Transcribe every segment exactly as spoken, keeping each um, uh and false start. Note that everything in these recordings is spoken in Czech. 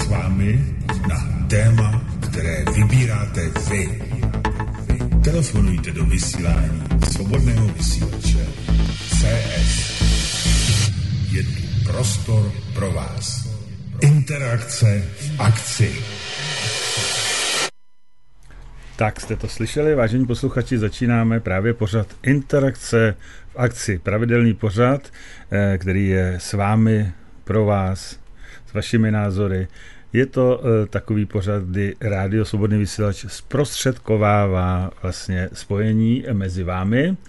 s vámi na téma, které vybíráte vy. Telefonujte do vysílání Svobodného vysílače C S. Je tu prostor pro vás. Interakce v akci. Tak jste to slyšeli, vážení posluchači, začínáme právě pořad Interakce v akci. Pravidelný pořad, který je s vámi, pro vás, s vašimi názory. Je to takový pořad, kdy Rádio Svobodný vysílač zprostředkovává vlastně spojení mezi vámi.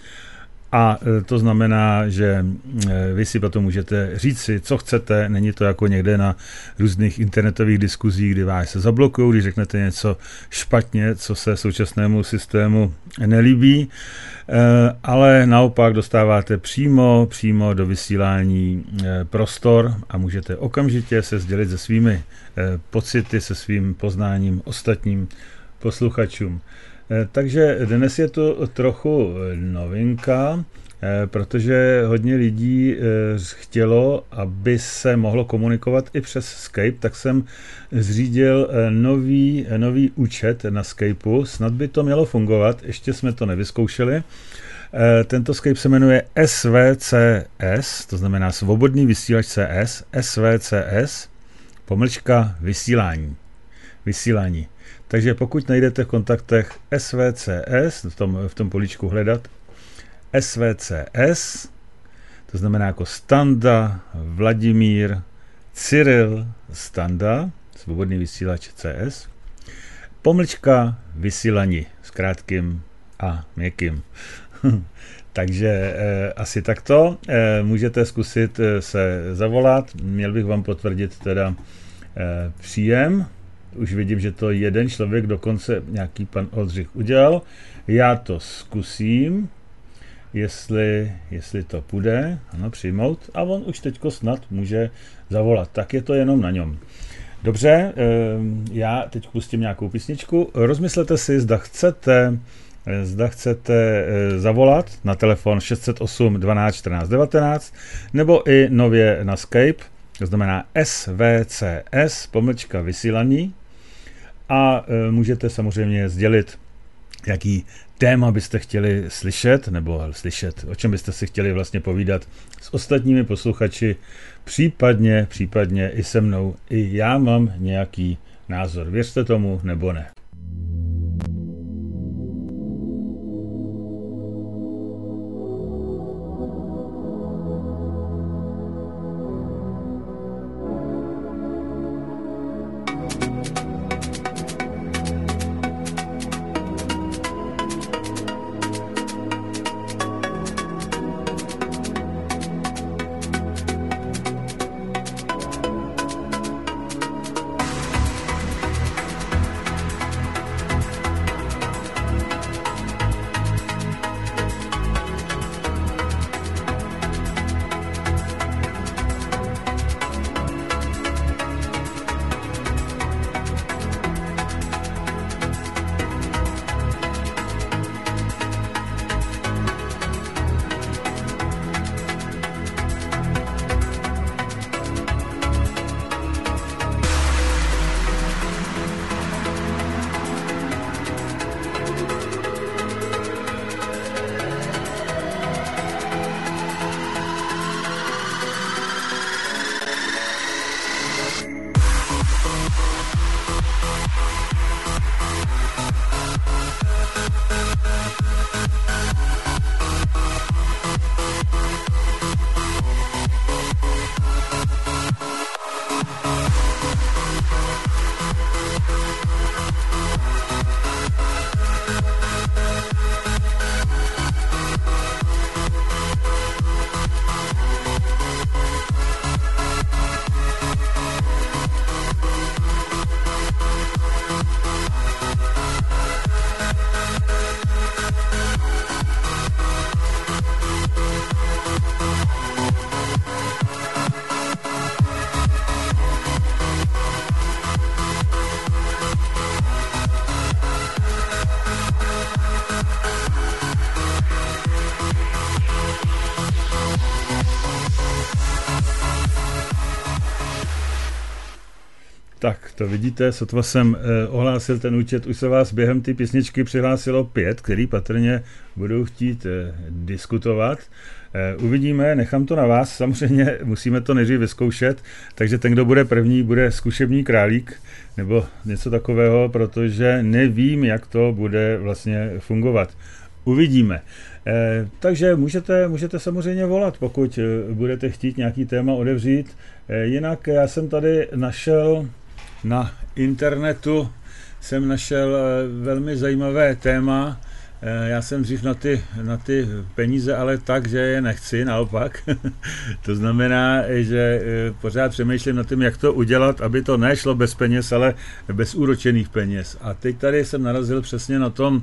A to znamená, že vy si potom můžete říct si, co chcete. Není to jako někde na různých internetových diskuzích, kdy vás se zablokují, když řeknete něco špatně, co se současnému systému nelíbí, ale naopak dostáváte přímo, přímo do vysílání prostor a můžete okamžitě se sdělit se svými pocity, se svým poznáním ostatním posluchačům. Takže dnes je to trochu novinka, protože hodně lidí chtělo, aby se mohlo komunikovat i přes Skype, tak jsem zřídil nový, nový účet na Skypeu. Snad by to mělo fungovat, ještě jsme to nevyzkoušeli. Tento Skype se jmenuje S V C S, to znamená Svobodný vysílač C S, S V C S, pomlčka vysílání. Vysílání. Takže pokud najdete v kontaktech S V C S, v tom, v tom políčku hledat, S V C S, to znamená jako Standa, Vladimír, Cyril, Standa, Svobodný vysílač C S, pomlčka vysílání s krátkým a měkkým. Takže eh, asi takto. Eh, můžete zkusit eh, se zavolat. Měl bych vám potvrdit teda eh, příjem. Už vidím, že to jeden člověk, dokonce nějaký pan Oldřich udělal. Já to zkusím, jestli, jestli to půjde, ano, přijmout. A on už teďko snad může zavolat. Tak je to jenom na něm. Dobře, já teď pustím nějakou písničku. Rozmyslete si, zda chcete, zda chcete zavolat na telefon šest set osm dvanáct čtrnáct devatenáct nebo i nově na Skype, to znamená S V C S, pomlčka vysílání, a e, můžete samozřejmě sdělit, jaký téma byste chtěli slyšet, nebo slyšet, o čem byste si chtěli vlastně povídat s ostatními posluchači, případně, případně i se mnou. I já mám nějaký názor, věřte tomu nebo ne. Tak, to vidíte, sotva jsem eh, ohlásil ten účet, už se vás během ty písničky přihlásilo pět, který patrně budou chtít eh, diskutovat. Eh, uvidíme, nechám to na vás, samozřejmě musíme to nejdřív vyzkoušet, takže ten, kdo bude první, bude zkušební králík, nebo něco takového, protože nevím, jak to bude vlastně fungovat. Uvidíme. Eh, takže můžete, můžete samozřejmě volat, pokud eh, budete chtít nějaký téma otevřít. Eh, jinak já jsem tady našel na internetu, jsem našel eh, velmi zajímavé téma. Eh, já jsem dřív na ty, na ty peníze, ale tak, že je nechci, naopak. To znamená, že eh, pořád přemýšlím nad tím, jak to udělat, aby to nešlo bez peněz, ale bez úročených peněz. A teď tady jsem narazil přesně na tom,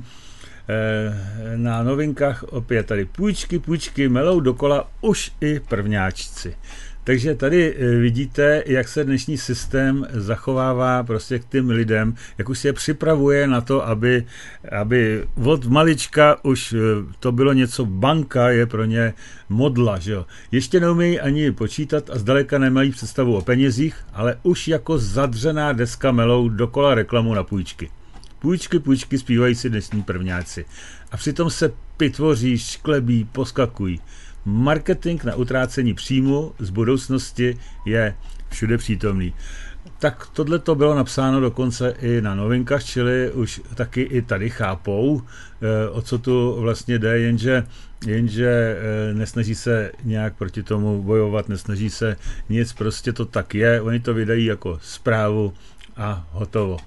na novinkách opět tady půjčky, půjčky melou dokola už i prvňáčci. Takže tady vidíte, jak se dnešní systém zachovává prostě k těm lidem, jak už se je připravuje na to, aby, aby od malička už to bylo něco, banka je pro ně modla, že jo. Ještě neumějí ani počítat a zdaleka nemají představu o penězích, ale už jako zadřená deska melou dokola reklamu na půjčky. Půjčky, půjčky zpívají si dnešní prvňáci. A přitom se pitvoří, šklebí, poskakují. Marketing na utrácení příjmu z budoucnosti je všude přítomný. Tak tohle to bylo napsáno dokonce i na novinkách, čili už taky i tady chápou, o co tu vlastně jde, jenže, jenže nesnaží se nějak proti tomu bojovat, nesnaží se nic, prostě to tak je, oni to vydají jako zprávu a hotovo.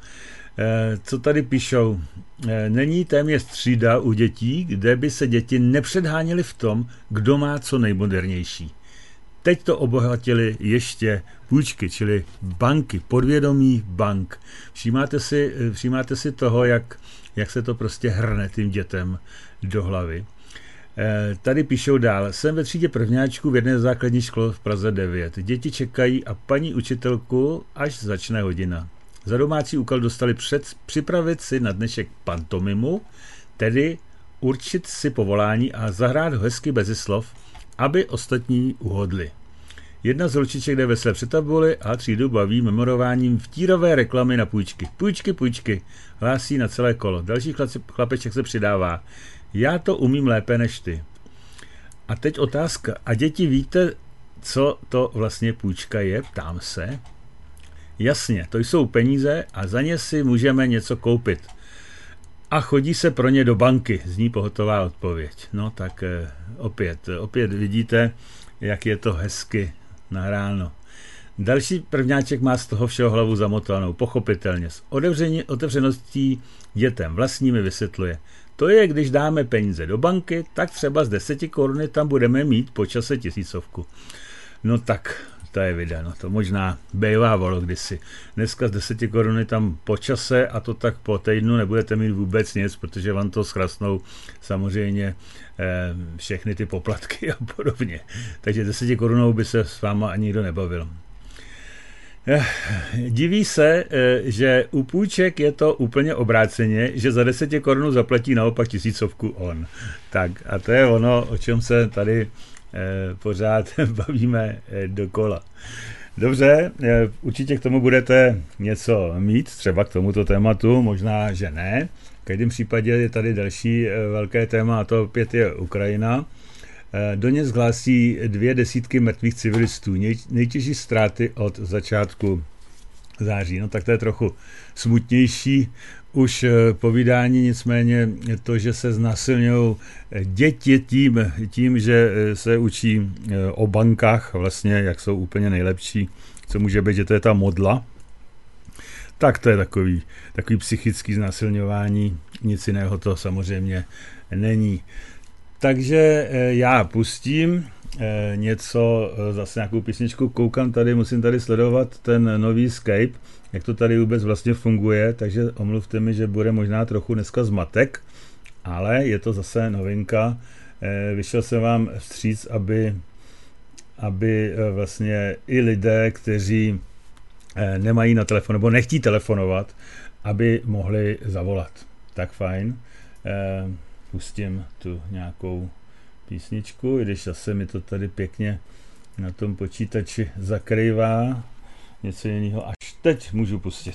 Co tady píšou? Není téměř třída u dětí, kde by se děti nepředháněly v tom, kdo má co nejmodernější. Teď to obohatili ještě půjčky, čili banky, podvědomí bank. Všímáte si, všímáte si toho, jak, jak se to prostě hrne tím dětem do hlavy. Tady píšou dál. Jsem ve třídě prvňáčku v jedné základní škole v Praze devět. Děti čekají a paní učitelku, až začne hodina. Za domácí úkol dostali před, připravit si na dnešek pantomimu, tedy určit si povolání a zahrát ho hezky beze slov, aby ostatní uhodli. Jedna z holčiček jde ve své přetabuli a třídu baví memorováním vtírové reklamy na půjčky. Půjčky, půjčky, hlásí na celé kolo. Další chlapeček se přidává. Já to umím lépe než ty. A teď otázka. A děti, víte, co to vlastně půjčka je? Ptám se. Jasně, to jsou peníze a za ně si můžeme něco koupit. A chodí se pro ně do banky, zní pohotová odpověď. No tak eh, opět, opět vidíte, jak je to hezky nahráno. Další prvňáček má z toho všeho hlavu zamotanou, pochopitelně. S otevřeností dětem vlastními vysvětluje. To je, když dáme peníze do banky, tak třeba z deseti koruny tam budeme mít po čase tisícovku. No tak... To je vydáno, to možná bývávalo kdysi. Dneska z deseti koruny tam po čase a to tak po týdnu nebudete mít vůbec nic, protože vám to zkrasnou samozřejmě eh, všechny ty poplatky a podobně. Takže deseti korunou by se s váma ani nikdo nebavil. Eh, diví se, eh, že u půjček je to úplně obráceně, že za deseti korun zaplatí naopak tisícovku on. Tak a to je ono, o čem se tady Eh, pořád bavíme eh, dokola. Dobře, eh, určitě k tomu budete něco mít, třeba k tomuto tématu, možná, že ne. V každém případě je tady další eh, velké téma, a to opět je Ukrajina. Eh, Doněck hlásí dvě desítky mrtvých civilistů, nej, nejtěžší ztráty od začátku září. No tak to je trochu smutnější už povídání, nicméně to, že se znásilňují děti tím, tím, že se učí o bankách, vlastně, jak jsou úplně nejlepší, co může být, že to je ta modla, tak to je takový, takový psychický znásilňování, nic jiného to samozřejmě není. Takže já pustím něco, zase nějakou písničku, koukám tady, musím tady sledovat ten nový Skype, jak to tady vůbec vlastně funguje, takže omluvte mi, že bude možná trochu dneska zmatek, ale je to zase novinka. Vyšel jsem vám vstříc, aby, aby vlastně i lidé, kteří nemají na telefon, nebo nechtí telefonovat, aby mohli zavolat. Tak fajn. Pustím tu nějakou písničku, i když zase mi to tady pěkně na tom počítači zakrývá něco jiného až teď můžu pustit.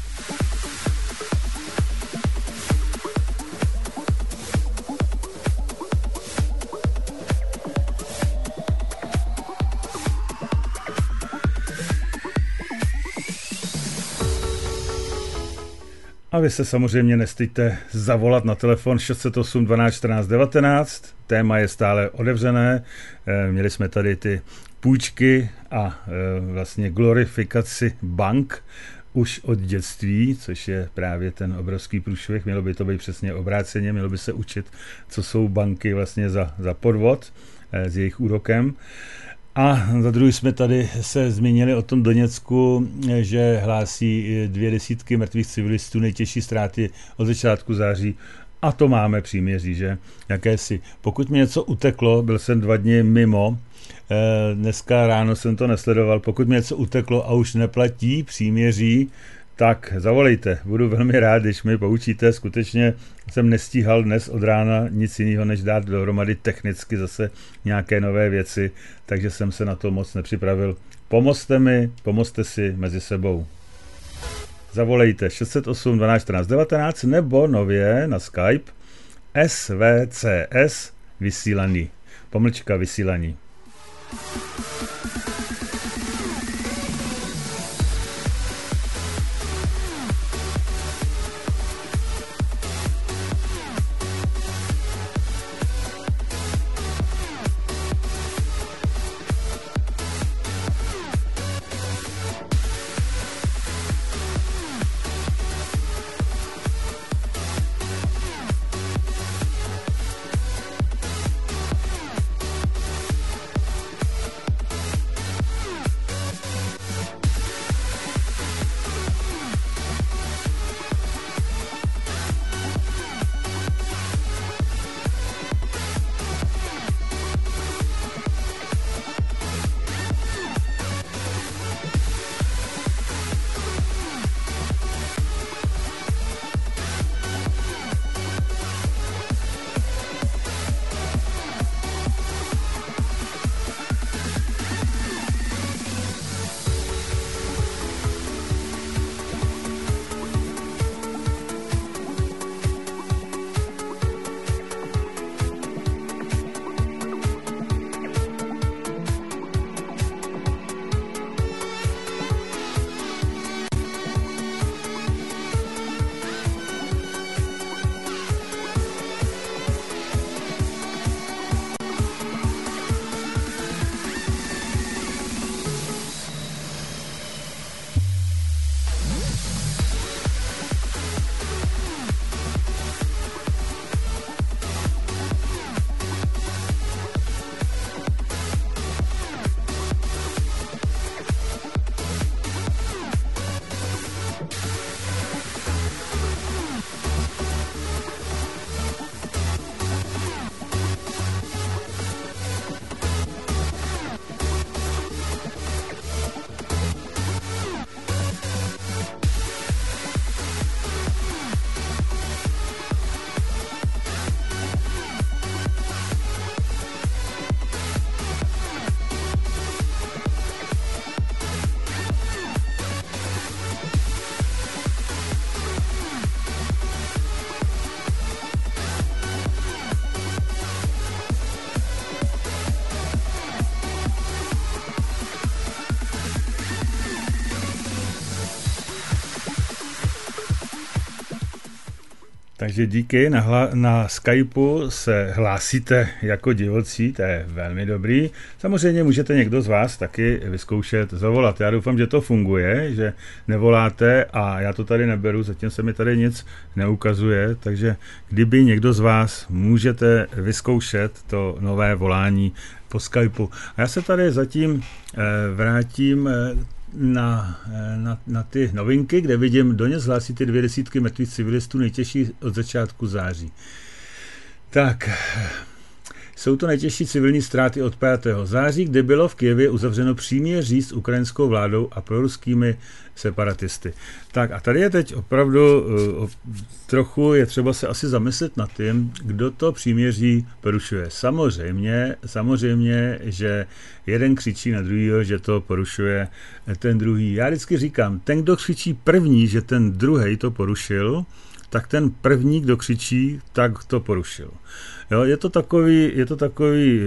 A vy se samozřejmě nestyďte zavolat na telefon šest set osm dvanáct čtrnáct devatenáct. Téma je stále otevřené. Měli jsme tady ty půjčky a vlastně glorifikaci bank už od dětství, což je právě ten obrovský průšvih. Mělo by to být přesně obráceně, mělo by se učit, co jsou banky vlastně za, za podvod s jejich úrokem. A za druhý jsme tady se zmínili o tom Doněcku, že hlásí dvě desítky mrtvých civilistů, nejtěžší ztráty od začátku září. A to máme příměří, že? Jakési. Pokud mi něco uteklo, byl jsem dva dny mimo, dneska ráno jsem to nesledoval, pokud mi něco uteklo a už neplatí příměří, tak zavolejte. Budu velmi rád, když mi poučíte. Skutečně jsem nestíhal dnes od rána nic jiného, než dát dohromady technicky zase nějaké nové věci, takže jsem se na to moc nepřipravil. Pomozte mi, pomozte si mezi sebou. Zavolejte šest set osm dvanáct čtrnáct devatenáct nebo nově na Skype S V C S vysílaný. Pomlčka vysílaný. Takže díky, na, hla, na Skypeu se hlásíte jako divocí, to je velmi dobrý. Samozřejmě můžete někdo z vás taky vyzkoušet zavolat. Já doufám, že to funguje, že nevoláte a já to tady neberu, zatím se mi tady nic neukazuje, takže kdyby někdo z vás můžete vyzkoušet to nové volání po Skypeu. A já se tady zatím eh, vrátím eh, Na, na, na ty novinky, kde vidím, Doněck hlásí ty dvě desítky mrtvých civilistů, nejtěžší od začátku září. Tak, Jsou to nejtěžší civilní ztráty od pátého září, kdy bylo v Kyjevě uzavřeno příměří s ukrajinskou vládou a proruskými separatisty. Tak a tady je teď opravdu uh, trochu je třeba se asi zamyslet nad tím, kdo to příměří porušuje. Samozřejmě, samozřejmě, že jeden křičí na druhýho, že to porušuje ten druhý. Já vždycky říkám, ten, kdo křičí první, že ten druhej to porušil, tak ten první, kdo křičí, tak to porušil. Jo, je to takový, je to takový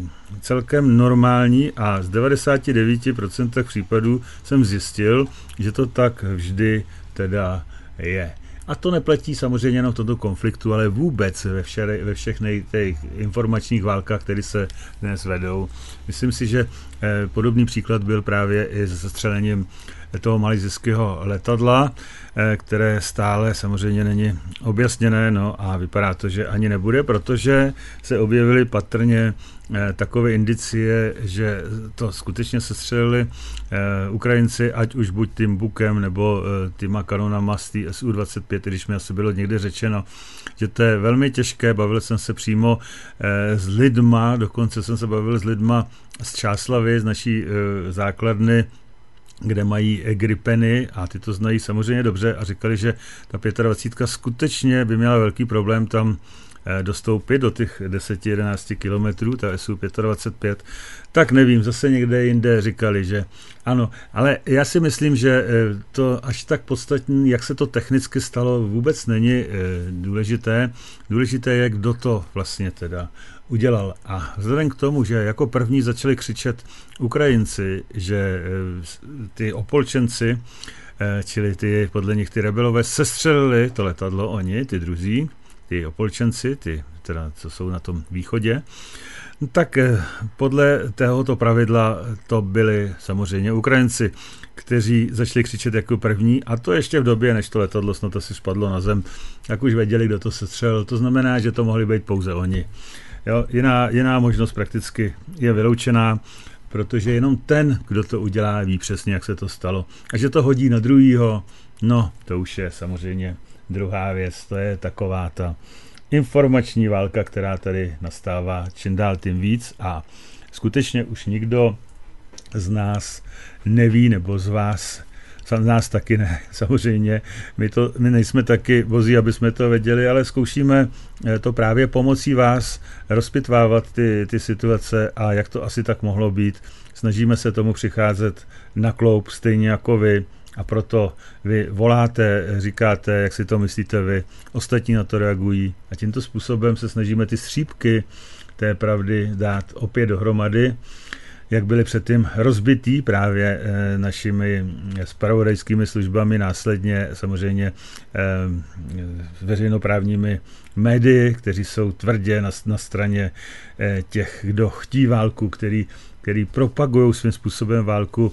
celkem normální a z devadesát devět procent případů jsem zjistil, že to tak vždy teda je. A to neplatí samozřejmě jenom v tomto konfliktu, ale vůbec ve, vše, ve všech těch informačních válkách, které se dnes vedou. Myslím si, že eh, podobný příklad byl právě i se střelením toho malajsijského letadla, eh, které stále samozřejmě není objasněné, no a vypadá to, že ani nebude, protože se objevily patrně eh, takové indicie, že to skutečně sestřelili eh, Ukrajinci, ať už buď tím Bukem nebo eh, těma kanonama z té S U dvacet pět, když mi asi bylo někde řečeno, že to je velmi těžké. Bavil jsem se přímo eh, s lidma, dokonce jsem se bavil s lidma z Čáslavy, z naší eh, základny, kde mají gripeny a ty to znají samozřejmě dobře a říkali, že ta dvacet pět skutečně by měla velký problém tam dostoupit do těch deset jedenáct kilometrů, ta S U dvacet pět, tak nevím, zase někde jinde říkali, že ano, ale já si myslím, že to až tak podstatné, jak se to technicky stalo, vůbec není důležité. Důležité je, kdo to vlastně teda udělal. A vzhledem k tomu, že jako první začali křičet Ukrajinci, že ty opolčenci, čili ty, podle nich ty rebelové, sestřelili to letadlo oni, ty druzí, ty opolčenci, ty, teda, co jsou na tom východě, tak podle tohoto pravidla to byli samozřejmě Ukrajinci, kteří začali křičet jako první, a to ještě v době, než to letadlo snad asi spadlo na zem, tak už věděli, kdo to sestřelil. To znamená, že to mohli být pouze oni. Jo, jiná, jiná možnost prakticky je vyloučená, protože jenom ten, kdo to udělá, ví přesně, jak se to stalo. A že to hodí na druhýho, no, to už je samozřejmě druhá věc. To je taková ta informační válka, která tady nastává čím dál tím víc a skutečně už nikdo z nás neví, nebo z vás, z nás taky ne, samozřejmě. My, to, my nejsme taky vozí, aby jsme to věděli, ale zkoušíme to právě pomocí vás rozpitvávat ty, ty situace a jak to asi tak mohlo být. Snažíme se tomu přicházet na kloub stejně jako vy a proto vy voláte, říkáte, jak si to myslíte vy, ostatní na to reagují a tímto způsobem se snažíme ty střípky té pravdy dát opět dohromady, jak byly předtím rozbitý právě e, našimi zpravodajskými službami, následně samozřejmě e, veřejnoprávními médii, kteří jsou tvrdě na, na straně e, těch, kdo chtí válku, který, který propagují svým způsobem válku.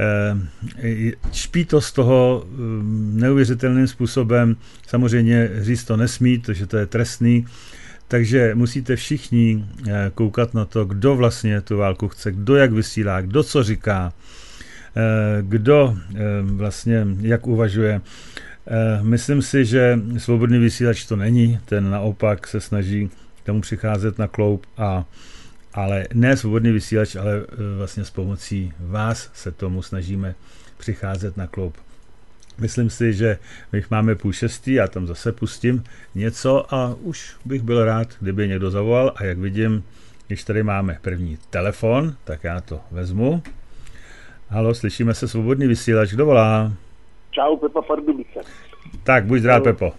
E, špí to z toho e, neuvěřitelným způsobem, samozřejmě říct to nesmí, protože to je trestný. Takže musíte všichni koukat na to, kdo vlastně tu válku chce, kdo jak vysílá, kdo co říká, kdo vlastně jak uvažuje. Myslím si, že svobodný vysílač to není, ten naopak se snaží tomu přicházet na kloub, a, ale ne svobodný vysílač, ale vlastně s pomocí vás se tomu snažíme přicházet na kloub. Myslím si, že my máme půl šestý, já tam zase pustím něco a už bych byl rád, kdyby někdo zavolal, a jak vidím, když tady máme první telefon, tak já to vezmu. Halo, slyšíme se, svobodný vysílač, kdo volá? Čau, Pepa Pardubice. Tak, buď zdrav, Pepo.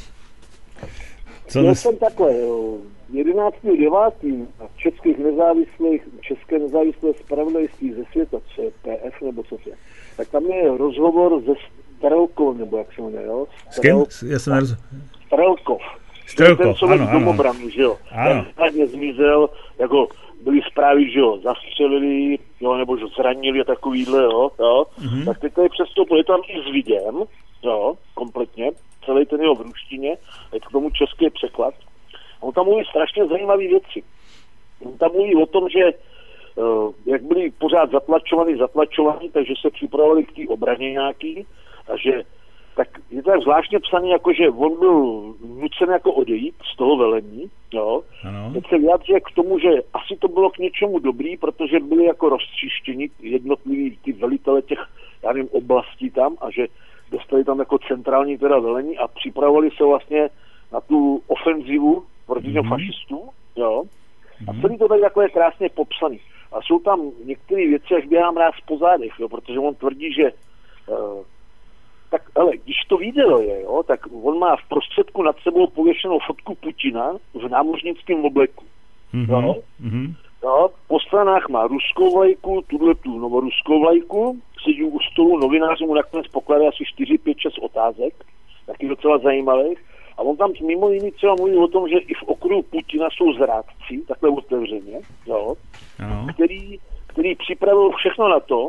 Co Já nes... jsem takhle, jedenáctého devátého v českých nezávislých, české nezávislé zpravodajství ze světa, co je P F nebo co je, tak tam je rozhovor ze Strelkov, nebo jak se jmenuje, jo? S kým? Já jsem neroz... Strelkov. Strelkov, ten ano, ano. Domobranu, že jo? Ano. Ten zmizel, jako byly zprávy, že jo, zastřelili, jo, nebo že zranili a takovýhle, jo, jo. Mm-hmm. Tak teď tady přestoupil, je tam i s videem, jo, kompletně, celý ten jeho v ruštině, je to k tomu český překlad. On tam mluví strašně zajímavé věci. On tam mluví o tom, že uh, jak byli pořád zatlačovaní, zatlačovaní, takže se připravovali k té obraně nějaký, a že tak je to tak zvláštně psaný, jako že on byl nucen jako odejít z toho velení, jo. Ano. Teď se vyjádří k tomu, že asi to bylo k něčemu dobrý, protože byli jako roztříštěni jednotliví ty velitele těch, já nevím, oblastí tam a že dostali tam jako centrální teda velení a připravovali se vlastně na tu ofenzivu proti těm mm-hmm. fašistům, jo. A celý to tak jako je krásně popsaný. A jsou tam některé věci, až běhám rád po zádech, jo, protože on tvrdí, že uh, tak, ale když to video je, jo, tak on má v prostředku nad sebou pověšenou fotku Putina v námořnickém obleku. Mm-hmm. Jo. Mm-hmm. Jo, po stranách má ruskou vlajku, tuhle tu novoruskou vlajku, sedí u stolu, novinářů mu nakonec pokládá asi čtyři, pět, šest otázek, taky docela zajímavých. A on tam mimo jiný třeba mluví o tom, že i v okruhu Putina jsou zrádci, takhle otevřeně, jo, ano. který, který připravil všechno na to,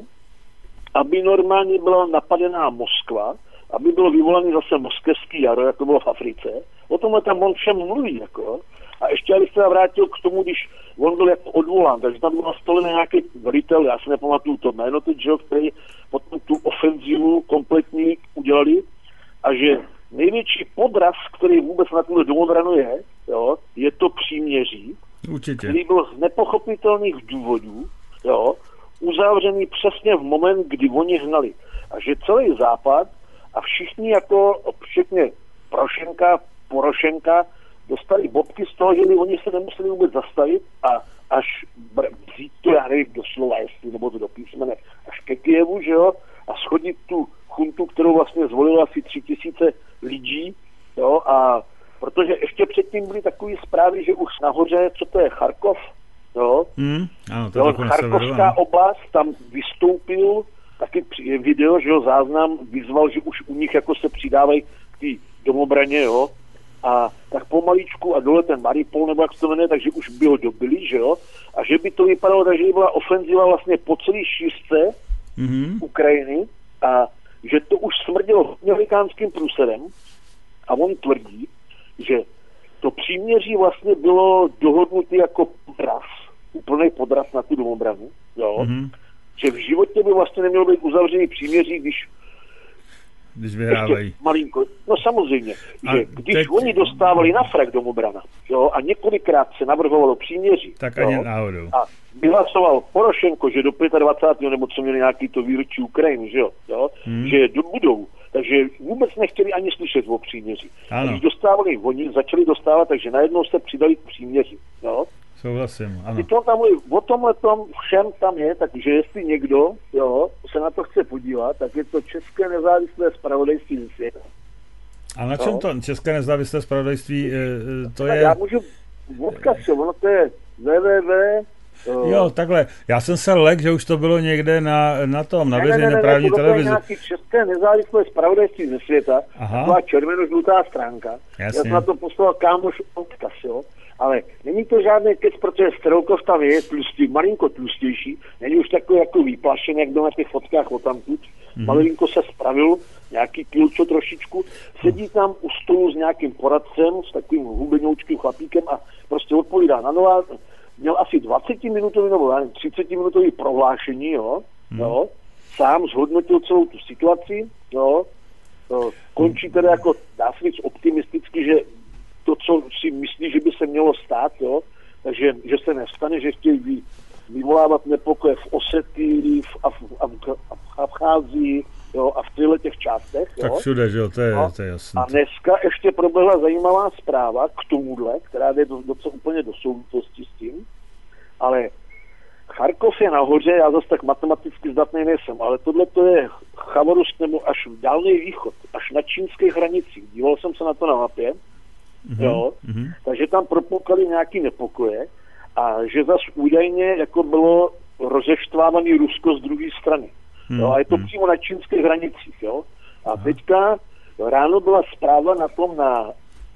aby normálně byla napadená Moskva, aby bylo vyvolaný zase moskevský jaro, jako bylo v Africe. O tomhle tam on všem mluví, jako. A ještě abych se vrátil k tomu, když on byl jako odvolán, takže tam byl nastolený nějaký velitel, já si nepamatuju to jméno teď, že, který potom tu ofenzivu kompletní udělali a že největší podraz, který vůbec na tuhle domobranu je, jo, je to příměří, Určitě. který byl z nepochopitelných důvodů, jo, uzavřený přesně v moment, kdy oni hnali. A že celý Západ a všichni jako, včetně Prošenka, Porošenka, dostali bodky z toho, že oni se nemuseli vůbec zastavit a až vzít to, já nevím, doslova, jestli, nebo to do písmene, až ke Kyjevu, že jo, a schodit tu chuntu, kterou vlastně zvolilo asi tři tisíce lidí, jo, a protože ještě předtím byly takové zprávy, že už nahoře, co to je, Charkov, jo, hmm, ano, to jo, je Charkovská oblast, tam vystoupil, taky video, že jo, záznam, vyzval, že už u nich jako se přidávají k té domobraně, jo, a tak pomaličku a dole ten Mariupol, nebo jak se to jmenuje, takže už by ho dobili, že jo, a že by to vypadalo tak, že by byla ofenziva vlastně po celé šířce mm-hmm. Ukrajiny a že to už smrdělo amerikánským průserem a on tvrdí, že to příměří vlastně bylo dohodnutý jako podraz, úplný podraz na tu domobranu, jo, mm-hmm. že v životě by vlastně nemělo být uzavřený příměří, když Když vyhrávají. Malinko. No samozřejmě, a že když teď... oni dostávali na frak domobrana, jo, a několikrát se navrhovalo příměří, tak jo, ani náhodou. A vyhlasoval Porošenko, že do dvacátého pátého nebo co měli nějaký to výročí Ukrajiny, že jo, jo hmm. že budou, takže vůbec nechtěli ani slyšet o příměří. A když dostávali oni, začali dostávat, takže najednou se přidali k příměří, jo. Souhlasím, ano. To tam mluví, o tomhletom všem tam je, takže jestli někdo, jo, se na to chce podívat, tak je to České nezávislé zpravodajství ze světa. A na čem no? to České nezávislé zpravodajství, to je... Já můžu odkaz, ono to je www. Jo, takhle. Já jsem se lek, že už to bylo někde na, na tom, na veřejné právní televizi. To je České nezávislé zpravodajství ze světa, taková červeno-žlutá stránka. Jasně. Já jsem na to poslal kámoš odkaz, jo. Ale není to žádný kec, protože Sterolkov tam je tlustý, malinko tlustější, není už takový jako vyplašený, jak byl na těch fotkách odtamtud. Mm-hmm. Malinko se spravil, nějaký kilčo trošičku, sedí tam u stolu s nějakým poradcem, s takovým hubenoučkým chlapíkem a prostě odpovídá na nová. Měl asi dvacetiminutový nebo třicetiminutový prohlášení, jo, mm-hmm. jo, sám zhodnotil celou tu situaci, jo, jo končí teda jako, dá se říct optimisticky, že to, co si myslí, že by se mělo stát, jo, takže že se nestane, že chtějí vy, vyvolávat nepokoje v Osetii, v, Af, Af, v Abcházii, jo, a v těchto těch částech. Tak jo. Všude, že jo, to je, no. to je jasné. A dneska ještě proběhla zajímavá zpráva k tomuhle, která jde do, docela úplně do souvislosti s tím, ale Charkov je nahoře, já zase tak matematicky zdatný nejsem, ale tohle to je Chavorust nebo až v dálný východ, až na čínských hranicích. Díval jsem se na to na mapě, mm-hmm. jo, mm-hmm. takže tam propukali nějaký nepokoje a že zas údajně jako bylo rozeštvávaný Rusko z druhé strany. Mm-hmm. Jo, a je to přímo na čínských hranicích, jo. A Aha. teďka ráno byla zpráva na tom na,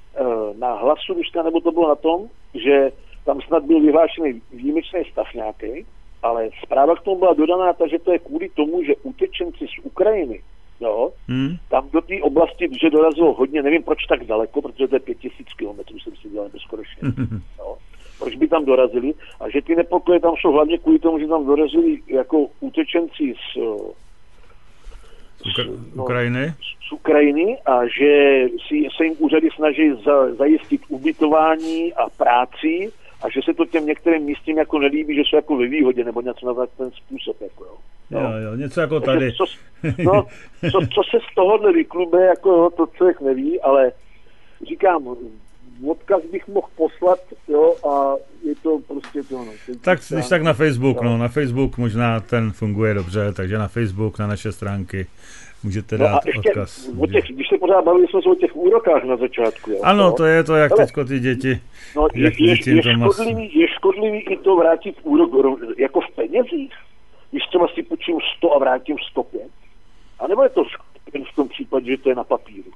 na Hlasu Ruska, nebo to bylo na tom, že tam snad byl vyhlášený výjimečný stav nějaký, ale zpráva k tomu byla dodaná, takže to je kvůli tomu, že utečenci z Ukrajiny, jo, hmm. tam do té oblasti, že dorazilo hodně, nevím proč tak daleko, protože to je pět tisíc kilometrů, jsem si dělal bezkonečně, jo. Proč by tam dorazili a že ty nepokoje tam jsou hlavně kvůli tomu, že tam dorazili jako utečenci z Ukra- Ukrajiny? Z, z Ukrajiny a že si, se jim úřady snaží za, zajistit ubytování a práci a že se to těm některým místním jako nelíbí, že jsou jako ve výhodě nebo něco na ten způsob. Jako, jo. Jo, jo, něco jako tady. Co, no, co, co se z tohohle vyklube, jako jo, to člověk neví, ale říkám, odkaz bych mohl poslat, jo, a je to prostě to, no. Tak když tak na Facebook, no, na Facebook možná ten funguje dobře, takže na Facebook, na naše stránky můžete dát no a ještě odkaz. O těch, když se pořád bavili jsme se o těch úrokách na začátku, jo. Ano, no? to je to, jak teďko ty děti. No, je, je, je, škodlivý, je škodlivý i to vrátit úrok jako v penězích, když třeba si půjčím sto a vrátím sto pět. A nebo je to v tom případě, že to je na papíru?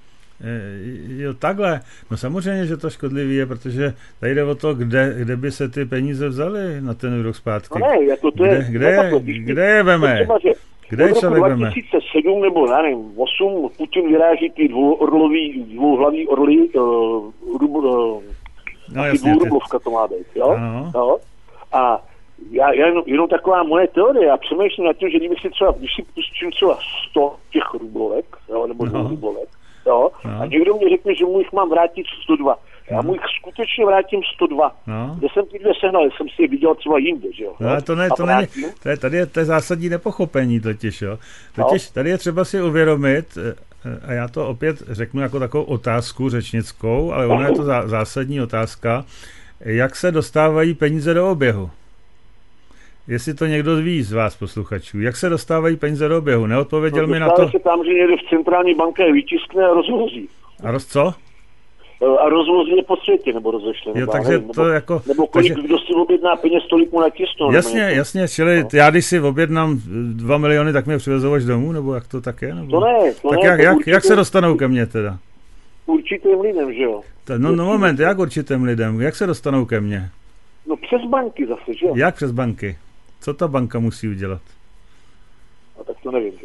Jo, takhle. No samozřejmě, že to škodlivý je, protože tady jde o to, kde, kde by se ty peníze vzaly na ten úrok zpátky. No ne, jako to kde, je... Kde, je, kde je veme? Kde je člověk veme? dva tisíce sedm nebo, já nevím, osm Putin vyráží ty dvouorlový, dvouhlavý orly, uh, rub, uh, no, jasně, dvourublovka to má být, jo? Ano. No? A já, já jenom, jenom taková moje teorie, já přemýšlím nad tím, že kdyby si třeba, když si pustím třeba sto těch rublovek, jo, nebo no. dvou rublovek, jo, no. A někdo mě řekne, že mu jich mám vrátit sto dva. Já no. mu jich skutečně vrátím sto dva. No. Kde jsem ty dvě sehnal, jsem si je viděl třeba jinde, že jo. No, to ne, to není, to je, tady je to je zásadní nepochopení totiž, jo. Totiž no. Tady je třeba si uvědomit, a já to opět řeknu jako takovou otázku řečnickou, ale ona je to zá, zásadní otázka, jak se dostávají peníze do oběhu. Jestli to někdo ví z vás posluchačů, jak se dostávají peníze do oběhu? Neodpověděl no, mi na to. Se tam, že někde v centrální banka je vytiskne a rozvozí. A roz co? A rozvozí je po světě, nebo rozešle. Jo, nebo, takže nevím, to nebo, jako... Nebo kolik, takže, kdo si objedná peněz, tolik mu natisnou. Jasně, jasně, čili no. Já když si objednám dva miliony, tak mě přivezou až domů, nebo jak to tak je? Nebo? To ne, to tak ne. Jak, to jak, určitě, jak se dostanou ke mně teda? Určitým lidem, že jo? Ta, no, no moment, jak určitým lidem? Jak se dostanou ke mně? No přes banky zase, že jo? Jak přes banky? Co ta banka musí udělat? No tak to nevím.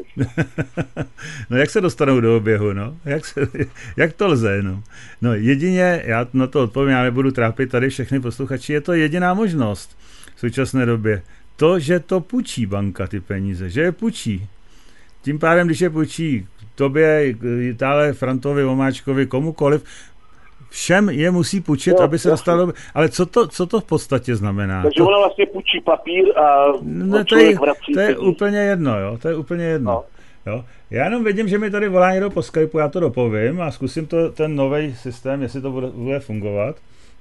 No jak se dostanou do oběhu, no? Jak, se, jak to lze, no? No jedině, já na to odpovím, já nebudu trápit tady všechny posluchači, je to jediná možnost v současné době. To, že to půjčí banka ty peníze, že je půjčí. Tím pádem, když je půjčí tobě, tále Frantovi, Vomáčkovi, komukoliv, všem je musí půjčit, jo, aby se dostalo... Ale co to, co to v podstatě znamená? Takže to... ona vlastně půjčí papír a no, to je, to je úplně jedno, jo, to je úplně jedno. No. Jo. Já jenom vidím, že mi tady volá někdo po Skypeu, já to dopovím a zkusím to, ten nový systém, jestli to bude, bude fungovat.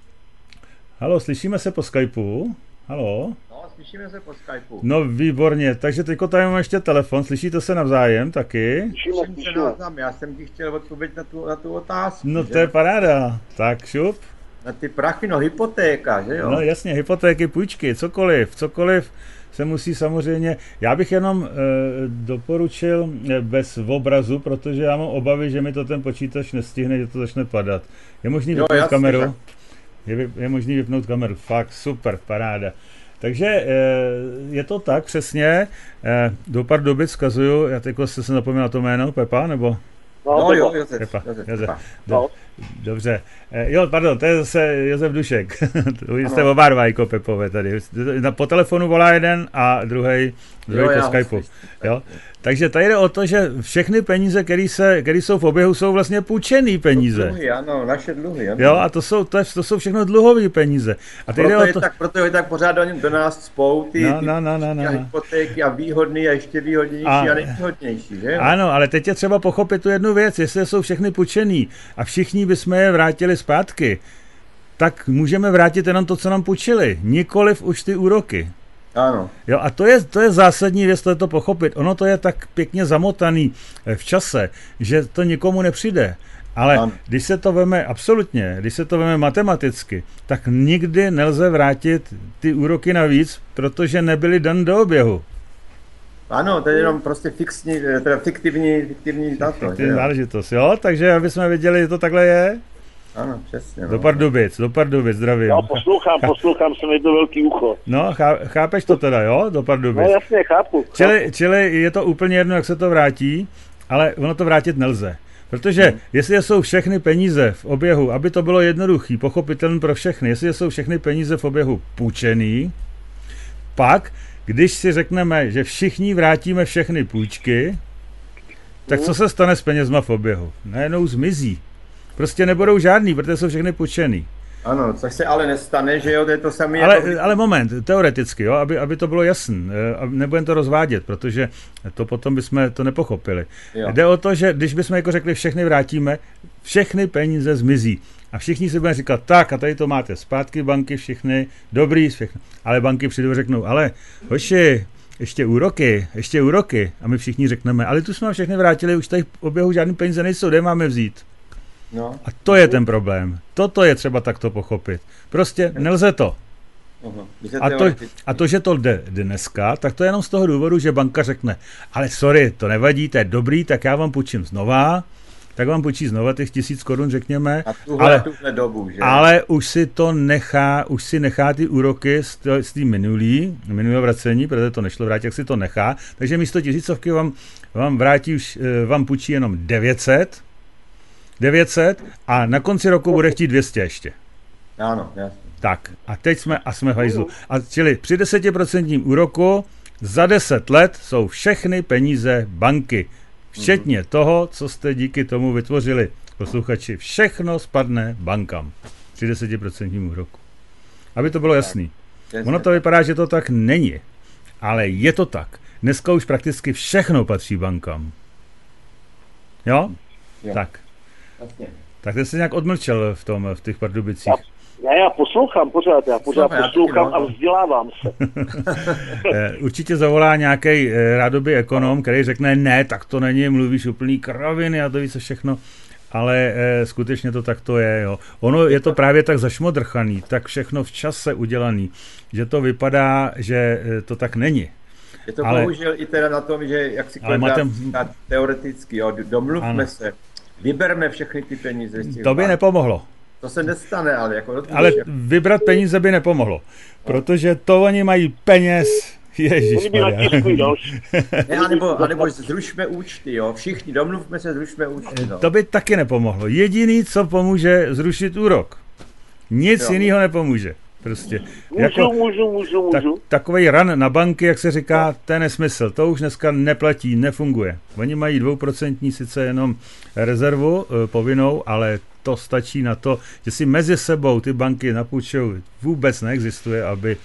Halo, slyšíme se po Skypeu? Halo? No, slyšíme se po Skypeu. No, výborně, takže teďko tady mám ještě telefon, slyšíte se navzájem taky? Slyšíme, slyšíme. Já jsem ti chtěl odpovědět na tu, na tu otázku. No, že? To je paráda, tak šup. Na ty prachy, no hypotéka, že jo? No jasně, hypotéky, půjčky, cokoliv, cokoliv se musí samozřejmě, já bych jenom e, doporučil e, bez obrazu, protože já mám obavy, že mi to ten počítač nestihne, že to začne padat. Je možný vypnout jo, kameru? Tak. Je, je možný vypnout kameru, fakt super, paráda. Takže e, je to tak přesně, e, do Pardubic vzkazuju, já teď se zapomněl na to jméno, Pepa, nebo? No, no jo, Josef. Pepa, Josef, Josef. Pepa. No. Dobře. E, jo, pardon, to je zase Josef Dušek. Vy jste oba dva jako Pepové tady. Po telefonu volá jeden a druhý po Skypeu. Jo? Takže tady jde o to, že všechny peníze, které se, které jsou v oběhu, jsou vlastně půjčený peníze. Dluhy, ano, naše dluhy, ano. Jo, a to jsou, to, je, to jsou všechno dluhové peníze. A proto, jde je o to... tak, proto je tak pořád do, do nás spou ty, no, no, no, no, no. ty hypotéky a výhodný a ještě výhodnější a, a nevýhodnější, že jo? Ano, ale teď je třeba pochopit tu jednu věc, jestli jsou všechny půjčený a všichni bychom je vrátili zpátky, tak můžeme vrátit jenom to, co nám půjčili, nikoliv už ty úroky. Ano. Jo, a to je, to je zásadní věc, to je to pochopit. Ono to je tak pěkně zamotaný v čase, že to nikomu nepřijde. Ale ano. Když se to veme absolutně, když se to veme matematicky, tak nikdy nelze vrátit ty úroky navíc, protože nebyly dan do oběhu. Ano, to je jenom prostě fixní, teda fiktivní, fiktivní dato. Fiktivní záležitost, jo, takže aby jsme viděli, že to takhle je. Ano, přesně. No. Do Pardubic, do Pardubic, zdravím. Já poslouchám, poslouchám, jsem jedno velký ucho. No, chápeš to teda, jo, do Pardubic. No jasně, chápu. Čili, chápu. čili je to úplně jedno, jak se to vrátí, ale ono to vrátit nelze. Protože hmm. jestli jsou všechny peníze v oběhu, aby to bylo jednoduchý, pochopitelný pro všechny, jestli jsou všechny peníze v oběhu půjčený, pak, když si řekneme, že všichni vrátíme všechny půjčky, tak co se stane s penězma v oběhu? Najednou zmizí. Prostě nebudou žádný, protože jsou všechny půjčený. Ano, což se ale nestane, že jo, to je to samé. Ale, jako... ale moment, teoreticky, jo, aby, aby to bylo jasné, nebudeme to rozvádět, protože to potom bychom to nepochopili. Jo. Jde o to, že když bychom jako řekli, všechny vrátíme, všechny peníze zmizí. A všichni si budeme říkat, tak a tady to máte zpátky, banky všechny, dobrý, všechny. Ale banky přijdou a řeknou, ale hoši, ještě úroky, ještě úroky. A my všichni řekneme, ale tu jsme všechny vrátili, už tady v oběhu žádný peníze nejsou, kde máme vzít? No. A to je ten problém. Toto je třeba takto pochopit. Prostě nelze to. A to, a to, že to jde dneska, tak to je jenom z toho důvodu, že banka řekne, ale sorry, to nevadí, to je dobrý, tak já vám půjčím znova, tak vám půjčí znova těch tisíc korun, řekněme, a tuhle, ale, tuhle dobu, že? Ale už si to nechá, už si nechá ty úroky z té minulý, minulého vracení, protože to nešlo vrátit, jak si to nechá, takže místo tisícovky vám, vám vrátí už, vám půjčí jenom devět set, devět set a na konci roku bude chtít dvě stě ještě. Ano, jasně. Tak, a teď jsme, a jsme v hajzlu. A čili při desetiprocentním úroku za deset let jsou všechny peníze banky. Včetně mm. toho, co jste díky tomu vytvořili. Posluchači, všechno spadne bankám při desetiprocentním úroku. Aby to bylo jasný. Ono to vypadá, že to tak není. Ale je to tak. Dneska už prakticky všechno patří bankám. Jo? Jo. Tak. Jasně. Tak ty jsi nějak odmlčel v tom, v těch Pardubicích. Já, já poslouchám pořád, já pořád Slova, poslouchám já a vzdělávám se. Určitě zavolá nějaký rádoby ekonom, který řekne, ne, tak to není, mluvíš úplný kraviny a to víš co všechno, ale e, skutečně to takto je. Jo. Ono je to právě tak zašmodrchaný, tak všechno v čase udělaný, že to vypadá, že to tak není. Je to ale, bohužel i teda na tom, že jak si kolega říká teoreticky, jo, domluvme ano. se, vyberme všechny ty peníze. To by bank. Nepomohlo. To se nestane, ale jako... Ale vybrat peníze by nepomohlo, protože to oni mají peněz, ježišmarja. Ne, anebo, anebo zrušme účty, jo, všichni domluvme se, zrušme účty. No. To by taky nepomohlo. Jediný, co pomůže, zrušit úrok. Nic jo. jiného nepomůže. Prostě. Můžu, jako, můžu, můžu, můžu. Tak, takovej ran na banky, jak se říká, to je nesmysl. To už dneska neplatí, nefunguje. Oni mají dvouprocentní sice jenom rezervu e, povinnou, ale to stačí na to, že si mezi sebou ty banky napůjčují. Vůbec neexistuje, aby,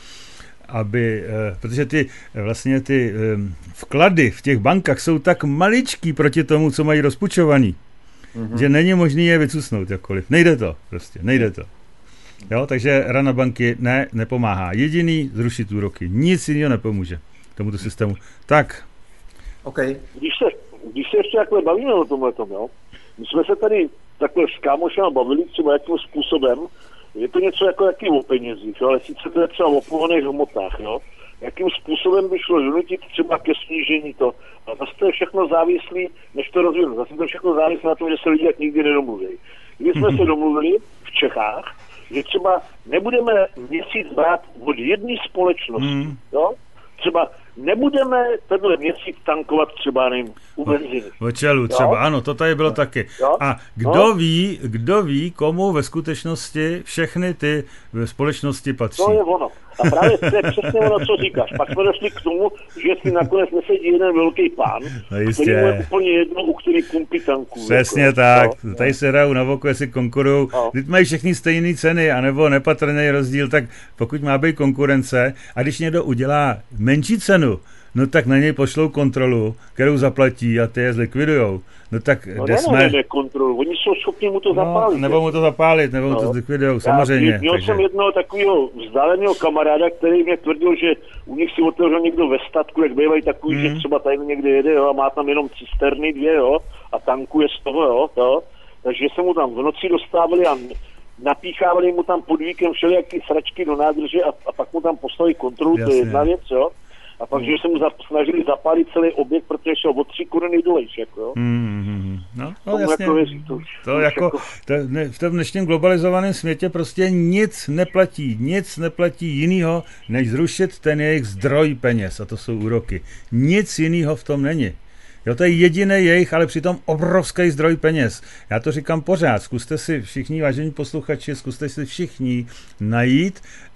aby e, protože ty vlastně ty e, vklady v těch bankách jsou tak maličký proti tomu, co mají rozpůjčovaný, mm-hmm. že není možný je vycusnout jakkoliv. Nejde to prostě, nejde to. Jo, takže rana banky ne, nepomáhá. Jediný zrušit úroky. Nic jiného nepomůže tomuto systému. Tak. Okay. Když se, když se ještě takhle bavíme o tomhletom, jo, my jsme se tady takhle s kámošem bavili třeba jakým způsobem, je to něco jako jaký o penězích, jo, ale sice to je třeba o pohonných hmotách, jo, jakým způsobem by šlo donutit třeba ke snížení to. A zase to je všechno závislý, než to rozvinu, zase to všechno závislí na tom, že se lidi jak nikdy nedomluví. Když jsme se domluvili v Čechách, že třeba nebudeme měsíc brát od jedné společnosti, hmm. jo? Třeba nebudeme tenhle měsíc tankovat třeba nevím, u benzíny. V čelu třeba, jo? Ano, to tady bylo taky. Jo? A kdo no? ví, kdo ví, komu ve skutečnosti všechny ty společnosti patří? To je ono. A právě to je přesně ono, co říkáš. Pak jsme došli k tomu, že si nakonec nesedí jeden velký pán, no který je úplně jedno, u který kumpí tanků. Přesně jako, tak. No, tady no. se hrajou na oko, jestli konkurují. No. Když mají všechny stejné ceny, anebo nepatrný rozdíl, tak pokud má být konkurence, a když někdo udělá menší cenu, no tak na něj pošlou kontrolu, kterou zaplatí a ty je zlikvidujou. No tak no, kde jsme... kontrolu, oni jsou schopni mu to zapálit. No, nebo mu to zapálit, nebo no. mu to zlikvidujou, samozřejmě. Měl takže... jsem jednoho takového vzdáleného kamaráda, který mě tvrdil, že u nich si otevřel někdo ve statku, jak bývají takový, mm. že třeba tady někde jede, jo, a má tam jenom cisterny dvě, jo, a tankuje z toho, jo, jo. Takže se mu tam v noci dostávali a napíchávali mu tam pod víkem všelijaký sračky do nádrže a, a pak mu tam poslali kontrolu, jasně. To je jedna věc, jo. A pak, že se mu zap, snažili zapálit celý objekt, protože šel o tři koruny dolejš, jako jo. Mm-hmm. No, no jasně, jako věří, to, to jako, jako... To, ne, v tom dnešním globalizovaném světě prostě nic neplatí, nic neplatí jinýho, než zrušit ten jejich zdroj peněz, a to jsou úroky. Nic jinýho v tom není. Jo, to je jediný jejich, ale přitom obrovský zdroj peněz. Já to říkám pořád, zkuste si všichni, vážení posluchači, zkuste si všichni najít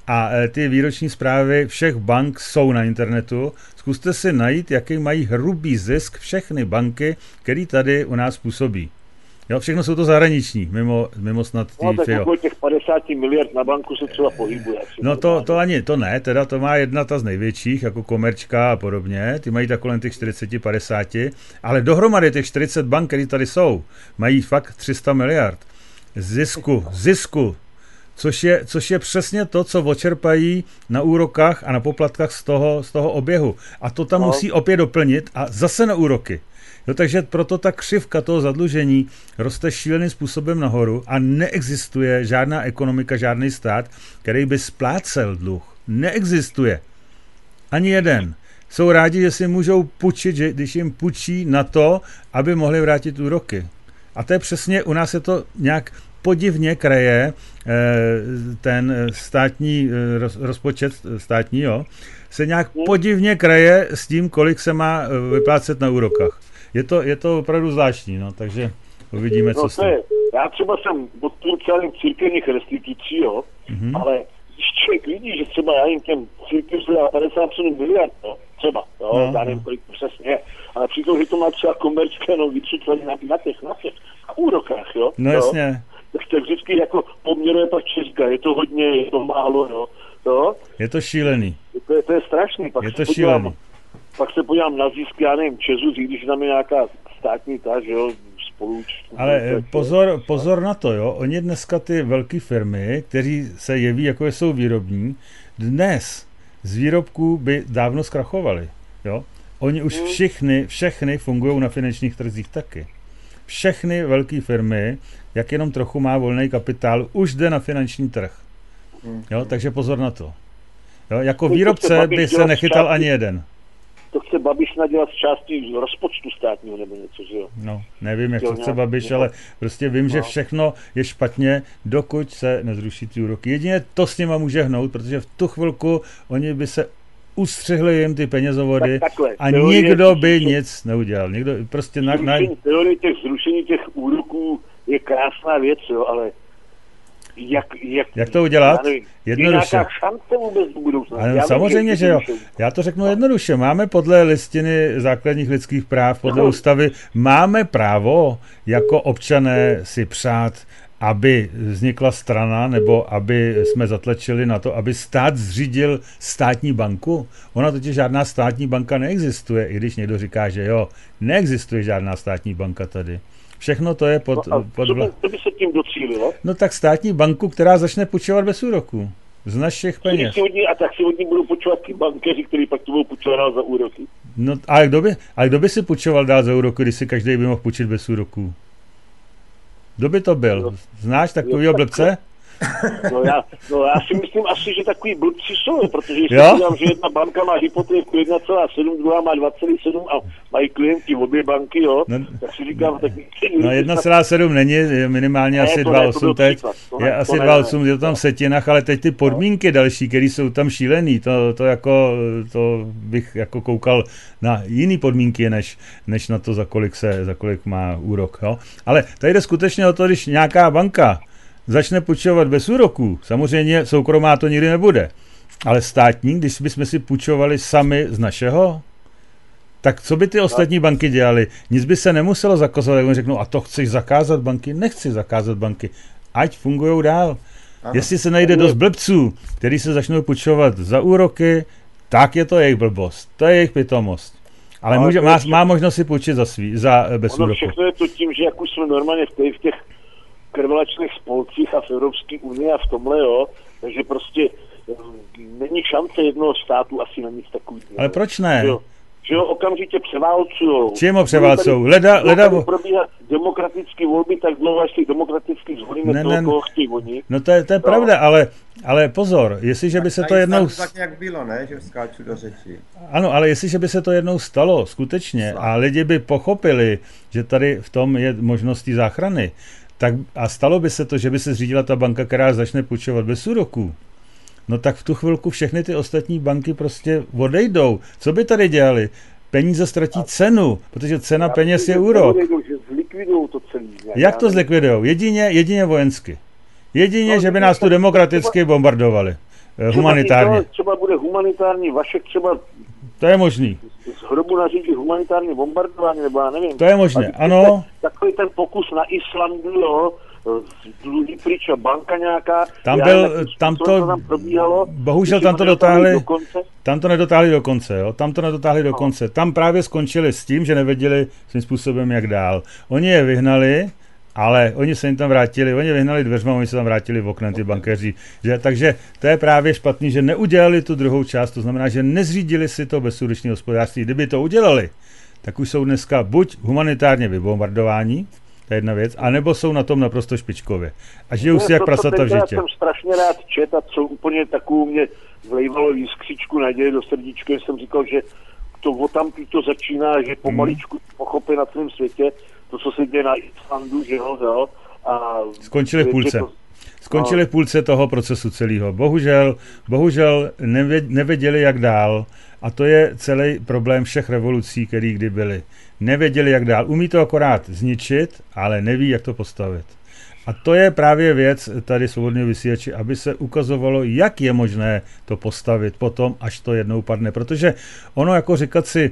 A ty výroční zprávy všech bank jsou na internetu. Zkuste si najít, jaký mají hrubý zisk všechny banky, které tady u nás působí. Jo, všechno jsou to zahraniční, mimo, mimo snad tý no, tak okolo těch padesát miliard na banku se třeba pohybuje. No to, to ani, to ne, teda to má jedna ta z největších, jako Komerčka a podobně, ty mají tak kolem těch čtyřicet padesát, ale dohromady těch čtyřicet bank, které tady jsou, mají fakt tři sta miliard zisku, zisku, což je, což je přesně to, co očerpají na úrokách a na poplatkách z toho, z toho oběhu. A to tam no. musí opět doplnit a zase na úroky. Jo, takže proto ta křivka toho zadlužení roste šíleným způsobem nahoru a neexistuje žádná ekonomika, žádný stát, který by splácel dluh. Neexistuje. Ani jeden. Jsou rádi, že si můžou půjčit, že když jim půjčí na to, aby mohli vrátit úroky. A to je přesně, u nás je to nějak podivně kraje, ten státní rozpočet státní, jo, se nějak podivně kraje s tím, kolik se má vyplácet na úrokách. Je to, je to opravdu zvláštní, no, takže uvidíme, no, co s tím. Já třeba jsem odpůrčal církevních restitucí, jo, mm-hmm. ale když člověk vidí, že třeba já jim těm církev dá padesát sedm miliard, no, třeba, jo, no, já nevím, kolik přesně, ale přitom, že to má třeba Komerčka, no, vyčítali na, na těch, na těch na úrokách, jo. No, jo? jasně. Tak to vždycky jako poměruje pak Česka, je to hodně, je to málo, jo. jo? Je to šílený. To je, to je strašný. Pak je to podívám, šílený. Pak se podívám na zisk, já nevím, Česu, když tam je nějaká státní ta, že jo, spolu. Ale pozor, pozor na to, jo, oni dneska ty velké firmy, kteří se jeví, jako jsou výrobní, dnes z výrobků by dávno zkrachovali, jo. Oni už hmm. všichni, všechny fungují na finančních trzích taky. Všechny velké firmy, jak jenom trochu má volný kapitál, už jde na finanční trh. Jo, takže pozor na to. Jo, jako výrobce by se nechytal ani jeden. To chce Babiš nadělat z části rozpočtu státního nebo něco, že jo? No, nevím, jak to chce Babiš, ale prostě vím, že všechno je špatně, dokud se nezruší ty úroky. Jedině to s nima může hnout, protože v tu chvilku oni by se ustřihli jim ty penězovody tak takhle, a nikdo by těch, nic neudělal. Nikdo prostě na, na... Teorie těch zrušení těch úroků je krásná věc, jo, ale jak, jak, jak to udělat? Nevím, jednoduše. Je nějaká šance vůbec v budoucnu? Ano, samozřejmě, že jo. Já to řeknu jednoduše. Máme podle listiny základních lidských práv, podle no. ústavy, máme právo jako občané si přát, aby vznikla strana, nebo aby jsme zatlačili na to, aby stát zřídil státní banku. Ona totiž žádná státní banka neexistuje, i když někdo říká, že jo, neexistuje žádná státní banka tady. Všechno to je pod... No pod co, by, co by se tím docílilo? No tak státní banku, která začne půjčovat bez úroků. Z našich peněz. Ní, a tak si od ní budou půjčovat ty bankéři, kteří pak to budou půjčovat dál za úroky. No a kdo by, a kdo by si půjčoval dál za úroky, když si každý by mohl půjčit bez úroků? Kdo by to byl? Znáš takovýho blbce? No já, no já si myslím asi, že takový blbci jsou, protože si říkám, že jedna banka má hypotéku jedna celá sedm, druhá má dva celá sedm a mají klienti obě banky, jo, no, tak si říkám, tak... No jedna celá sedm není, je minimálně ne, asi dva celá osm teď, to je ne, asi dva celá osm, je to tam v setinách, ale teď ty podmínky no. další, které jsou tam šílený, to, to jako, to bych jako koukal na jiný podmínky, než, než na to, za kolik se, za kolik má úrok, jo. Ale tady jde skutečně o to, když nějaká banka začne půjčovat bez úroků. Samozřejmě soukromá to nikdy nebude. Ale státní, když bychom si půjčovali sami z našeho, tak co by ty ostatní banky dělali? Nic by se nemuselo zakazovat. Jak oni řeknou, a to chceš zakázat banky? Nechci zakázat banky. Ať fungujou dál. Aha. Jestli se najde dost blbců, který se začnou půjčovat za úroky, tak je to jejich blbost. To je jejich pitomost. Ale může, má, má možnost si půjčit za, svý, za bez úroku. Všechno je to tím, že jak už jsme normálně v těch, v těch krvelačných spolcích a v Evropské unii a v tomhle, jo, takže prostě není šance jednoho státu asi na nic takového. Ale proč ne? Jo, že jo, okamžitě převálcujou. Čím ho převálcujou? Leda, leda... probíhá demokratické volby, tak dlouho, až těch demokraticky zvolíme ne, toho, ne, koho chtějí oni. No to je, to je no. pravda, ale, ale pozor, jestliže by se tak to jednou... Tak jak bylo, ne? Že skáču do řeči. Ano, ale jestliže by se to jednou stalo, skutečně, Slav. a lidi by pochopili, že tady v tom je možností záchrany, tak a stalo by se to, že by se zřídila ta banka, která začne půjčovat bez úroků, no tak v tu chvilku všechny ty ostatní banky prostě odejdou. Co by tady dělali? Peníze ztratí cenu, protože cena peněz je úrok. Jak to zlikvidujou? Jedině, jedině vojensky. Jedině, že by nás tu demokraticky bombardovali. humanitárně. Třeba, třeba bude humanitární, Vašek třeba... To je možný. Z hrobu nařídí humanitární bombardování, nebo já nevím. To je možné, ano. Takový ten pokus na Islandu, jo, dluhý pryč a banka nějaká. Tam byl, tam to, to tam probíhalo, bohužel tam to dotáhli, tam to nedotáhli do konce, jo, tam to nedotáhli do no. konce. Tam právě skončili s tím, že nevěděli svým způsobem, jak dál. Oni je vyhnali, ale oni se jim tam vrátili, oni vyhnali dveřma, oni se tam vrátili v oknem, ty bankéři. Že, takže to je právě špatný, že neudělali tu druhou část, to znamená, že nezřídili si to bezúročné hospodářství. Kdyby to udělali, tak už jsou dneska buď humanitárně vybombardováni, to je jedna věc, anebo jsou na tom naprosto špičkově. A žijou si jak prasata v žitě. Já jsem strašně rád čet a co úplně takovou mě vlejvalo jiskřičku naděje do srdíčka, jsem říkal, že to o tam to začíná, že pomaličku pochopí na celém světě, to, co se děje na Islandu, že jo, jo. A skončili v půlce. To, Skončili v půlce toho procesu celého. Bohužel, bohužel nevěděli, jak dál. A to je celý problém všech revolucí, které kdy byly. Nevěděli, jak dál. Umí to akorát zničit, ale neví, jak to postavit. A to je právě věc tady svobodného vysílače, aby se ukazovalo, jak je možné to postavit potom, až to jednou padne. Protože ono, jako říkat si,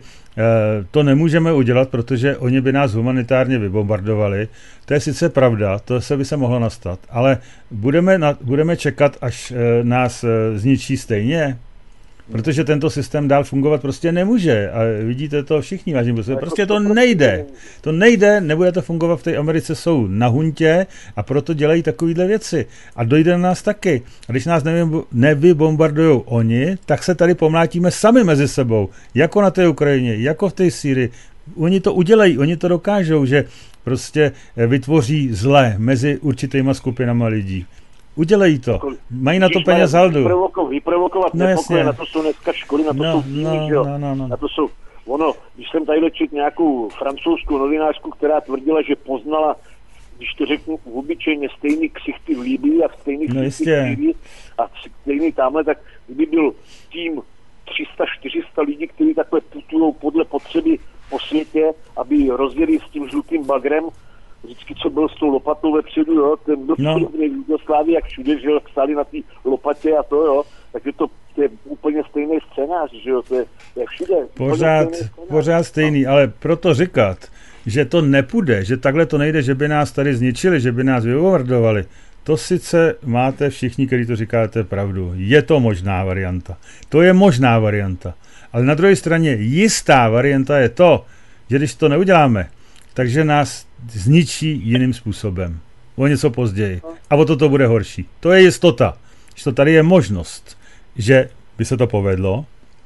to nemůžeme udělat, protože oni by nás humanitárně vybombardovali. To je sice pravda, to se by se mohlo nastat, ale budeme, na, budeme čekat, až nás zničí stejně. Protože tento systém dál fungovat prostě nemůže. A vidíte to všichni, vážení, prostě, prostě to nejde. To nejde, nebude to fungovat. V té Americe jsou na huntě a proto dělají takovýhle věci. A dojde na nás taky. A když nás nevybombardujou oni, tak se tady pomlátíme sami mezi sebou. Jako na té Ukrajině, jako v té Sýrii. Oni to udělají, oni to dokážou, že prostě vytvoří zle mezi určitýma skupinama lidí. Udělají to. Mají na to peněz haldu. Vyprovokovat no, nepokoje, na to jsou dneska školy, na to no, jsou týmy, no, že jo. No, no, no. Na to jsou, ono, když jsem tady četl nějakou francouzskou novinářku, která tvrdila, že poznala, když to řeknu obyčejně, stejný ksichty v Líbii a stejný no, ksichty v Líbii a stejný tamhle, tak kdyby byl tým tři sta čtyři sta lidí, kteří takhle putujou podle potřeby po světě, aby rozjeli s tím žlutým bagrem, vždycky, co byl s tou lopatou vepředu, jo, ten byl no. v Jugoslávii, jak všude, že jo, stáli na té lopatě a to, jo, tak je to, to je úplně stejný scénář, že jo, to je, to je všude. Pořád, stejný pořád stejný, ale proto říkat, že to nepůjde, že takhle to nejde, že by nás tady zničili, že by nás vybombardovali, to sice máte všichni, kteří to říkáte pravdu. Je to možná varianta. To je možná varianta. Ale na druhé straně jistá varianta je to, že když to neuděláme, takže nás zničí jiným způsobem. O něco později. A o to to bude horší. To je jistota. Že to tady je možnost, že by se to povedlo,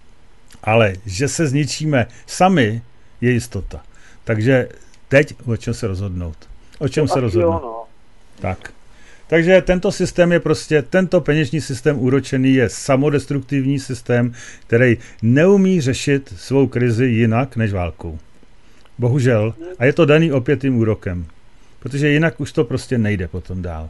ale že se zničíme sami, je jistota. Takže teď o čem se rozhodnout. O čem se rozhodnout. Tak. Takže tento systém je prostě, tento peněžní systém úročený je samodestruktivní systém, který neumí řešit svou krizi jinak než válkou. Bohužel. A je to daný opět tím úrokem. Protože jinak už to prostě nejde potom dál.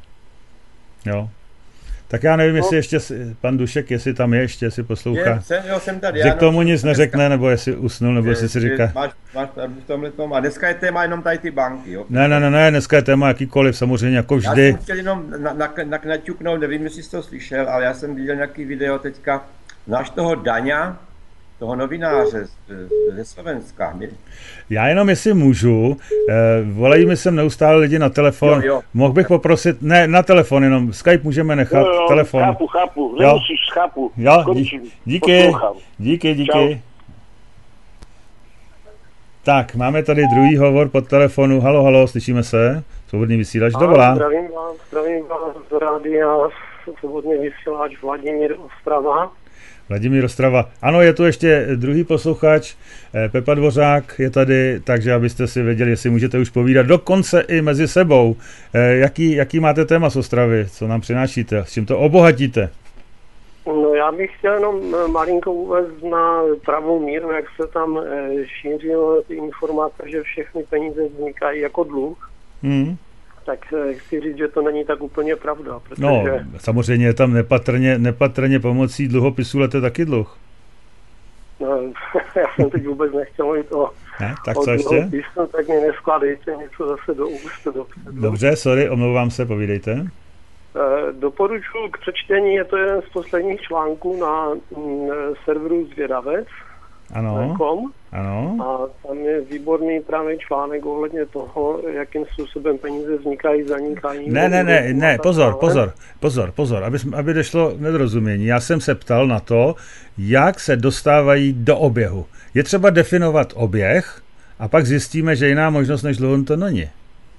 Jo. Tak já nevím, jestli ještě pan Dušek, jestli tam je, ještě jestli poslouchá. Je, jsem, jo, jsem tady. Že k tomu nic neřekne, nebo jestli usnul, nebo jestli si říká. Máš, máš v tomhle tom. A dneska je téma jenom tady ty banky, jo? Ne, ne, ne, ne, dneska je téma jakýkoliv, samozřejmě, jako vždy. Já jsem chtěl jenom na, na, na, naťuknout, nevím, jestli jsi to slyšel, ale já jsem viděl nějaký video teďka. Znáš toho Daňa, toho novináře ze Slovenska. Já jenom, jestli můžu, eh, volají mi sem neustále lidi na telefon. Jo, jo. Mohl bych poprosit, ne, na telefon jenom, Skype můžeme nechat, jo, jo, telefon. Chápu, chápu, nemusíš, chápu. Jo, dí, díky, díky, díky. Čau. Tak, máme tady druhý hovor pod telefonu. Halo, halo, slyšíme se? Svobodný vysílač, kdo volá? Zdravím vás, zdravím vás z rádia Svobodný vysílač Vladimír Ostrava. Vladimír Ostrava. Ano, je tu ještě druhý posluchač, Pepa Dvořák je tady, takže abyste si věděli, jestli můžete už povídat dokonce i mezi sebou. Jaký, jaký máte téma z Ostravy? Co nám přinášíte? S čím to obohatíte? No, já bych chtěl jenom malinko uvést na pravou míru, jak se tam šířilo ty informace, že všechny peníze vznikají jako dluh. Hmm. Tak chci říct, že to není tak úplně pravda. Protože... No, samozřejmě je tam nepatrně, nepatrně pomocí dluhopisů, ale to je taky dluh. No, já jsem teď vůbec nechtěl mít o, ne? Tak o co ještě? dluhopisu, tak mě neskládejte něco zase do úst. Do Dobře, sorry, omlouvám se, povídejte. Doporučuji k přečtení, je to jeden z posledních článků na mm, serveru Zvědavec. Ano, kom. ano. A tam je výborný právě článek ohledně toho, jakým způsobem peníze vznikají, zanikají. Ne, ne, ne, ne, pozor, pozor, pozor, pozor, aby, aby došlo k nedorozumění. Já jsem se ptal na to, jak se dostávají do oběhu. Je třeba definovat oběh a pak zjistíme, že jiná možnost než dluhom to není.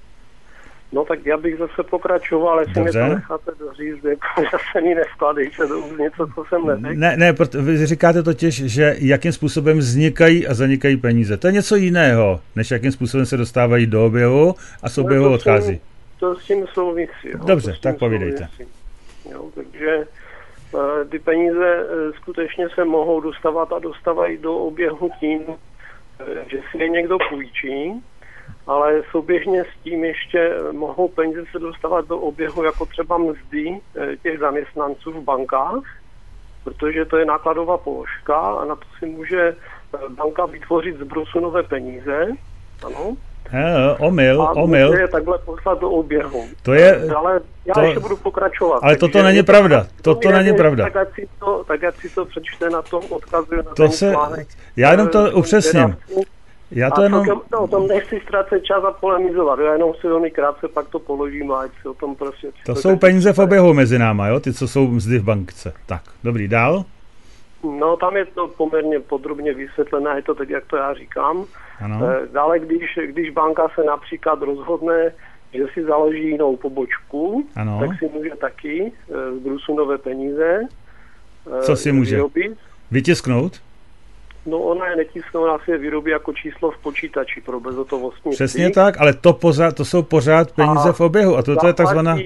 No tak já bych zase pokračoval, jestli mě to necháte doříct, zase mi nevkládejte do úst něco, co jsem neřekl. Ne, ne, vy říkáte totiž, že jakým způsobem vznikají a zanikají peníze. To je něco jiného, než jakým způsobem se dostávají do oběhu a z oběhu odchází. To s tím souvisí. Dobře, tak povídejte. Jo, takže ty peníze skutečně se mohou dostávat a dostávají do oběhu tím, že si je někdo půjčí, ale souběžně s tím ještě mohou peníze se dostávat do oběhu jako třeba mzdy těch zaměstnanců v bankách, protože to je nákladová položka a na to si může banka vytvořit z brusu nové peníze. Ano. Je, omyl, a omyl. A je takhle poslat do oběhu. To je, ale já to, ještě budu pokračovat. Ale toto není pravda. Toto není pravda. Tak ať si to, tak ať si to přečte na tom odkazu na to ten se, článek. Já jenom to upřesním. Já to a jenom... celkem, no, o tom nechci ztrácet čas a polemizovat. Já jenom si velmi krátce pak to položím a ať si o tom prostě... To jsou peníze v oběhu mezi náma, jo? Ty, co jsou mzdy v bankce. Tak, dobrý, dál? No, tam je to poměrně podrobně vysvětlené, je to tak, jak to já říkám. Ano. Dále, když, když banka se například rozhodne, že si založí jinou pobočku, ano. tak si může taky z brusu nové peníze Co si může? Vyrobit. Vytisknout? No ona je netisknou, ona si je vyrobí jako číslo v počítači pro bezhotovostní. Přesně tak, ale to, pořád, to jsou pořád peníze a v oběhu a to, to je takzvaná...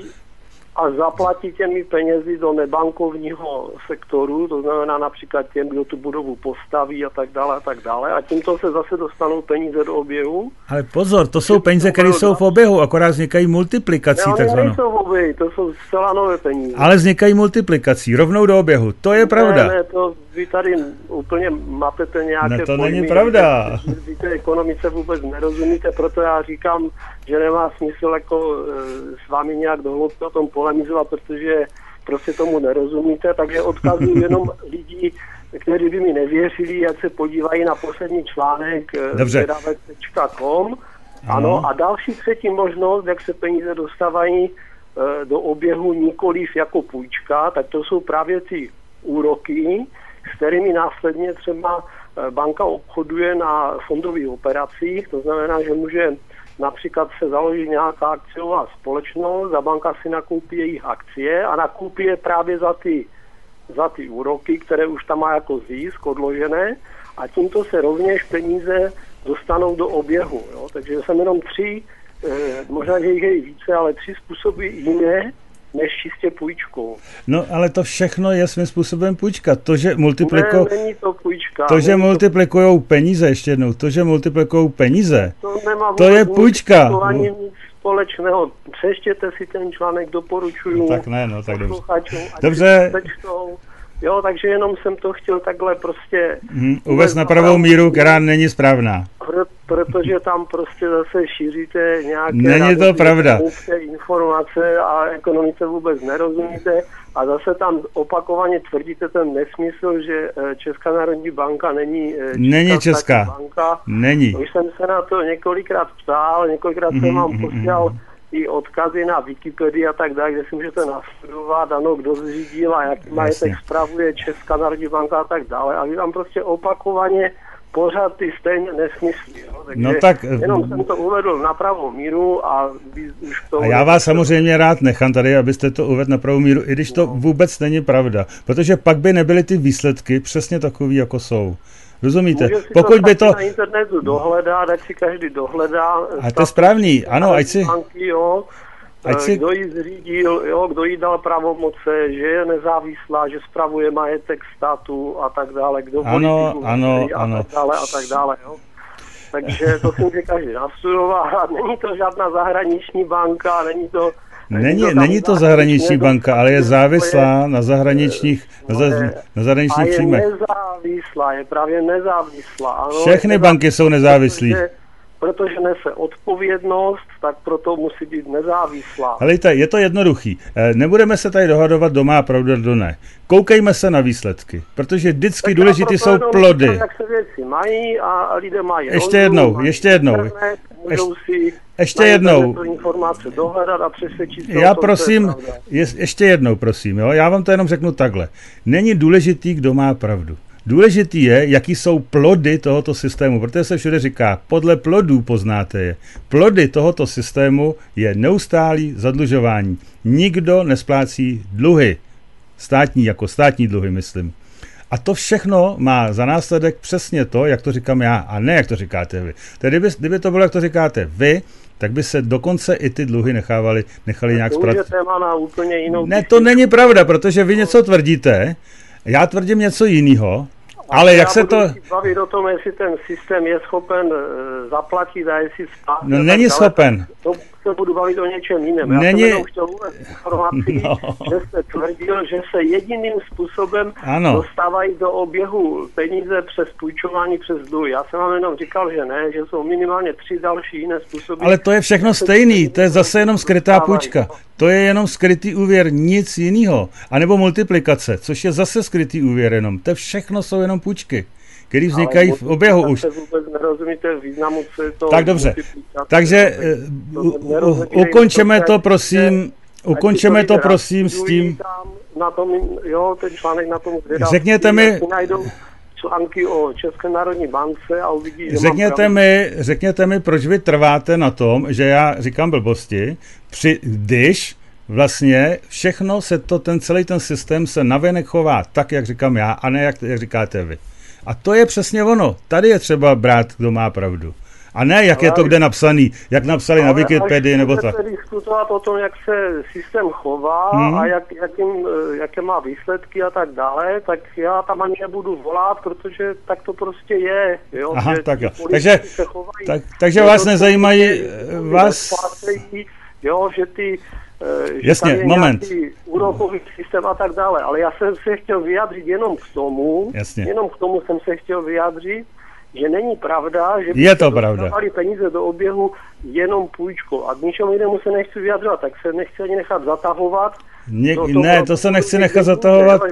A zaplatí těmi penězi do nebankovního sektoru, to znamená například těm, kdo tu budovu postaví a tak dále a tak dále. A tímto se zase dostanou peníze do oběhu. Ale pozor, to jsou peníze, které jsou v oběhu, akorát vznikají multiplikací. Ne, takzvanou. Nejsou v oběhu, to jsou zcela nové peníze. Ale vznikají multiplikací, rovnou do oběhu, to je pravda. Ne, ne, to vy tady úplně matete nějaké Ne, to pojmy, není pravda. Vy té ekonomice vůbec nerozumíte, proto já říkám, že nemá smysl jako s vámi nějak dohloubky o tom polemizovat, protože prostě tomu nerozumíte, takže odkazuju jenom lidí, kteří by mi nevěřili, ať se podívají na poslední článek zvědavec tečka com. Ano, a další třetí možnost, jak se peníze dostávají do oběhu nikoliv jako půjčka, tak to jsou právě ty úroky, s kterými následně třeba banka obchoduje na fondových operacích, to znamená, že může například se založí nějaká akciová společnost a banka si nakoupí jejich akcie a nakoupí je právě za ty, za ty úroky, které už tam má jako zisk odložené a tímto se rovněž peníze dostanou do oběhu. Jo? Takže jsem jenom tři, eh, možná, že jich je i více, ale tři způsoby jiné, než čistě půjčkou. No, ale to všechno je svým způsobem půjčka. To, že multipliko... ne, není to půjčka. To, že multiplikujou peníze, ještě jednou, to, že multiplikujou peníze, to, nemá to je půjčka. To ani nic společného. Přečtěte si ten článek, doporučuju. No, tak ne, no, tak dobře. Dobře. Jo, takže jenom jsem to chtěl takhle prostě... Hmm, uvést na pravou míru, která není správná. Protože tam prostě zase šíříte nějaké... Není to pravda. Informace a ekonomice vůbec nerozumíte a zase tam opakovaně tvrdíte ten nesmysl, že Česká národní banka není česká, není česká. banka. Není. Už jsem se na to několikrát ptal, několikrát mm-hmm, jsem vám posílal mm-hmm. i odkazy na Wikipedii a tak dále, kde si můžete nastudovat, ano, kdo zřídil a jaký majetek spravuje Česká národní banka a tak dále. A vy tam prostě opakovaně pořád ty stejně nesmyslí. Jo? Takže no tak, jenom jsem to uvedl na pravou míru a vy už to... A já vás samozřejmě rád nechám tady, abyste to uvedl na pravou míru, i když to vůbec není pravda. Protože pak by nebyly ty výsledky přesně takový, jako jsou. Rozumíte? Může si Pokud to by to... na internetu dohledat, ať si každý dohledá... A to je správný, ano, ať si... Banky, jo, ať si... Kdo ji zřídil, jo, kdo jí dal pravomoce, že je nezávislá, že spravuje majetek státu a tak dále, kdo ano, volí ano, a ano. tak dále a tak dále, jo. Takže to si může každý nastudovat. Není to žádná zahraniční banka, není to... Není, není to zahraniční banka, ale je závislá na zahraničních, na, za, na zahraničních příjmech. A je nezávislá, je právě nezávislá. Ano, Všechny banky jsou nezávislí. protože nese odpovědnost, tak proto musí být nezávislá. Helejte, je to jednoduchý. Nebudeme se tady dohadovat, kdo má pravdu, kdo ne. Koukejme se na výsledky, protože vždycky důležitý jsou plody. Říkám, jak se věci mají a lidé mají ještě rozum, jednou, mají ještě jednou. Internet, můžou si ještě jednou. Informace dohledat a přesvědčit se Já o tom, prosím, je, ještě jednou prosím, jo? Já vám to jenom řeknu takhle. Není důležitý, kdo má pravdu. Důležitý je, jaký jsou plody tohoto systému, protože se všude říká, podle plodů poznáte je. Plody tohoto systému je neustálý zadlužování. Nikdo nesplácí dluhy. Státní, jako státní dluhy, myslím. A to všechno má za následek přesně to, jak to říkám já, a ne jak to říkáte vy. Tedy kdyby, kdyby to bylo, jak to říkáte vy, tak by se dokonce i ty dluhy nechávaly, nechali nějak zpracovat. Ne, to není pravda, protože vy něco tvrdíte, já tvrdím něco jiného, ale jak se to... Já budu bavit o tom, jestli ten systém je schopen zaplatit a jestli spát. No není schopen. To se budu bavit o něčem jiném. Já není... jsem jenom chtěl uvést informaci, no. že jste tvrdil, že se jediným způsobem ano. dostávají do oběhu peníze přes půjčování přes dluhy. Já jsem vám jenom říkal, že ne, že jsou minimálně tři další jiné způsoby. Ale to je všechno stejný, to je zase jenom skrytá půjčka. To je jenom skrytý úvěr, nic jiného. A nebo multiplikace, což je zase skrytý úvěr jenom. To všechno jsou jenom půjčky, které vznikají v oběhu už. Vůbec nerozumíte významu, co je to. Tak dobře, takže uh, ukončeme to prosím, ukončeme to prosím s tím. Na tom, jo, ten článek na tom řekněte mi, články o České národní bance a uvidí, že řekněte mi, řekněte mi, proč vy trváte na tom, že já říkám blbosti, při, když vlastně všechno se to, ten celý ten systém se navenek chová tak, jak říkám já, a ne jak, jak říkáte vy. A to je přesně ono. Tady je třeba brát, kdo má pravdu. A ne, jak ale je to kde napsaný, jak napsali na Wikipedii nebo tak. Ale diskutovat o tom, jak se systém chová hmm. a jak, jakým, jaké má výsledky a tak dále, tak já tam ani nebudu volat, protože tak to prostě je. Jo? Aha, že tak jo. Takže, chovají, tak, takže vás nezajímají, vás... Jo, že ty... Že jasně, moment. Úrokový systém a tak dále, ale já jsem se chtěl vyjádřit jenom k tomu, jasně. jenom k tomu jsem se chtěl vyjádřit, že není pravda, že by je to pravda. dostávali peníze do oběhu jenom půjčkou. A k ničemu jinému se nechci vyjadřovat, tak se nechci ani nechat zatahovat. Něk, to, to, ne, to se nechci nechat zatahovat.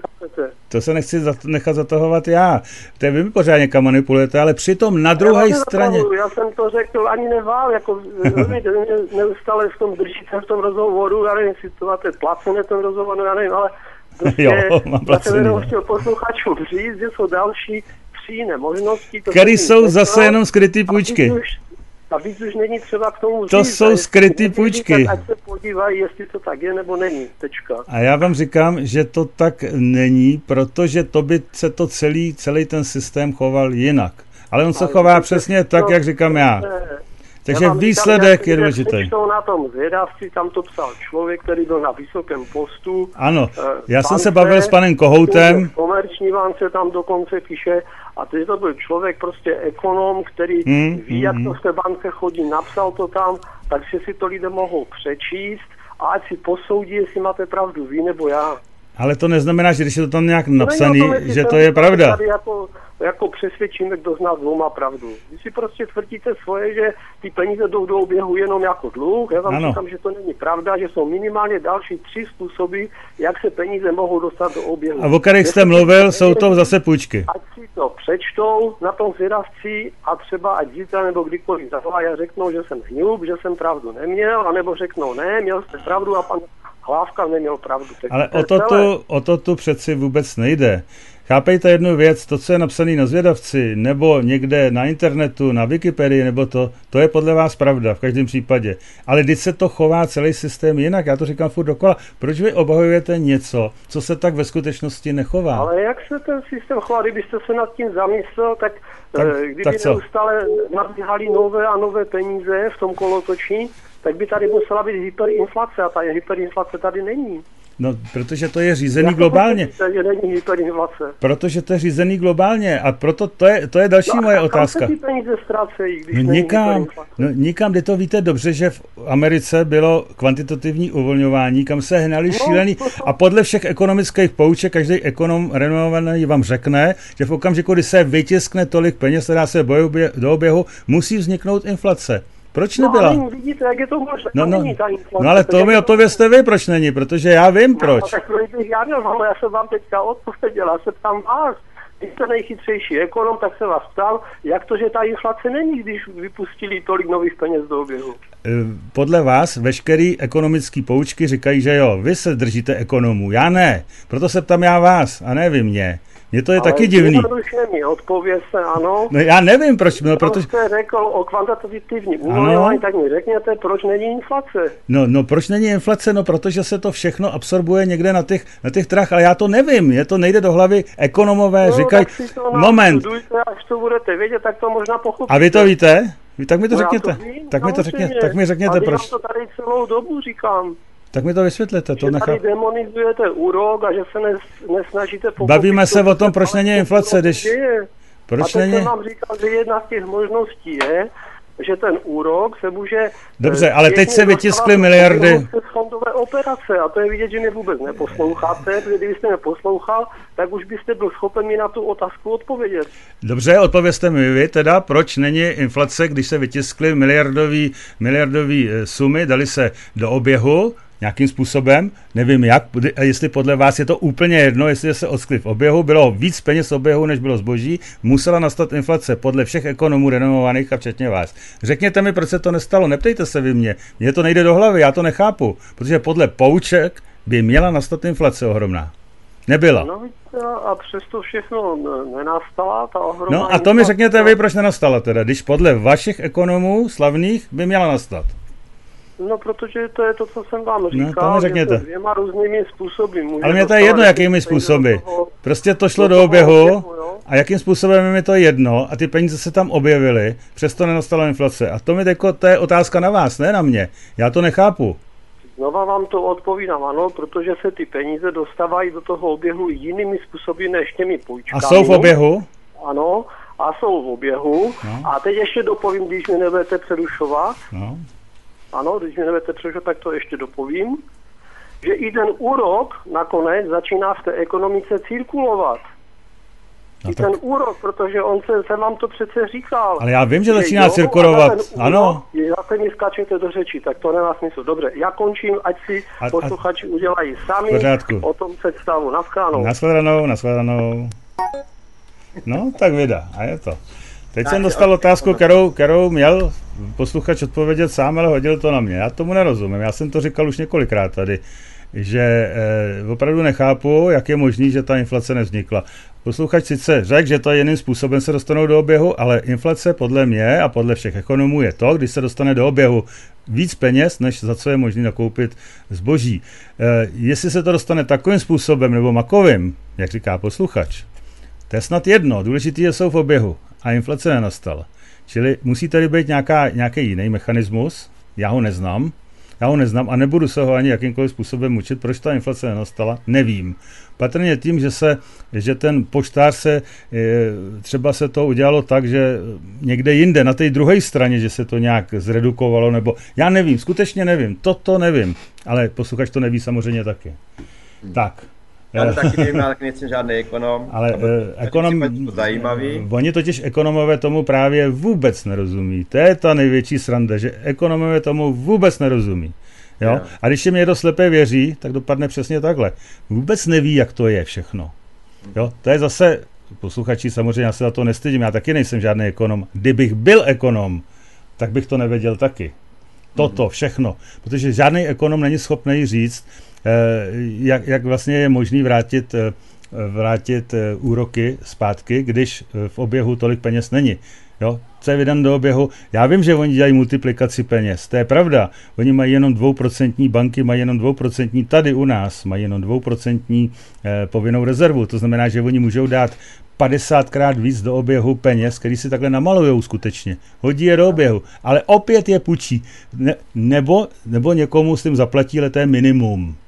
To se nechci nechat zatahovat já. To vy mi pořádně kam manipulujete, ale přitom na druhé straně... Já jsem to řekl ani nevál, jako neustále v tom držíte v tom rozhovoru, já nevím, jestli to máte placené ten rozhovor, já nevím, ale prostě jo, mám já jsem jenom chtěl posluchačům říct, že jsou další tři jiné možnosti. Které jsou zase jenom skrytý půjčky. A víc už není třeba k tomu říct. To jsou skrytý půjčky. Ať se podívají, jestli to tak je, nebo není. Tečka. A já vám říkám, že to tak není, protože to by se to celý, celý ten systém choval jinak. Ale on se chová přesně tak, jak říkám já. Takže výsledek říkám, je důležitý. Na tom zvědavci, tam to psal člověk, který byl na vysokém postu. Ano, já bance, jsem se bavil s panem Kohoutem. Komerční bance tam dokonce píše, a teď to byl člověk, prostě ekonom, který hmm, ví, jak to v té bance chodí, napsal to tam, takže si to lidé mohou přečíst a ať si posoudí, jestli máte pravdu vy nebo já. Ale to neznamená, že když je to tam nějak napsaný, to že to je pravda. Tady jako, jako přesvědčíme, kdo z nás dvou má pravdu. Když si prostě tvrdíte svoje, že ty peníze jdou do oběhu jenom jako dluh, já vám říkám, že to není pravda, že jsou minimálně další tři způsoby, jak se peníze mohou dostat do oběhu. A o kterých jste mluvil, jsou to zase půjčky. Ať si to přečtou na tom zvědavci a třeba ať zítra nebo kdykoliv zavolají a řeknou, že jsem hňub, že jsem pravdu neměl, anebo řeknou ne, měl jste pravdu a pan Hlávka neměl pravdu. Ale o to, tu, o to tu přeci vůbec nejde. Chápejte jednu věc, to, co je napsané na zvědavci, nebo někde na internetu, na Wikipedii, nebo to, to je podle vás pravda v každém případě. Ale když se to chová celý systém jinak, já to říkám furt dokola, proč vy obhajujete něco, co se tak ve skutečnosti nechová? Ale jak se ten systém chová, kdybyste se nad tím zamyslel, tak, tak kdyby tak neustále nabíhali nové a nové peníze v tom kolotočí, tak by tady musela být hyperinflace a ta hyperinflace tady není. No, protože to je řízený globálně. Takže není hyperinflace. Protože to je řízený globálně a proto to je, to je další no moje a otázka. Kam se ty peníze ztrácejí, když no, není nikam, hyperinflace? no nikam, kde to víte dobře, že v Americe bylo kvantitativní uvolňování, kam se hnali no, šílený to... a podle všech ekonomických pouček každý ekonom renomovaný vám řekne, že v okamžiku, kdy se vytiskne tolik peněz, která se bojuje do oběhu, musí vzniknout inflace. Proč nebyla? No, ale vidíte, jak je to možné. No, no, není ta inflace, no ale to mi odpovězte vy, proč není, protože já vím, proč. No, tak bych já měl, ale já jsem vám teďka odpověděl, já se ptám vás. Když jste nejchytřejší ekonom, tak se vás ptal, jak to, že ta inflace není, když vypustili tolik nových peněz do oběhu. Podle vás veškerý ekonomický poučky říkají, že jo, vy se držíte ekonomů, já ne. Proto se ptám já vás a ne vy mě. Mně to je ale taky divný. Ale mi odpověď se, ano. No já nevím, proč. No, protože... jste řekl o kvantitativním uvolňování, tak mi řekněte, proč není inflace. No, no proč není inflace? No protože se to všechno absorbuje někde na těch, na těch trhách, ale já to nevím. Je to nejde do hlavy. Ekonomové no, říkají, moment. Studujte, až to budete vědět, tak to možná pochopíte. A vy to víte? Vy, tak mi to no, řekněte. To vím, tak, mi to řekněte tak mi řekněte, proč. Já to tady celou dobu říkám. Tak mi to vysvětlete. To že nechám. Tady demonizujete úrok a že se nes, nesnažíte pochopit. Bavíme se o tom, proč není inflace, když... Proč a teď jsem vám říkal, že jedna z těch možností je, že ten úrok se může... Dobře, ale teď se vytiskly miliardy. Fondové operace a to je vidět, že mě vůbec neposloucháte, protože kdybyste mě poslouchal, tak už byste byl schopen mi na tu otázku odpovědět. Dobře, odpovězte mi vy teda, proč není inflace, když se vytiskly miliardový, miliardový sumy, dali se do oběhu, nějakým způsobem, nevím jak, jestli podle vás je to úplně jedno, jestli se odskli v oběhu, bylo víc peněz v oběhu, než bylo zboží, musela nastat inflace podle všech ekonomů renomovaných a včetně vás. Řekněte mi, proč se to nestalo, neptejte se vy mě, mně to nejde do hlavy, já to nechápu, protože podle pouček by měla nastat inflace ohromná. Nebyla. No a přesto všechno nenastala ta ohromná. No a to mi řekněte vy, proč nenastala teda, když podle vašich ekonomů slavných by měla nastat. No, protože to je to, co jsem vám říkal, no, že se dvěma různými způsoby. Ale mě to je jedno, jakými způsoby. Toho, prostě to šlo do oběhu oběhu a jakým způsobem je mi to jedno a ty peníze se tam objevily, přesto nenastala inflace. A to mi jako, to je otázka na vás, ne na mě. Já to nechápu. Znova vám to odpovídám, ano, protože se ty peníze dostávají do toho oběhu jinými způsoby než těmi půjčkami. A jsou v oběhu? Ano, a jsou v oběhu. No. A teď ještě dopovím, když mě nebudete přerušovat. No. Ano, když mě nebudete přerušovat, tak to ještě dopovím. Že i ten úrok nakonec začíná v té ekonomice cirkulovat. No I tak... ten úrok, protože on se, jsem vám to přece říkal. Ale já vím, že začíná jo, cirkulovat. Úrok, ano. Zase mi skáčete do řeči, tak to nemá smysl. Dobře, já končím, ať si a, posluchači a... udělají sami o tom představu. Naschledanou. Naschledanou, naschledanou. No, tak vida. A je to. Teď jsem dostal otázku, kterou, kterou měl posluchač odpovědět sám, ale hodil to na mě. Já tomu nerozumím. Já jsem to říkal už několikrát tady, že eh, opravdu nechápu, jak je možný, že ta inflace nevznikla. Posluchač sice řekl, že to jiným způsobem se dostanou do oběhu, ale inflace podle mě a podle všech ekonomů je to, když se dostane do oběhu víc peněz, než za co je možné nakoupit zboží. Eh, jestli se to dostane takovým způsobem nebo makovým, jak říká posluchač, to je snad jedno. Důležitý je, jsou v oběhu. A inflace nenastala. Čili musí tady být nějaká, nějaký jiný mechanismus, já ho neznám, já ho neznám a nebudu se ho ani jakýmkoliv způsobem učit, proč ta inflace nenastala, nevím. Patrně tím, že, se, že ten poštář se, třeba se to udělalo tak, že někde jinde, na té druhé straně, že se to nějak zredukovalo, nebo já nevím, skutečně nevím, toto nevím, ale posluchač to neví samozřejmě taky. Tak. Já to taky nevím, ale nejsem žádný ekonom. Ale uh, ekonom, zajímavý. Oni totiž ekonomové tomu právě vůbec nerozumí. To je ta největší sranda, že ekonomové tomu vůbec nerozumí. Jo? Yeah. A když jim někdo slepě věří, tak dopadne přesně takhle. Vůbec neví, jak to je všechno. Jo? To je zase, posluchači, samozřejmě já se za to nestydím, já taky nejsem žádný ekonom. Kdybych byl ekonom, tak bych to nevěděl taky. Toto, všechno. Protože žádný ekonom není schopný říct, Jak, jak vlastně je možný vrátit, vrátit úroky zpátky, když v oběhu tolik peněz není. Jo? Co je vydan do oběhu? Já vím, že oni dělají multiplikaci peněz, to je pravda. Oni mají jenom dvouprocentní banky, mají jenom dvouprocentní tady u nás, mají jenom dvouprocentní eh, povinnou rezervu. To znamená, že oni můžou dát padesátkrát víc do oběhu peněz, který si takhle namalujou skutečně. Hodí je do oběhu, ale opět je půjčí. Ne, nebo, nebo někomu s tím zaplatí, ale to je minimum.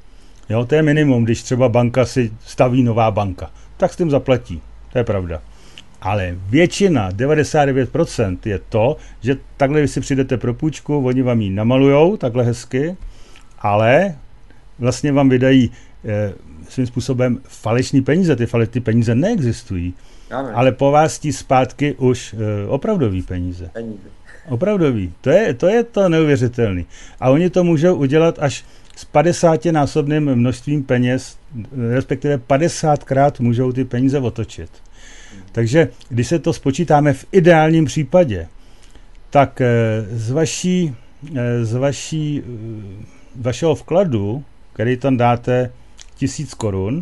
Jo, to je minimum, když třeba banka si staví nová banka. Tak s tím zaplatí, to je pravda. Ale většina, devadesát devět procent je to, že takhle vy si přijdete pro půjčku, oni vám ji namalujou takhle hezky, ale vlastně vám vydají eh, svým způsobem falešný peníze. Ty, fale, ty peníze neexistují, ano. Ale po vás tí zpátky už eh, opravdový peníze. peníze. Opravdový. To je, to je to neuvěřitelný. A oni to můžou udělat až s padesátinásobným množstvím peněz, respektive padesátkrát můžou ty peníze otočit. Takže když se to spočítáme v ideálním případě, tak z, vaší, z vaší, vašeho vkladu, který tam dáte tisíc korun,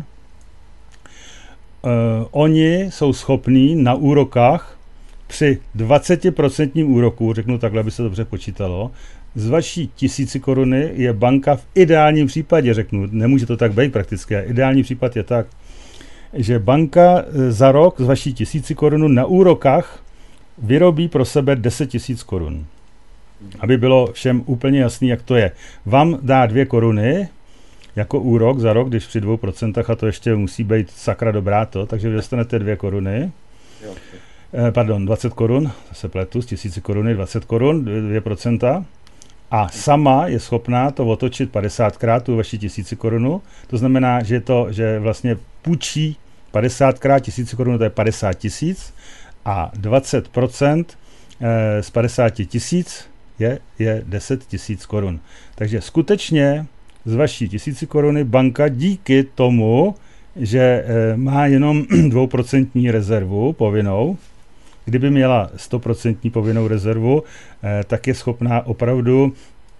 eh, oni jsou schopní na úrokách při dvacet procent úroku, řeknu takhle, aby se dobře počítalo, z vaší tisíci koruny je banka v ideálním případě, řeknu, nemůže to tak být prakticky, ale ideální případ je tak, že banka za rok z vaší tisíci korunu na úrokách vyrobí pro sebe deset tisíc korun. Aby bylo všem úplně jasný, jak to je. Vám dá dvě koruny jako úrok za rok, když při dvou procentech, a to ještě musí být sakra dobrá to, takže vy dostanete dvě koruny. Eh, pardon, dvacet korun, to se pletu, z tisíci koruny dvacet korun, dvě procenta. A sama je schopná to otočit padesátkrát tu vaši tisíci korunu. To znamená, že to, že vlastně půjčí padesátkrát tisíci korun, to je padesát tisíc a dvacet procent z padesáti tisíc je, je deset tisíc korun. Takže skutečně z vaší tisíci koruny banka díky tomu, že má jenom dvouprocentní rezervu povinnou, kdyby měla sto procent povinnou rezervu, tak je schopná opravdu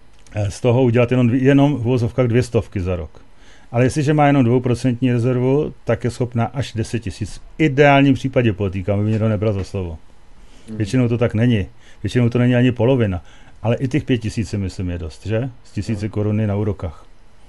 z toho udělat jenom, jenom v uvozovkách dvě stovky za rok. Ale jestliže má jenom dvouprocentní rezervu, tak je schopná až deset tisíc. V ideálním případě, podotýkám, aby mě to nebral za slovo. Většinou to tak není. Většinou to není ani polovina. Ale i těch pět tisíc, myslím, je dost, že? Z tisíce koruny na úrokách.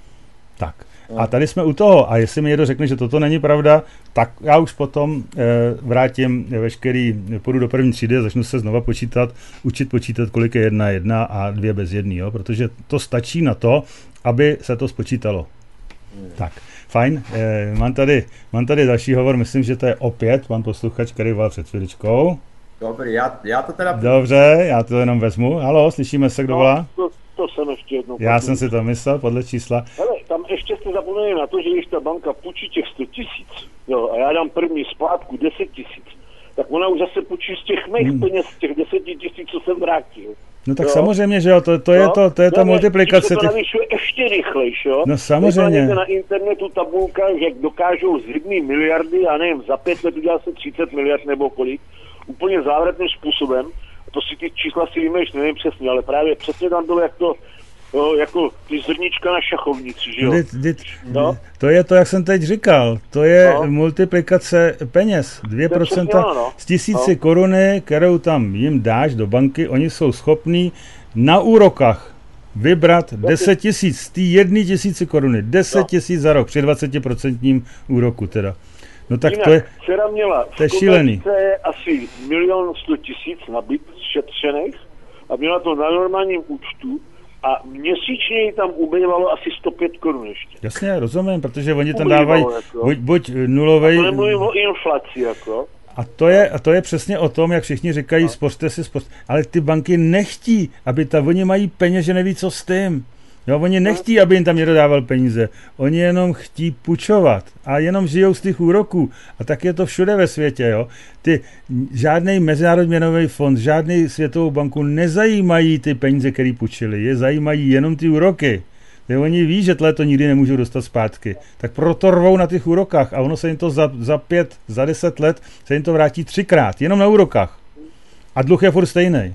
Tak. A tady jsme u toho. A jestli mi někdo řekne, že toto není pravda, tak já už potom e, vrátím veškerý, půjdu do první třídy a začnu se znova počítat, učit počítat, kolik je jedna jedna a dvě bez jedný, jo? Protože to stačí na to, aby se to spočítalo. Hmm. Tak, fajn. E, mám, tady, mám tady další hovor, myslím, že to je opět pan posluchač, který volal před chvíličkou. Dobrý, já, já to teda... Dobře, já to jenom vezmu. Haló, slyšíme se, kdo volá? No, to, to jsem ještě jednou... Já podle. jsem si to myslel, podle čísla. Hele, tam ještě jste zapomněli na to, že když ta banka půjčí těch sto tisíc, jo, a já dám první splátku deset tisíc, tak ona už zase půjčí z těch mých hmm. peněz, z těch deseti tisíc, co jsem vrátil. No tak jo? Samozřejmě, že jo, to, to, no? je, to, to je ta no, multiplikace. To navyšuje ještě rychlejš, jo. No samozřejmě. Na internetu tabulka, že dokážou z jedné miliardy, já nevím, za pět let udělal se třicet miliard nebo kolik, úplně závratným způsobem. To si ty čísla si vymeš, nevím přesně, ale právě přesně tam bylo jak to, jo, jako ty zrnička na šachovnici, že jo? Dit, dit, no? To je to, jak jsem teď říkal, to je no. multiplikace peněz. dvě procenta no. z tisíci no. koruny, kterou tam jim dáš do banky, oni jsou schopní na úrokách vybrat deset tisíc z té jedné tisíci koruny, deset tisíc za rok při dvacet procent úroku teda. No tak jinak, to je, dcera měla to je šílený. Asi milion sto tisíc nabit šetřených a měla to na normálním účtu a měsíčně jí tam ubývalo asi sto pět korun ještě. Jasně, rozumím, protože oni tam dávají jako. buď, buď nulovej... A to nemluvím o inflaci, jako. A to, je, a to je přesně o tom, jak všichni říkají, no. spořte si, spořte. Ale ty banky nechtí, aby ta, oni mají peněz, že neví, co s tím. Jo, oni nechtí, aby jim tam někdo dával peníze. Oni jenom chtí půjčovat a jenom žijou z těch úroků. A tak je to všude ve světě. Jo. Ty, žádný mezinárodní měnový fond, žádný světovou banku nezajímají ty peníze, které půjčili. Je zajímají jenom ty úroky. Ty oni ví, že tle to nikdy nemůžou dostat zpátky. Tak proto rvou na těch úrokách a ono se jim to za, za pět, za deset let se jim to vrátí třikrát. Jenom na úrokách. A dluh je furt stejný.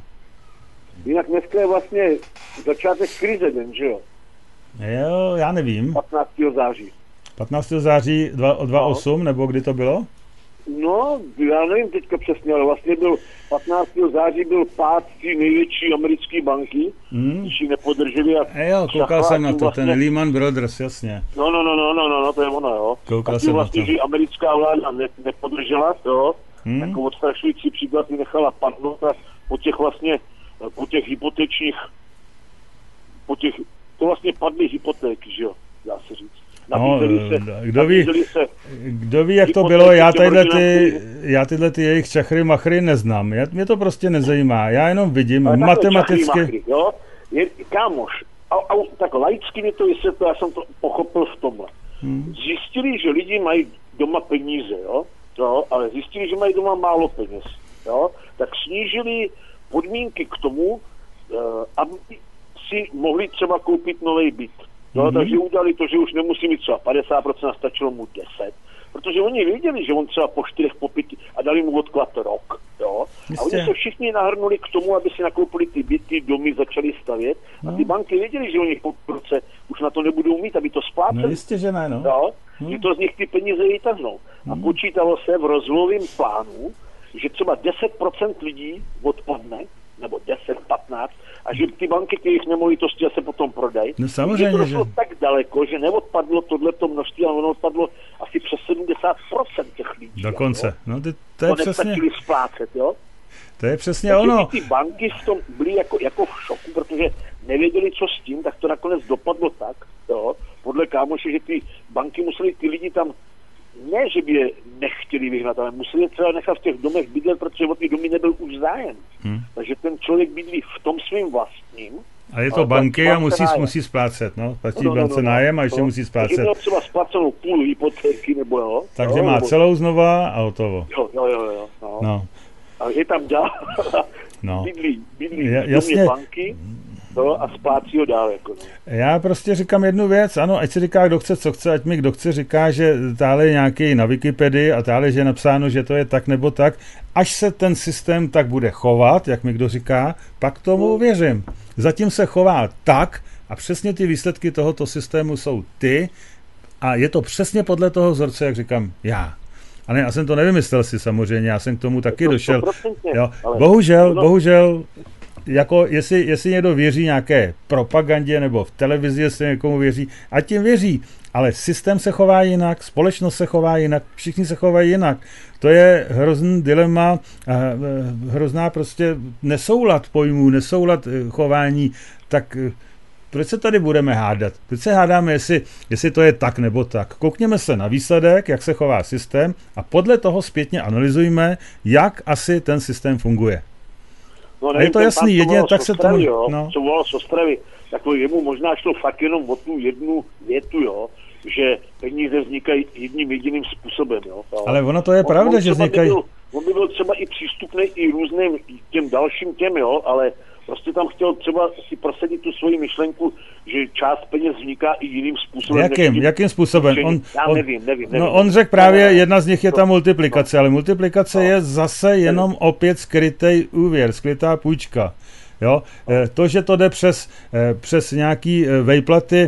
Jinak dneska je vlastně začátek krize den, že jo? Jo, já nevím. patnáctého září. patnáctého září dva tisíce osm, no. Nebo kdy to bylo? No, já nevím teďka přesně, ale vlastně byl patnáctého září byl pád té největší americké banky, hmm. když ji nepodrželi. A jo, koukal jsem na to, vlastně... ten Lehman Brothers, jasně. No, no, no, no, no, no, no to je ono, jo. Koukal jsem vlastně, na to. že americká vláda ne, nepodržela, jo, hmm. jako odstrašující příklad nechala padnout a po těch vlastně po těch hypotečních, po těch, to vlastně padly hypotéky, že jo, dá se říct. No, kdo ví, kdo ví, jak to bylo, já tyhle ty, já tyhle ty jejich čachry machry neznám, já, mě to prostě nezajímá, já jenom vidím ale matematicky. Čachry, machry, jo? Je, kámoš, a, a, tak laicky mi to vysvětlil, já jsem to pochopil v tomhle. Hmm. Zjistili, že lidi mají doma peníze, jo? Jo? Ale zjistili, že mají doma málo peněz, jo? Tak snížili podmínky k tomu, uh, aby si mohli třeba koupit nový byt. No, mm-hmm. Takže udělali to, že už nemusí mít třeba padesát procent a stačilo mu deset. Protože oni věděli, že on třeba po čtyřech popity a dali mu odklad rok. Jo? A oni se všichni nahrnuli k tomu, aby si nakoupili ty byty, domy, začali stavět. No. A ty banky věděli, že oni po roce už na to nebudou mít, aby to spláceli. No jistě, že ne, no. Jo? Hmm. Že to z nich ty peníze vytáhnou. Hmm. A počítalo se v rozvojovém plánu, že třeba deset procent lidí odpadne, nebo deset patnáct, a že ty banky, kterých nemovitosti se potom prodají. No samozřejmě, to došlo že... tak daleko, že neodpadlo tohleto množství, ale ono odpadlo asi přes sedmdesát procent těch lidí. Dokonce. Jo? No, ty, to je to přesně... splácet, jo? To je přesně takže ono. Ty banky v tom byly jako, jako v šoku, protože nevěděli, co s tím, tak to nakonec dopadlo tak, jo? Podle kámoše, že ty banky museli ty lidi tam ne, že by je nechtěli vyhnat, ale museli je třeba nechat v těch domech bydlet, protože o ty domy nebyl už zájem. Hmm. Takže ten člověk bydlí v tom svým vlastním. A je to banky a musí, musí splácet, no. Platí no, no, bance no, no, nájem a ještě no. musí splácet. Měl třeba splacenou půl hypotéky, nebo jo. Takže jo, má nebo... celou znova a hotovo. Jo, jo, jo, jo. No. No. A je tam dál, no. bydlí, bydlí ja, v domě banky. No, a splácí ho dál. Jako, no. Já prostě říkám jednu věc, ano, ať si říká, kdo chce, co chce, ať mi kdo chce říká, že táhle je nějaký na Wikipedii a táhle, že je napsáno, že to je tak nebo tak. Až se ten systém tak bude chovat, jak mi kdo říká, pak tomu hmm. věřím. Zatím se chová tak a přesně ty výsledky tohoto systému jsou ty a je to přesně podle toho vzorce, jak říkám já. A ne, já jsem to nevymyslel si samozřejmě, já jsem k tomu taky to, došel. Jo. Bohužel, bohužel, jako jestli, jestli někdo věří nějaké propagandě nebo v televizi, jestli někomu věří, ať tím věří, ale systém se chová jinak, společnost se chová jinak, všichni se chovají jinak. To je hrozný dilema, hrozná prostě nesoulad pojmů, nesoulad chování, tak proč se tady budeme hádat? Proč se hádáme, jestli, jestli to je tak nebo tak? Koukněme se na výsledek, jak se chová systém a podle toho zpětně analyzujme, jak asi ten systém funguje. No, nevím, je to jasný, jedině tak se to... No. Co volal z Ostravy, tak jemu možná šlo fakt jenom o tu jednu větu, jo, že peníze vznikají jedním jediným způsobem. Jo. Ale ono to je on, pravda, on že vznikají... By byl, on by byl třeba i přístupný i různým těm dalším těm, jo, ale prostě tam chtěl třeba si prosadit tu svoji myšlenku, že část peněz vzniká i jiným způsobem. Jakým? Jakým způsobem? On, Já on, nevím, nevím, nevím. No on řekl právě, jedna z nich je ta multiplikace, ale multiplikace no. je zase jenom opět skrytý úvěr, skrytá půjčka. Jo? To, že to jde přes, přes nějaký vejplaty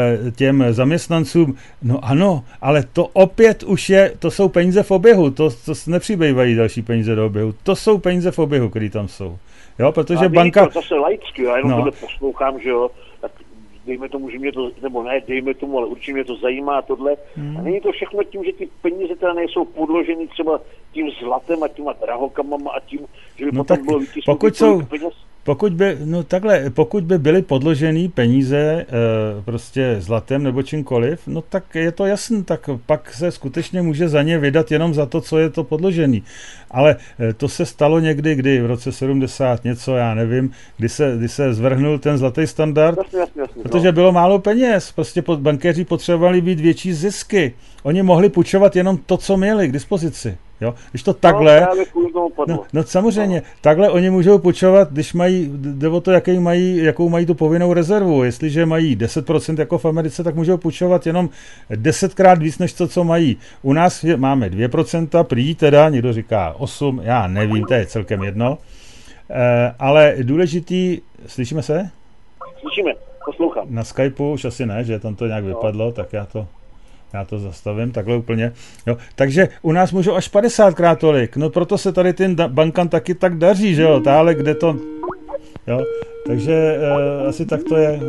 těm zaměstnancům, no ano, ale to opět už je, to jsou peníze v oběhu, to, to nepřibývají další peníze do oběhu, to jsou peníze v oběhu, které tam jsou. Jo, protože a banka... to zase laicky, já jenom no. tohle poslouchám, že jo, tak dejme tomu, že mě to, nebo ne, dejme tomu, ale určitě mě to zajímá tohle. Hmm. A není to všechno tím, že ty peníze teda nejsou podloženy třeba tím zlatem a těma drahokamama a tím, že by no potom tak, bylo vytisknuté pokud jsou, peněz. Pokud by, no takhle, pokud by byly podložený peníze e, prostě zlatem nebo čímkoliv, no tak je to jasný, tak pak se skutečně může za ně vydat jenom za to, co je to podložený. Ale e, to se stalo někdy, kdy v roce sedmdesát něco, já nevím, kdy se, kdy se zvrhnul ten zlatý standard, jasně, jasně, jasně, protože no. bylo málo peněz, prostě pod, bankéři potřebovali být větší zisky. Oni mohli půjčovat jenom to, co měli k dispozici. Jo? Když to takhle, no, no samozřejmě, no. takhle oni můžou půjčovat, když mají, jde o to, jaký mají, jakou mají tu povinnou rezervu. Jestliže mají deset procent jako v Americe, tak můžou půjčovat jenom desetkrát víc, než to, co mají. U nás je, máme dvě procenta, prý teda, někdo říká osm, já nevím, to je celkem jedno. E, ale důležitý, slyšíme se? Slyšíme, poslouchám. Na Skypeu už asi ne, že tam to nějak no. vypadlo, tak já to... Já to zastavím takhle úplně. Jo. Takže u nás můžou až padesátkrát tolik. No proto se tady ten da- bankám taky tak daří, že jo? Táhle, kde to... Jo. Takže uh, asi tak to je.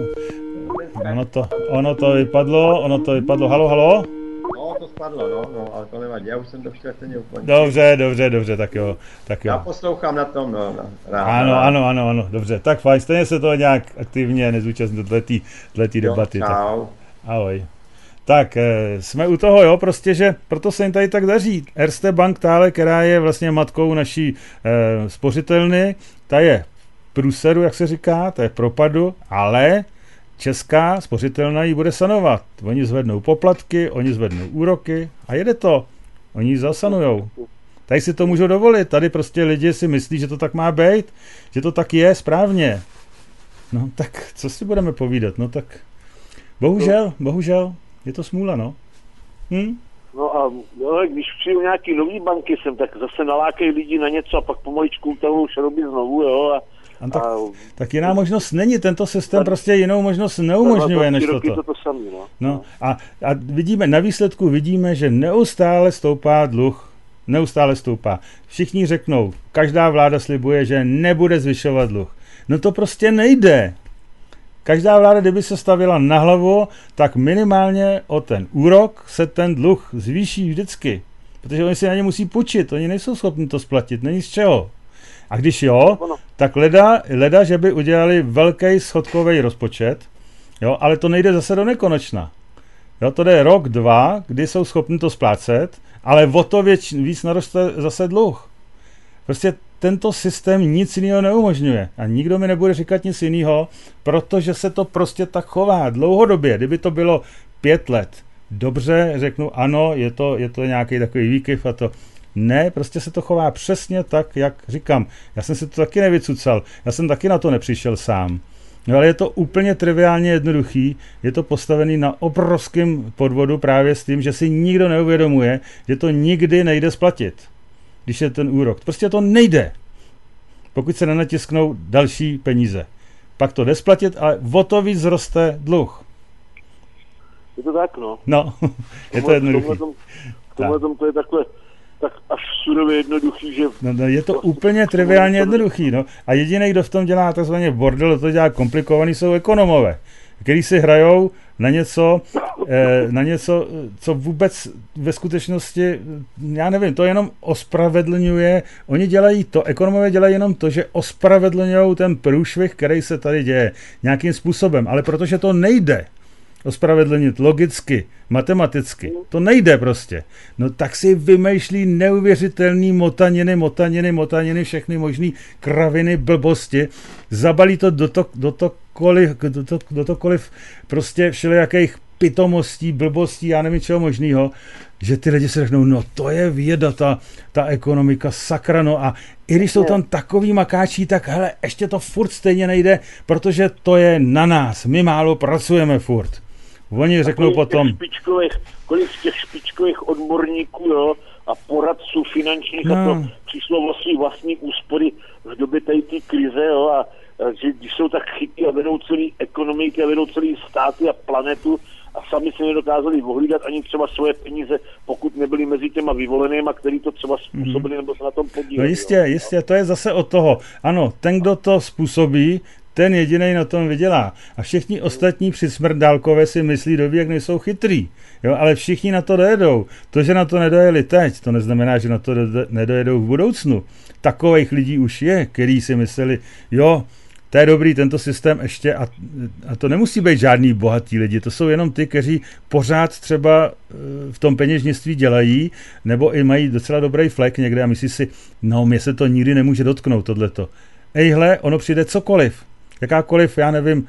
Ono to, ono to vypadlo, ono to vypadlo. Halo, halo? No, to spadlo, no, no, ale to nevadí. Já už jsem to štěstně ukončil. Dobře, dobře, dobře, tak jo. Tak jo. Já poslouchám na tom, no. no rád, ano, rád. ano, ano, ano, dobře. Tak fajn, stejně se to nějak aktivně nezúčastní do této debaty. Jo, čau. Ahoj. Tak, jsme u toho, jo, prostě, že proto se jim tady tak daří. Erste Bank tále, která je vlastně matkou naší eh, spořitelny, ta je v průseru, jak se říká, ta je v propadu, ale česká spořitelna ji bude sanovat. Oni zvednou poplatky, oni zvednou úroky a jede to. Oni ji zasanujou. Tady si to můžou dovolit. Tady prostě lidi si myslí, že to tak má být, že to tak je správně. No tak, co si budeme povídat? No tak, bohužel, bohužel, je to smůla, no. Hm? No a no, když přijdu nějaký nový banky sem, tak zase nalákají lidi na něco a pak pomaličku to už robí znovu, jo. A, a tak, a, tak jiná možnost není, tento systém a, prostě jinou možnost neumožňuje než toto. To to samý, no. No, a, a vidíme, na výsledku vidíme, že neustále stoupá dluh. Neustále stoupá. Všichni řeknou, každá vláda slibuje, že nebude zvyšovat dluh. No to prostě nejde. Každá vláda, kdyby se stavila na hlavu, tak minimálně o ten úrok se ten dluh zvýší vždycky. Protože oni si na ně musí půjčit, oni nejsou schopni to splatit, není z čeho. A když jo, tak leda, leda že by udělali velký schodkový rozpočet, jo, ale to nejde zase do nekonečna. Jo, to jde rok, dva, kdy jsou schopni to splácet, ale o to věč, víc naroste zase dluh. Prostě tento systém nic jiného neumožňuje. A nikdo mi nebude říkat nic jiného, protože se to prostě tak chová dlouhodobě. Kdyby to bylo pět let, dobře, řeknu ano, je to, je to nějaký takový výkyv a to. Ne, prostě se to chová přesně tak, jak říkám. Já jsem si to taky nevycucal, já jsem taky na to nepřišel sám. No ale je to úplně triviálně jednoduchý, je to postavený na obrovském podvodu právě s tím, že si nikdo neuvědomuje, že to nikdy nejde splatit, když je ten úrok. Prostě to nejde, pokud se nenatisknou další peníze. Pak to jde splatit, ale o to víc roste dluh. Je to tak, no. No, je to jednoduchý. V tomhle tom to je takhle tak až surově jednoduchý, že... No, no, je to úplně triviálně jednoduchý, no. A jediný, kdo v tom dělá takzvaně bordel, to dělá komplikovaný, jsou ekonomové, který si hrajou na něco, eh, na něco, co vůbec ve skutečnosti, já nevím, to jenom ospravedlňuje, oni dělají to, ekonomové dělají jenom to, že ospravedlňují ten průšvih, který se tady děje nějakým způsobem, ale protože to nejde ospravedlnit logicky, matematicky. To nejde prostě. No tak si vymýšlí neuvěřitelný motaniny, motaniny, motaniny, všechny možný kraviny, blbosti. Zabalí to do to, do to koliv, do to, do to koliv prostě všelijakých pitomostí, blbostí, já nevím čeho možného, že ty lidi si řeknou, no to je věda, ta, ta ekonomika, sakra, no a i když jsou tam takový makáčí, tak hele, ještě to furt stejně nejde, protože to je na nás, my málo pracujeme furt. Oni řeknou potom... Špičkových, kolik z těch špičkových odborníků, jo, a poradců finančních, no. A to přišlo vlastně vlastní úspory v době té krize, jo, a, a že když jsou tak chytí a vedou celý ekonomiky a vedou celý státy a planetu a sami se nedokázali ohlídat ani třeba svoje peníze, pokud nebyli mezi těma vyvolenýma, který to třeba způsobili, mm. nebo se na tom podíleli. No jistě, jo. jistě, to je zase od toho. Ano, ten, kdo to způsobí, ten jedinej na tom vydělá. A všichni ostatní při smrdálkové si myslí doby, jak nejsou chytrý. Jo, ale všichni na to dojedou. To, že na to nedojeli teď, to neznamená, že na to nedojedou v budoucnu. Takových lidí už je, který si mysleli, jo, to je dobrý, tento systém ještě, a, a to nemusí být žádný bohatý lidi, to jsou jenom ty, kteří pořád třeba v tom peněžnictví dělají, nebo i mají docela dobrý flek někde a myslí si, no, mě se to nikdy nemůže dotknout, tohleto. Ejhle, ono přijde cokoliv. Jakákoliv, já nevím,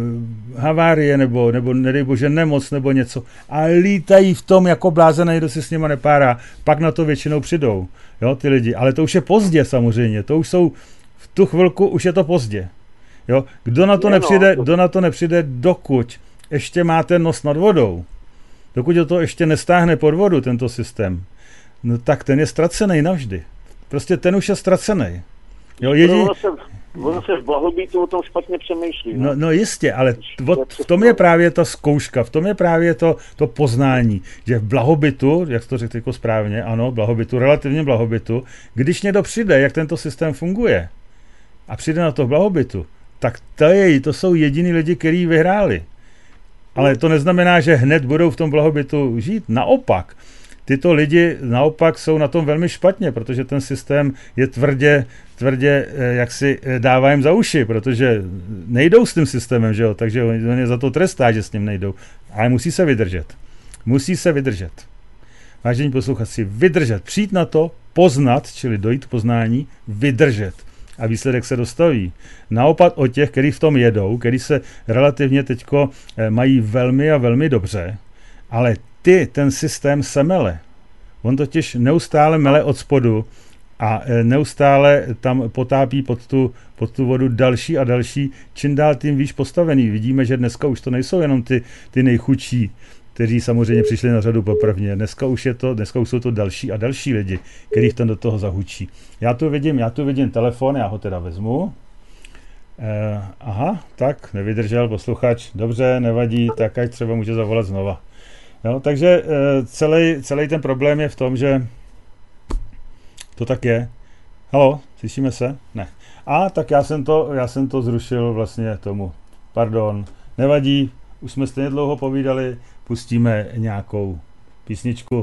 havárie nebo, nebo nedej bože nemoc nebo něco a lítají v tom jako blázený, kdo si s nima nepárá, pak na to většinou přidou, jo, ty lidi, ale to už je pozdě samozřejmě, to už jsou, v tu chvilku už je to pozdě, jo, kdo na to nepřijde, kdo na to nepřijde, dokud ještě má ten nos nad vodou, dokud to ještě nestáhne pod vodu, tento systém, no tak ten je ztracený navždy, prostě ten už je ztracený, jo, jediný... Ono se v blahobytu o tom špatně přemýšlí. No, no jistě, ale v, v tom je právě ta zkouška, v tom je právě to, to poznání, že v blahobytu, jak to řekl jako správně, ano, blahobytu, relativně blahobytu, když někdo přijde, jak tento systém funguje a přijde na to blahobytu, tak to, je, to jsou jediní lidi, kteří vyhráli. Ale to neznamená, že hned budou v tom blahobytu žít. Naopak, tyto lidi naopak jsou na tom velmi špatně, protože ten systém je tvrdě, tvrdě jak si dává jim za uši, protože nejdou s tím systémem, že jo, takže on je za to trestá, že s ním nejdou, ale musí se vydržet. Musí se vydržet. Vážení posluchači, vydržet, přijít na to, poznat, čili dojít k poznání, vydržet. A výsledek se dostaví. Naopak o těch, kteří v tom jedou, kteří se relativně teďko mají velmi a velmi dobře, ale ty, ten systém se mele. On totiž neustále mele od spodu a neustále tam potápí pod tu, pod tu vodu další a další, čím dál tím výš postavený. Vidíme, že dneska už to nejsou jenom ty, ty nejchudší, kteří samozřejmě přišli na řadu poprvně. Dneska už, je to, dneska už jsou to další a další lidi, kteří tam do toho zahučí. Já tu vidím, já tu vidím telefon, já ho teda vezmu. Eh, aha, tak, nevydržel posluchač. Dobře, nevadí, tak ať třeba může zavolat znova. Jo, takže eh, celý, celý ten problém je v tom, že to tak je. Haló, slyšíme se? Ne. A tak já jsem to, já jsem to zrušil vlastně tomu. Pardon, nevadí, už jsme stejně dlouho povídali, pustíme nějakou písničku.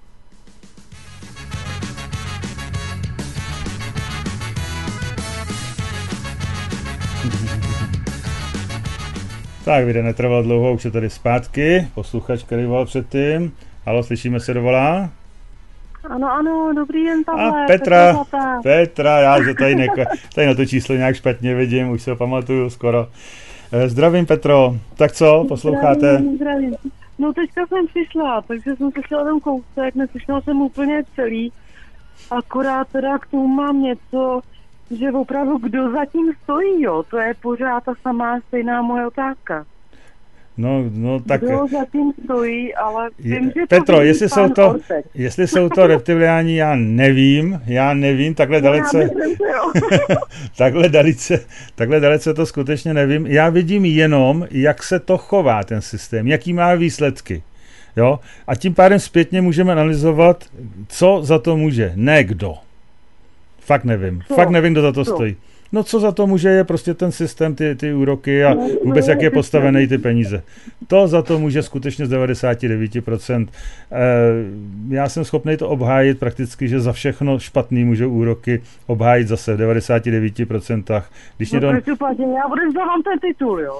Tak, video netrvalo dlouho, už je tady zpátky. Posluchač, který volal předtím. Haló, slyšíme se, dovolá? Ano, ano, dobrý den, Pavle. A Petra, Petra, Petra, já že tady, neko, tady na to číslo nějak špatně vidím, už se ho pamatuju skoro. Zdravím, Petro. Tak co, posloucháte? Zdravím, zdravím. No teďka jsem přišla, takže jsem slyšela ten kousek, neslyšela jsem úplně celý. Akorát teda k tomu mám něco, že opravdu kdo zatím stojí, jo, to je pořád ta samá stejná moje otázka. No, no tak... Kdo zatím stojí, ale vím, že Petro, jestli jsou, to, jestli jsou to reptiliáni, já nevím, já nevím, takhle dalece... takhle dalece, takhle dalece to skutečně nevím. Já vidím jenom, jak se to chová, ten systém, jaký má výsledky. Jo? A tím pádem zpětně můžeme analyzovat, co za to může, ne kdo. Fakt nevím, co? Fakt nevím, kdo za to co? stojí. No co za to může je prostě ten systém, ty, ty úroky a vůbec jak je postavený ty peníze. To za to může skutečně z devadesát devět procent. E, já jsem schopný to obhájit prakticky, že za všechno špatný můžou úroky obhájit zase v devadesát devět procent. Když no, někdo... já odevzdávám ten titul, jo.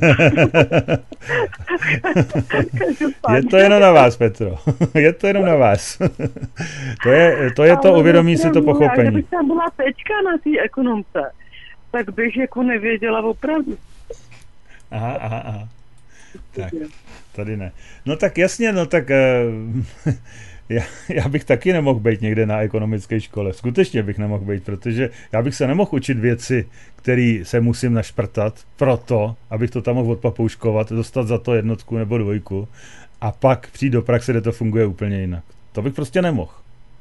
Je to jenom na vás, Petro. Je to jenom na vás. to je to, je to uvědomí si to pochopení. Kdybych tam byla tečka na té ekonomce, tak bych jako nevěděla opravdu. Aha, aha, aha. Tak, tady ne. No tak jasně, no tak uh, já, já bych taky nemohl být někde na ekonomické škole. Skutečně bych nemohl být, protože já bych se nemohl učit věci, které se musím našprtat proto, abych to tam mohl odpapouškovat, dostat za to jednotku nebo dvojku a pak přijít do praxe, kde to funguje úplně jinak. To bych prostě nemohl.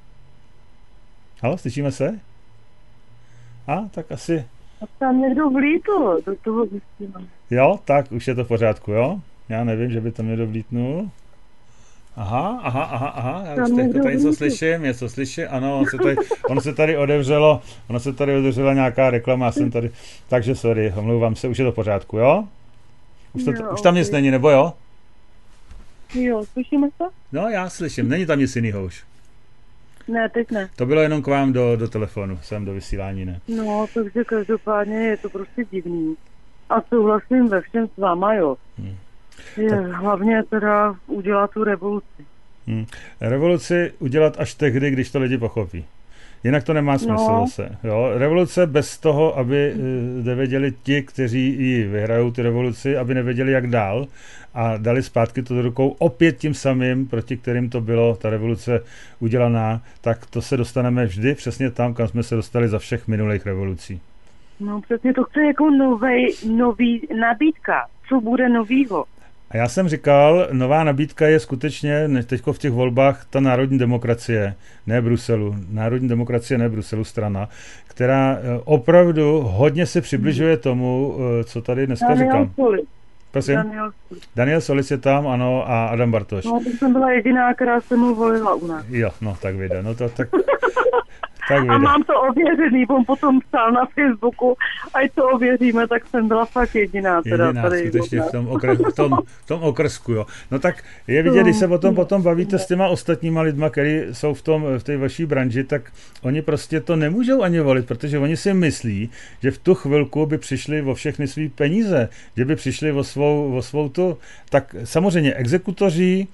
Haló, slyšíme se? A, tak asi... A tam někdo vlítl do toho zjistila. Jo, tak už je to v pořádku, jo? Já nevím, že by tam někdo vlítnul. Aha, aha, aha, aha, já už teď tady něco slyším, něco slyším, ano, on se tady, ono se tady odevřelo, ono se tady odevřela nějaká reklama, já jsem tady, takže sorry, omlouvám se, už je to v pořádku, jo? Už, to, jo, už tam okay. Nic není, nebo jo? Jo, slyšíme se? No, já slyším, není tam nic jinýho už. Ne, teď ne. To bylo jenom k vám do, do telefonu, sem do vysílání, ne? No, takže každopádně je to prostě divný. A souhlasím ve všem s váma, jo. Hmm. Je tak. Hlavně teda udělat tu revoluci. Hmm. Revoluci udělat až tehdy, když to lidi pochopí. Jinak to nemá smysl no. zase. Jo? Revoluce bez toho, aby nevěděli ti, kteří ji vyhrajou ty revoluci, aby nevěděli jak dál a dali zpátky to do rukou opět tím samým, proti kterým to bylo ta revoluce udělaná, tak to se dostaneme vždy přesně tam, kam jsme se dostali za všech minulých revolucí. No přesně to chce jako novej, nový nabídka. Co bude novýho? A já jsem říkal, nová nabídka je skutečně teďko v těch volbách ta národní demokracie, ne Bruselu, národní demokracie, ne Bruselu strana, která opravdu hodně se přibližuje tomu, co tady dneska Daniel říkám. Solis. Prosím? Daniel Solis. Daniel Solis je tam, ano, a Adam Bartoš. No, to jsem byla jediná, která se mu volila u nás. Jo, no tak vyjde, no to tak... A mám to ověřený, on potom psal na Facebooku, ať to ověříme, tak jsem byla fakt jediná. Teda jediná, tady skutečně v tom, okres, v, tom, v tom okrsku, jo. No tak je vidět, když se potom, potom bavíte s těma ostatníma lidma, kteří jsou v, tom, v té vaší branži, tak oni prostě to nemůžou ani volit, protože oni si myslí, že v tu chvilku by přišli o všechny svý peníze, že by přišli o svou, o svou tu, tak samozřejmě exekutoři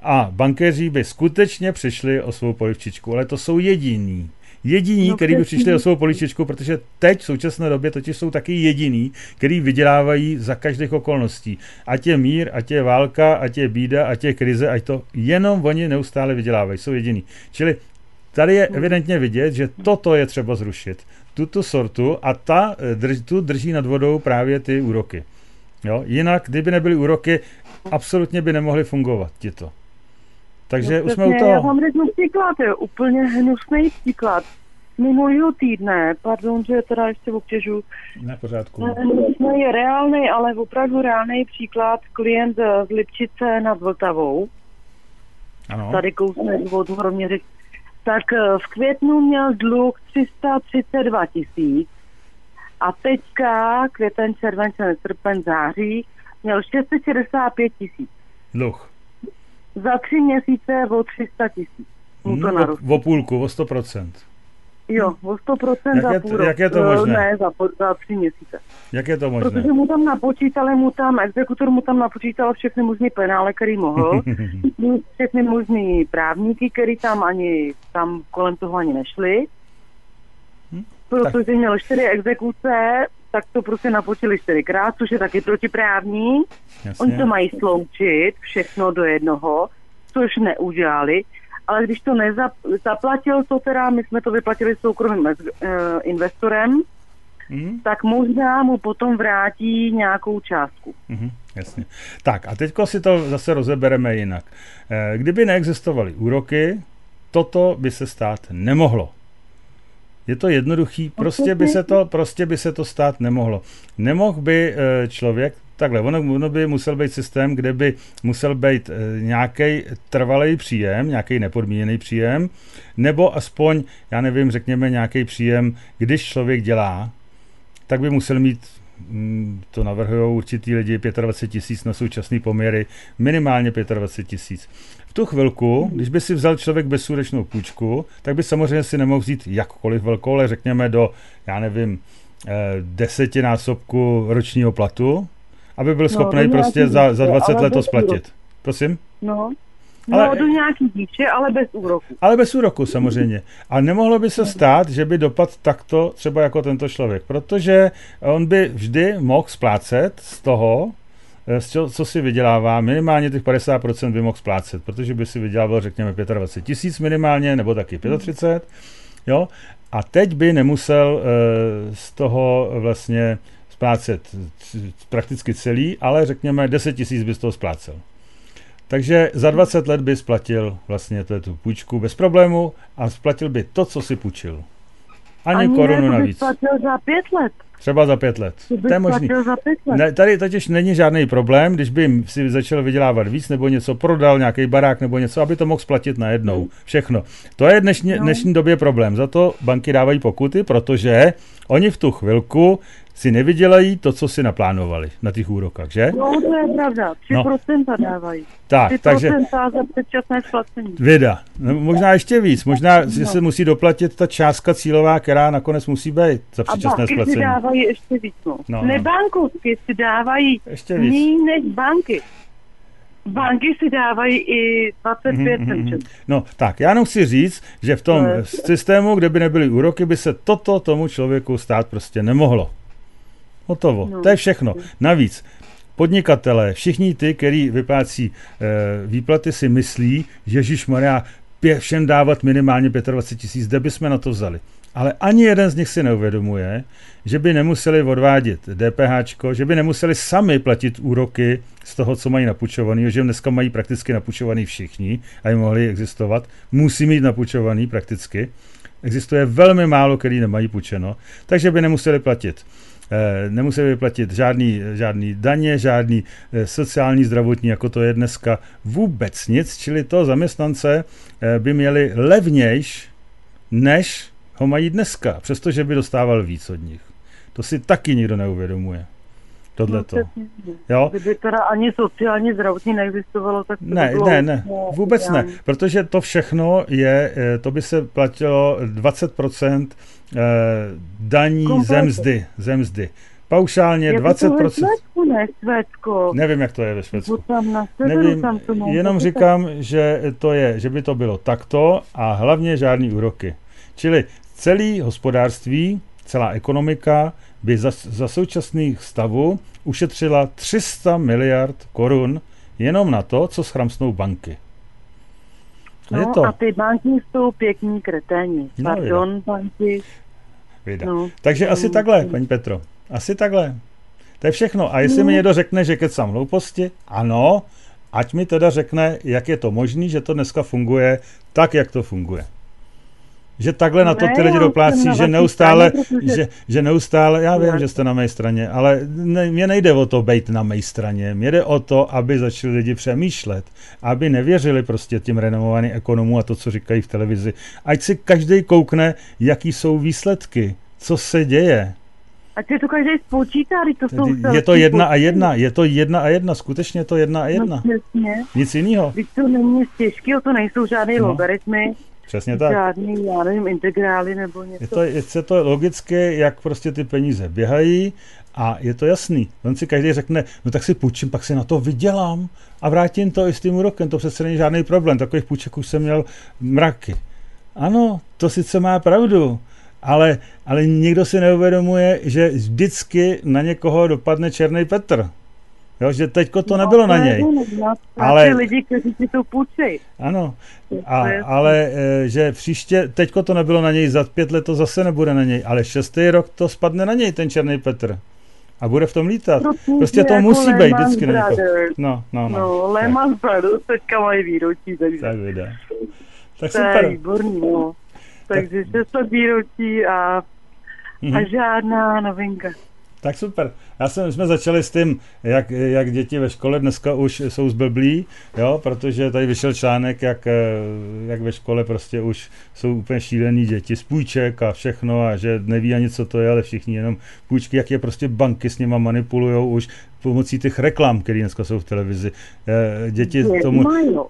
A bankéři by skutečně přišli o svou polivčičku, ale to jsou jediní. Jediní, no, kteří by přišli o svou polivčičku, protože teď v současné době totiž jsou taky jediní, kteří vydělávají za každých okolností. Ať je mír, ať je válka, ať je bída, ať je krize, ať to jenom oni neustále vydělávají, jsou jediní. Čili tady je evidentně vidět, že toto je třeba zrušit. Tuto sortu a ta drž, tu drží nad vodou právě ty úroky. Jo? Jinak, kdyby nebyly úroky, absolutně by nemohly fungovat tyto. Takže no, už jsme u toho. Já vám řeknu příklad, je úplně hnusný příklad. Minulýho týdne, pardon, že teda ještě obtěžu. Na pořádku. Ne, je reálný, ale opravdu reálný příklad. Klient z Lipčice nad Vltavou. Ano. Tady kousek od Hroměřic. Tak v květnu měl dluh tři sta třicet dva tisíc a teďka květen, červen, srpen, září měl šest set šedesát pět tisíc. Dluh. Za tři měsíce o tři sta tisíc. Hmm, o, o půlku, o sto procent. Jo, o sto procent jak za půl rok. Jak je to možné? Ne, za, za tři měsíce. Jak je to možné? Protože mu tam napočítali, mu tam, exekutor mu tam napočítal všechny možný penále, který mohl. Všechny možný právníky, který tam ani, tam kolem toho ani nešli. Hm? Protože tak měl čtyři exekuce, tak to prostě napočili čtyřikrát, což je taky protiprávní. Jasně. Oni to mají sloučit všechno do jednoho, což neudělali. Ale když to nezaplatil, to teda, my jsme to vyplatili soukromým uh, investorem, mm. tak možná mu potom vrátí nějakou částku. Mm, jasně. Tak a teďko si to zase rozebereme jinak. Kdyby neexistovaly úroky, toto by se stát nemohlo. Je to jednoduchý, prostě by se to, prostě by se to stát nemohlo. Nemohl by člověk, takhle, ono, ono by musel být systém, kde by musel být nějaký trvalý příjem, nějaký nepodmíněný příjem, nebo aspoň, já nevím, řekněme nějaký příjem, když člověk dělá, tak by musel mít, to navrhují určitý lidi, dvacet pět tisíc na současné poměry, minimálně dvacet pět tisíc. V tu chvilku, když by si vzal člověk bezúročnou půjčku, tak by samozřejmě si nemohl vzít jakkoliv velkou, ale řekněme do, já nevím, desetinásobku ročního platu, aby byl schopný no, prostě za, za dvacet let to splatit. Prosím? No, no ale, do nějaký díče, ale bez úroku. Ale bez úroku samozřejmě. A nemohlo by se stát, že by dopadl takto třeba jako tento člověk, protože on by vždy mohl splácet z toho, co si vydělává, minimálně těch padesát procent by mohl splácet, protože by si vydělával, řekněme, dvacet pět tisíc minimálně, nebo taky třicet pět, jo, a teď by nemusel z toho vlastně splácet prakticky celý, ale řekněme deset tisíc by z toho splácel. Takže za dvacet let by splatil vlastně tu půjčku bez problému a splatil by to, co si půjčil. Ani, Ani korunu ne, navíc. Splatil za pět let. Třeba za pět let. To, to je možný. Ne, tady totiž není žádný problém, když by si začal vydělávat víc nebo něco prodal, nějaký barák nebo něco, aby to mohl splatit najednou. Všechno. To je dnešní, no. dnešní době problém. Za to banky dávají pokuty, protože oni v tu chvilku si nevydělají to, co si naplánovali na těch úrokách, že? No, to je pravda. tři procenta no. dávají. Tak, tři procenta takže za předčasné splacení. Věda. No, možná ještě víc. Možná no. se musí doplatit ta částka cílová, která nakonec musí být za předčasné splacení. A banky si dávají ještě víc. No. No, Nebankovky si dávají méně než banky. Banky si dávají i dvacet pět procent. Mm-hmm. No tak, já jenom chci říct, že v tom no. systému, kde by nebyly úroky, by se toto tomu člověku stát prostě nemohlo. Hotovo. No. To je všechno. Navíc podnikatelé, všichni ty, kteří vyplácí e, výplaty, si myslí, ježišmarja, všem dávat minimálně dvacet pět tisíc, kde bychom na to vzali. Ale ani jeden z nich si neuvědomuje, že by nemuseli odvádět DPHčko, že by nemuseli sami platit úroky z toho, co mají napůjčovaný, že dneska mají prakticky napůjčovaný všichni, aby mohli existovat. Musí mít napůjčovaný prakticky. Existuje velmi málo, který nemají půjčeno, takže by nemuseli platit. Nemuseli by platit žádný, žádný daně, žádný sociální, zdravotní, jako to je dneska, vůbec nic, čili to zaměstnance by měli levnějš, než ho mají dneska, přestože by dostával víc od nich. To si taky nikdo neuvědomuje. Tohleto. Jo? Kdyby teda ani sociální, zdravotní neexistovalo, tak to ne, by bylo... Ne, ne, vůbec ne, protože to všechno je, to by se platilo dvacet procent daní ze mzdy, ze mzdy. paušálně je dvacet to procent. ve Švédsku, ne Švédsko. Nevím, jak to je ve Švédsku. Tam na severu, Nevím, tam to mám, jenom to říkám, že to je, že by to bylo takto a hlavně žádný úroky. Čili celé hospodářství, celá ekonomika by za, za současných stavu ušetřila tři sta miliard korun jenom na to, co schramsnou banky. No je to. A ty banky jsou pěkní kreténi. No, Pardon, vida. banky. No, Takže no, asi no, takhle, paní Petro. Asi takhle. To je všechno. A jestli no. mi někdo řekne, že kecám hlouposti, ano, ať mi teda řekne, jak je to možný, že to dneska funguje tak, jak to funguje. Že takhle na to ty lidi doplácí, že neustále, straně, protože... že, že neustále, já vím, že jste na mé straně, ale ne, mě nejde o to být na mé straně, mě jde o to, aby začali lidi přemýšlet, aby nevěřili prostě těm renomovaným ekonomům a to, co říkají v televizi. Ať si každý koukne, jaký jsou výsledky, co se děje. Ať si to každý spočítá, to jsou je to jedna a jedna, je to jedna a jedna, skutečně to jedna a jedna. No, nic jiného. Když to není těžký, to nejsou žádné no. logaritmy. Přesně tak. Žádný, já nevím, integrály nebo něco. Je to, je to logické, jak prostě ty peníze běhají a je to jasný. On si každý řekne, no tak si půjčím, pak si na to vydělám a vrátím to i s tím úrokem. To přece není žádný problém. Takových půjček už jsem měl mraky. Ano, to sice má pravdu, ale, ale nikdo si neuvědomuje, že vždycky na někoho dopadne černý Petr. Jo, že teďko to nebylo no, na něj. No, ale lidi, kteří si to půjčejí. Ano, a, ale že příště, teďko to nebylo na něj, za pět let to zase nebude na něj, ale šestý rok to spadne na něj, ten černý Petr. A bude v tom lítat. Prostě, prostě to jako musí být vždycky. No, no, no. No, Lehman Brothers teďka mají výročí, takže. Tak vyjde. Tak to super. je výborný, no. Takže šest let výročí a, mm-hmm. a žádná novinka. Tak super. Já jsem, jsme začali s tím, jak, jak děti ve škole dneska už jsou zblblí, jo, protože tady vyšel článek, jak, jak ve škole prostě už jsou úplně šílený děti z půjček a všechno a že neví ani, co to je, ale všichni jenom půjčky, jak je prostě banky s nima manipulujou už pomocí těch reklam, které dneska jsou v televizi. Děti tomu...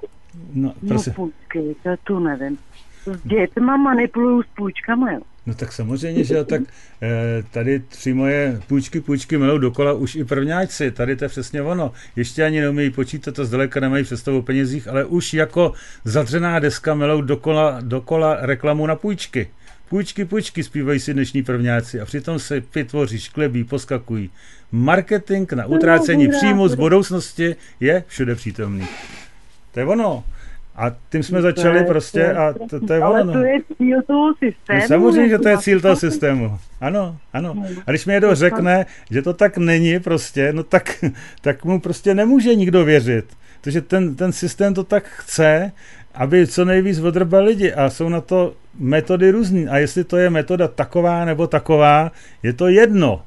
No, prosím. No půjčky, to tu nevím. S dětma manipulují s půjčkama, jo. No tak samozřejmě, že jo, tak eh, tady tři moje půjčky, půjčky melou dokola už i prvňáčci, tady to je přesně ono. Ještě ani neumějí počítat a zdaleka nemají představu o penězích, ale už jako zadřená deska melou dokola, dokola reklamu na půjčky. Půjčky, půjčky, zpívají si dnešní prvňáci a přitom se vytvoří, šklebí, poskakují. Marketing na utrácení příjmu z budoucnosti je všude přítomný. To je ono. A tím jsme začali prostě a to, to je ale ono. Ale to je cíl toho systému. No samozřejmě, že to je cíl toho systému. Ano, ano. A když mi někdo řekne, že to tak není prostě, no tak, tak mu prostě nemůže nikdo věřit. Protože ten, ten systém to tak chce, aby co nejvíc odrbal lidi a jsou na to metody různý. A jestli to je metoda taková nebo taková, je to jedno.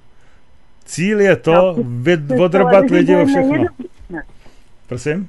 Cíl je to odrbat lidi o všechno. Prosím?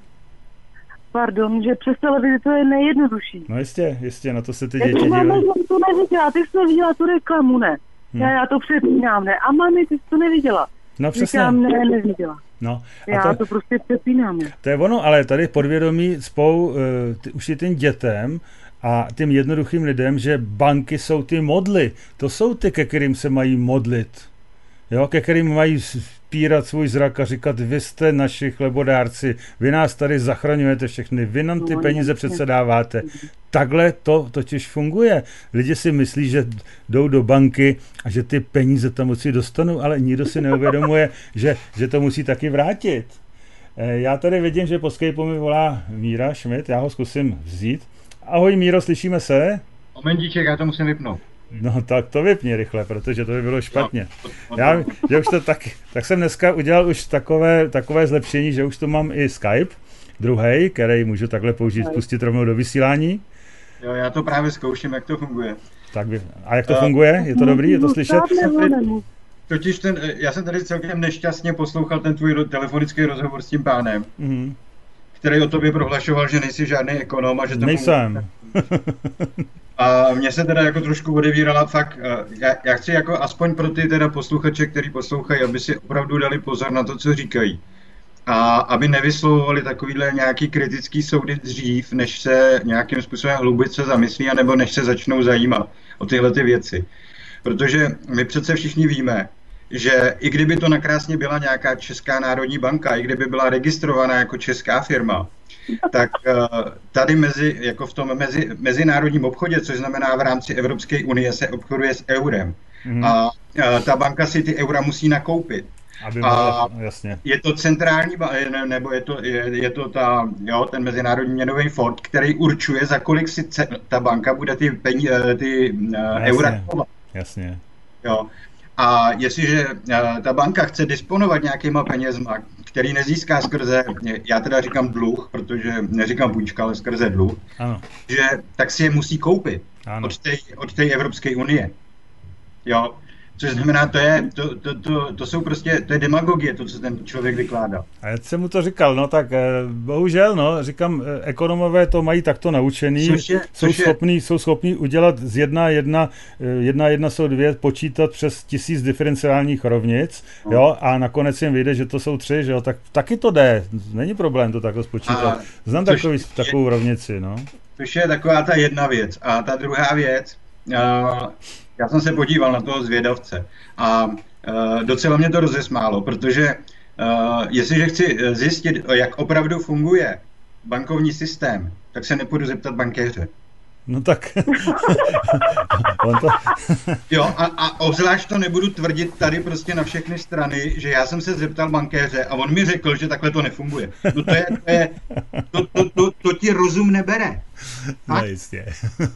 Pardon, že přes televizi to je nejjednodušší. No jistě, jistě, na to se ty děti dívají. Mami, to neviděla, ty jsi neviděla tu reklamu, ne? Hmm. Já, já to přepínám, ne? A mami, ty jsi to neviděla. No přesně. Říkám, ne, neviděla. No, a já to, to prostě přepínám, ne? To je ono, ale tady podvědomí spou uh, ty, už je tím dětem a tím jednoduchým lidem, že banky jsou ty modly. To jsou ty, ke kterým se mají modlit. Jo, ke kterým mají spírat svůj zrak a říkat, vy jste naši chlebodárci, vy nás tady zachraňujete všechny, vy nám ty peníze přece dáváte. Takhle to totiž funguje. Lidi si myslí, že jdou do banky a že ty peníze tam musí dostanou, ale nikdo si neuvědomuje, že, že to musí taky vrátit. Já tady vidím, že po Skypeu mi volá Míra Schmidt, já ho zkusím vzít. Ahoj Míro, slyšíme se? Momentíček, já to musím vypnout. No tak to vypni rychle, protože to by bylo špatně. Já, že už to tak, tak jsem dneska udělal už takové, takové zlepšení, že už to mám i Skype, druhý, který můžu takhle použít, spustit rovnou do vysílání. Jo, já to právě zkouším, jak to funguje. Tak by, a jak to funguje? Je to dobrý? Je to slyšet? Totiž ten, já jsem tady celkem nešťastně poslouchal ten tvůj telefonický rozhovor s tím pánem, mm-hmm. který o tobě prohlašoval, že nejsi žádný ekonom a že to nejsem. A mně se teda jako trošku odevírala fakt, já, já chci jako aspoň pro ty teda posluchače, který poslouchají, aby si opravdu dali pozor na to, co říkají. A aby nevyslovovali takovýhle nějaký kritický soudy dřív, než se nějakým způsobem hlubice zamyslí, anebo než se začnou zajímat o tyhle ty věci. Protože my přece všichni víme, že i kdyby to nakrásně byla nějaká Česká národní banka, i kdyby byla registrovaná jako česká firma, tak tady mezi, jako v tom mezi, mezinárodním obchodě, což znamená v rámci Evropské unie, se obchoduje s eurem. Mm. A ta banka si ty eura musí nakoupit. Aby mohla, jasně. Je to centrální, nebo je to, je, je to ta, jo, ten Mezinárodní měnový fond, který určuje, za kolik si ta banka bude ty, pení, ty jasně, eura kupovat. Jasně. Jo. A jestliže ta banka chce disponovat nějakýma penězma, který nezíská skrze, já teda říkám dluh, protože neříkám půjčka, ale skrze dluh, ano. Že tak si je musí koupit ano. od té, od té Evropské unie. Jo. Což znamená, to, je, to, to, to, to jsou prostě, to je demagogie, to, co ten člověk vykládá. A já jsem mu to říkal, no tak bohužel, no, říkám, ekonomové to mají takto naučený, což je, jsou, což schopní, je. jsou schopní udělat z jedna jedna, jedna jedna jsou dvě, počítat přes tisíc diferenciálních rovnic, no. Jo, a nakonec jim vyjde, že to jsou tři, že jo, tak taky to jde, není problém to takto spočítat. Znám takový, takovou je, rovnici, no. Což je taková ta jedna věc. A ta druhá věc, uh, já jsem se podíval na toho zvědavce a uh, docela mě to rozesmálo, protože uh, jestliže chci zjistit, jak opravdu funguje bankovní systém, tak se nepůjdu zeptat bankéře. No tak. On to... jo, a, a obzvlášť to nebudu tvrdit tady prostě na všechny strany, že já jsem se zeptal bankéře a on mi řekl, že takhle to nefunguje. No to je, to, je, to, to, to, to ti rozum nebere. No jistě.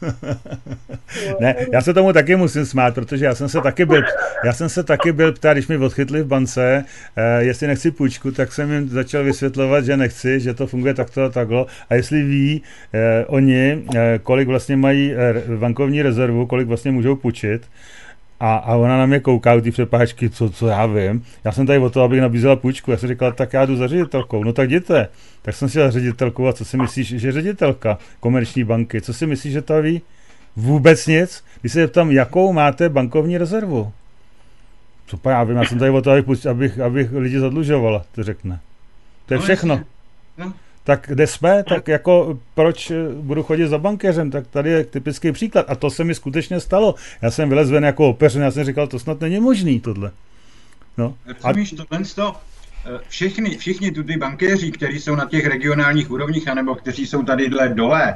Ne, já se tomu taky musím smát, protože já jsem se taky byl, já jsem se taky byl ptát, když mi odchytli v bance, eh, jestli nechci půjčku, tak jsem jim začal vysvětlovat, že nechci, že to funguje takto a takhle. A jestli ví eh, oni, eh, kolik vlastně mají eh, bankovní rezervu, kolik vlastně můžou půjčit, A, a ona na mě kouká u té přepážky, co, co já vím. Já jsem tady o to, abych nabízela půjčku. Já jsem říkal, tak já jdu za ředitelkou. No tak jděte. Tak jsem šel za ředitelkou a co si myslíš, že ředitelka komerční banky, co si myslíš, že to ví? Vůbec nic. Když se ptám, jakou máte bankovní rezervu? Co pa já vím, já jsem tady o to, abych, abych, abych lidi zadlužovala, to řekne. To je všechno. No. Tak kde jsme, tak jako proč budu chodit za bankéřem, tak tady je typický příklad. A to se mi skutečně stalo. Já jsem vylez ven jako opeřen, já jsem říkal, to snad není možný tohle. No. Rozumíš, tohle to, všichni, všichni tu ty bankéři, kteří jsou na těch regionálních úrovních, anebo kteří jsou tadyhle dole,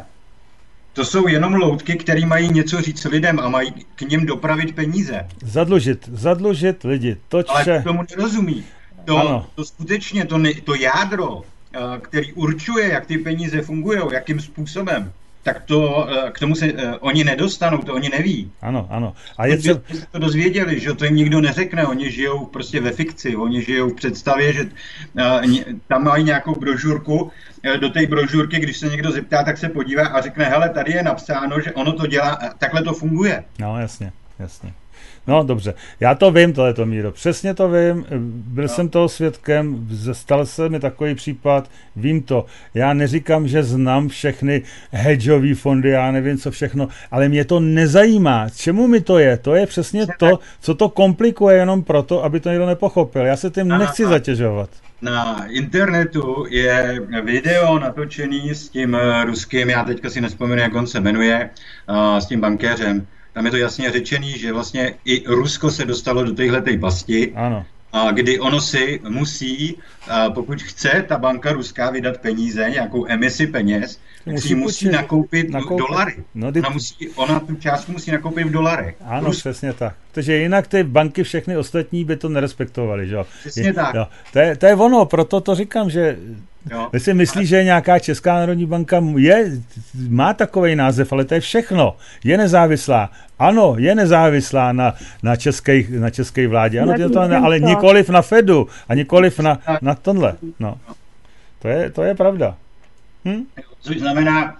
to jsou jenom loutky, který mají něco říct lidem a mají k nim dopravit peníze. Zadlužit, zadlužit lidi, toče. Ale k tomu nerozumí. To, to skutečně, to, ne, to jádro, který určuje, jak ty peníze fungují, jakým způsobem, tak to k tomu se uh, oni nedostanou, to oni neví. Ano, ano. A je třeba... se to dozvěděli, že to jim nikdo neřekne, oni žijou prostě ve fikci, oni žijou v představě, že uh, tam mají nějakou brožurku, uh, do té brožurky, když se někdo zeptá, tak se podívá a řekne, hele, tady je napsáno, že ono to dělá, takhle to funguje. No, jasně, jasně. No dobře, já to vím, tohleto, Míro, přesně to vím, byl no. jsem toho svědkem, stal se mi takový případ, vím to, já neříkám, že znám všechny hedžové fondy, já nevím co všechno, ale mě to nezajímá, čemu mi to je, to je přesně to, co to komplikuje jenom proto, aby to někdo nepochopil, já se tím no, nechci no. zatěžovat. Na internetu je video natočený s tím ruským, já teďka si nespomenu, jak on se jmenuje, s tím bankéřem. Tam je to jasně řečený, že vlastně i Rusko se dostalo do téhletej pasti, ano. A kdy ono si musí, pokud chce ta banka ruská vydat peníze, nějakou emisi peněz, tak si musí nakoupit, nakoupit dolary. No, ty... ona, musí, ona tu částku musí nakoupit v dolarech. Ano, Rus... přesně tak. Protože jinak ty banky všechny ostatní by to nerespektovaly. Že? Přesně je, tak. Jo. To, je, to je ono, proto to říkám, že vy si myslí, že nějaká Česká národní banka je, má takový název, ale to je všechno. Je nezávislá. Ano, je nezávislá na, na, české, na české vládě, ano, to, ale nikoliv na Fedu a nikoliv na, na tohle. No. To, je, to je pravda. Hm? Což znamená,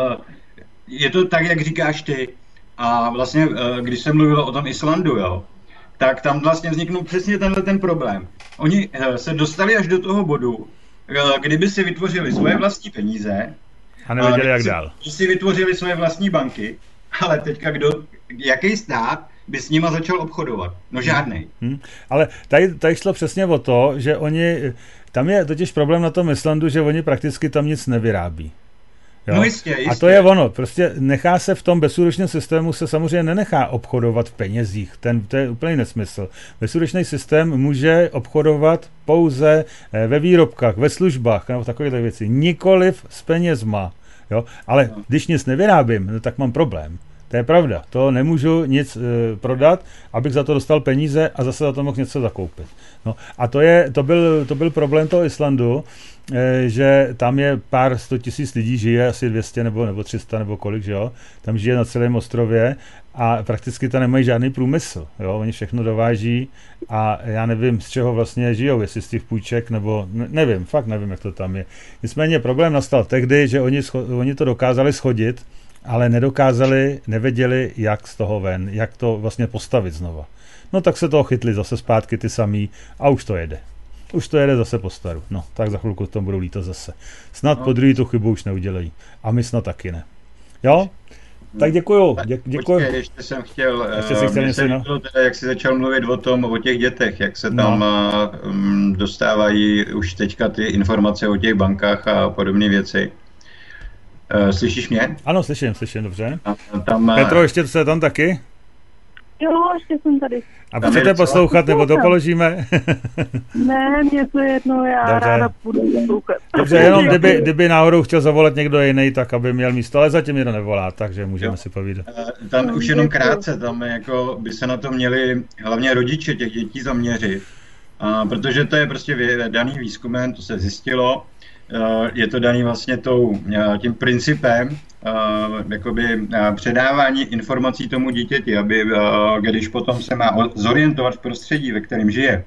je to tak, jak říkáš ty, a vlastně, když jsem mluvil o tom Islandu, jo, tak tam vlastně vzniknul přesně tenhle ten problém. Oni se dostali až do toho bodu, kdyby si vytvořili svoje vlastní peníze, a nevěděli, jak dál. Když si vytvořili svoje vlastní banky, ale teďka kdo, jaký stát by s nima začal obchodovat? No žádnej. Hmm. Ale tady, tady šlo přesně o to, že oni, tam je totiž problém na tom Islandu, že oni prakticky tam nic nevyrábí. Jo? No jistě, jistě. A to je ono, prostě nechá se v tom bezúročném systému se samozřejmě nenechá obchodovat v penězích, ten, to je úplný nesmysl. Bezúročný systém může obchodovat pouze ve výrobkách, ve službách nebo takovéhle věci, nikoliv s penězma. Jo? Ale no. když nic nevyrábím, no, tak mám problém. To je pravda, to nemůžu nic e, prodat, abych za to dostal peníze a zase za to mohl něco zakoupit. No, a to, je, to, byl, to byl problém toho Islandu, e, že tam je pár sto tisíc lidí, žije asi dvě stě nebo, nebo tři sta nebo kolik, že jo? Tam žije na celém ostrově a prakticky tam nemají žádný průmysl. Jo? Oni všechno dováží a já nevím, z čeho vlastně žijou, jestli z těch půjček nebo ne, nevím, fakt nevím, jak to tam je. Nicméně problém nastal tehdy, že oni, scho- oni to dokázali schodit, ale nedokázali, nevěděli, jak z toho ven, jak to vlastně postavit znova. No tak se toho chytli zase zpátky ty samý a už to jede. Už to jede zase po staru. No, tak za chvilku tom budou lítat zase. Snad no. po druhý tu chybu už neudělají. A my snad taky ne. Jo? Tak děkuju. Dě, děkuju. Počkej, ještě jsem chtěl, ještě si chtěl něco, no? teda, jak jsi začal mluvit o tom, o těch dětech, jak se tam no. um, dostávají už teďka ty informace o těch bankách a podobné věci. Uh, slyšíš mě? Ano, slyším, slyším, dobře. A tam, Petro, ještě jste tam taky? Jo, ještě jsem tady. A chcete poslouchat, nebo to položíme? Ne, mě to je jedno, já dobře. ráda budu poslouchat. Dobře, jenom kdyby, kdyby náhodou chtěl zavolat někdo jiný, tak aby měl místo, ale zatím někdo nevolá, takže můžeme jo. si povídat. Tam už jenom krátce, tam jako by se na to měli hlavně rodiče těch dětí zaměřit, a protože to je prostě daný výzkumem, to se zjistilo, je to daný vlastně tou, tím principem jakoby předávání informací tomu dítěti, aby když potom se má zorientovat v prostředí, ve kterém žije,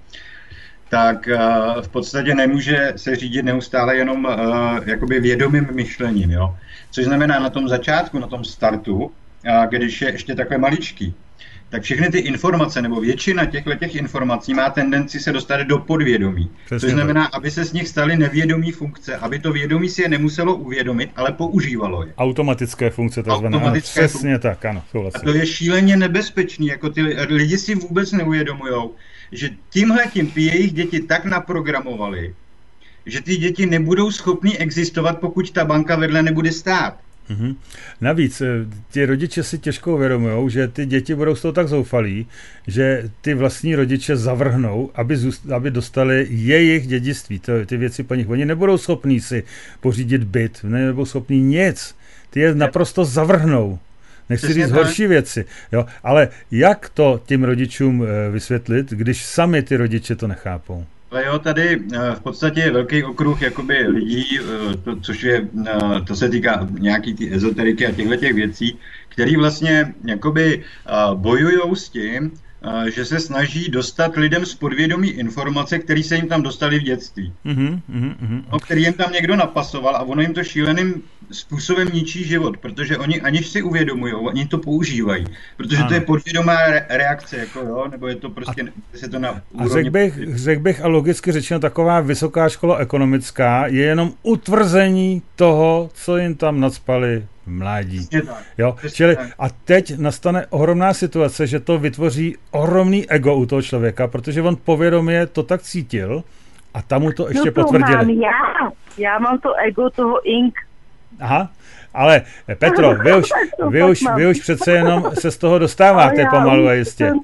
tak v podstatě nemůže se řídit neustále jenom jakoby vědomým myšlením, jo? Což znamená na tom začátku, na tom startu, když je ještě takhle maličký, tak všechny ty informace, nebo většina těchto těch informací má tendenci se dostat do podvědomí. Přesně což znamená, aby se z nich staly nevědomí funkce, aby to vědomí si je nemuselo uvědomit, ale používalo je. Automatické funkce, takzvané. Automatické ano, přesně funkce. Tak, ano. A to je šíleně nebezpečný, jako ty lidi si vůbec neuvědomujou, že tímhletím ty jejich děti tak naprogramovali, že ty děti nebudou schopny existovat, pokud ta banka vedle nebude stát. Mm-hmm. Navíc ti rodiče si těžko uvědomujou, že ty děti budou z toho tak zoufalí, že ty vlastní rodiče zavrhnou, aby, zůst, aby dostali jejich dědictví, to, ty věci po nich. Oni nebudou schopní si pořídit byt, nebudou schopní nic. Ty je naprosto zavrhnou. Nechci říct horší věci. Jo? Ale jak to těm rodičům vysvětlit, když sami ty rodiče to nechápou? Ale jo, tady v podstatě je velký okruh jakoby lidí, to, což je, to se týká nějaký ty ezoteriky a těchto těch věcí, který vlastně jakoby bojujou s tím, že se snaží dostat lidem z podvědomí informace, které se jim tam dostaly v dětství. Mm-hmm, mm-hmm. No, který jim tam někdo napasoval a ono jim to šíleným způsobem ničí život, protože oni aniž si uvědomují, oni to používají, protože ano. to je podvědomá re- reakce, jako jo, nebo je to prostě, a, se to na úrovni... A řekl bych, řek bych a logicky řečeno, taková vysoká škola ekonomická je jenom utvrzení toho, co jim tam nacpali v mládí. Jo? Čili, a teď nastane ohromná situace, že to vytvoří ohromný ego u toho člověka, protože on povědomě to tak cítil a tam mu to ještě no to potvrdili. Mám já. já mám to ego toho ink. Aha, ale Petro, vy už, vy už, vy už přece jenom se z toho dostáváte pomalu a jistě.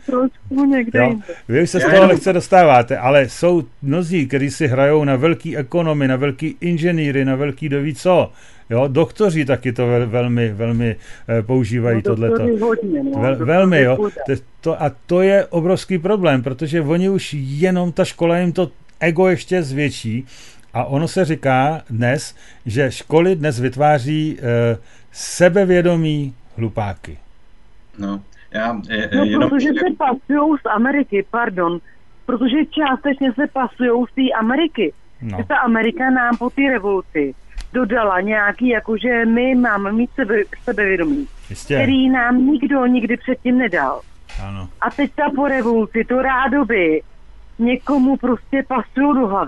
Jo? Vy už se z toho lehce dostáváte, ale jsou mnozí, kteří si hrajou na velký ekonomy, na velký inženýry, na velký doví co. Jo, doktoři taky to vel, velmi, velmi eh, používají no, tohleto. Hodně, no, Vel, velmi, jo. To, a to je obrovský problém, protože oni už jenom, ta škola jim to ego ještě zvětší a ono se říká dnes, že školy dnes vytváří eh, sebevědomí hlupáky. No, já, je, no jenom... protože se pasujou z Ameriky, pardon, protože částečně se pasujou z té Ameriky. No. Že ta Amerika nám po té revoluci dodala nějaký, jakože my máme mít sebe, sebevědomí, Jistě. který nám nikdo nikdy předtím nedal. Ano. A teď ta po revoluci to rádoby někomu prostě pasují do hlavy.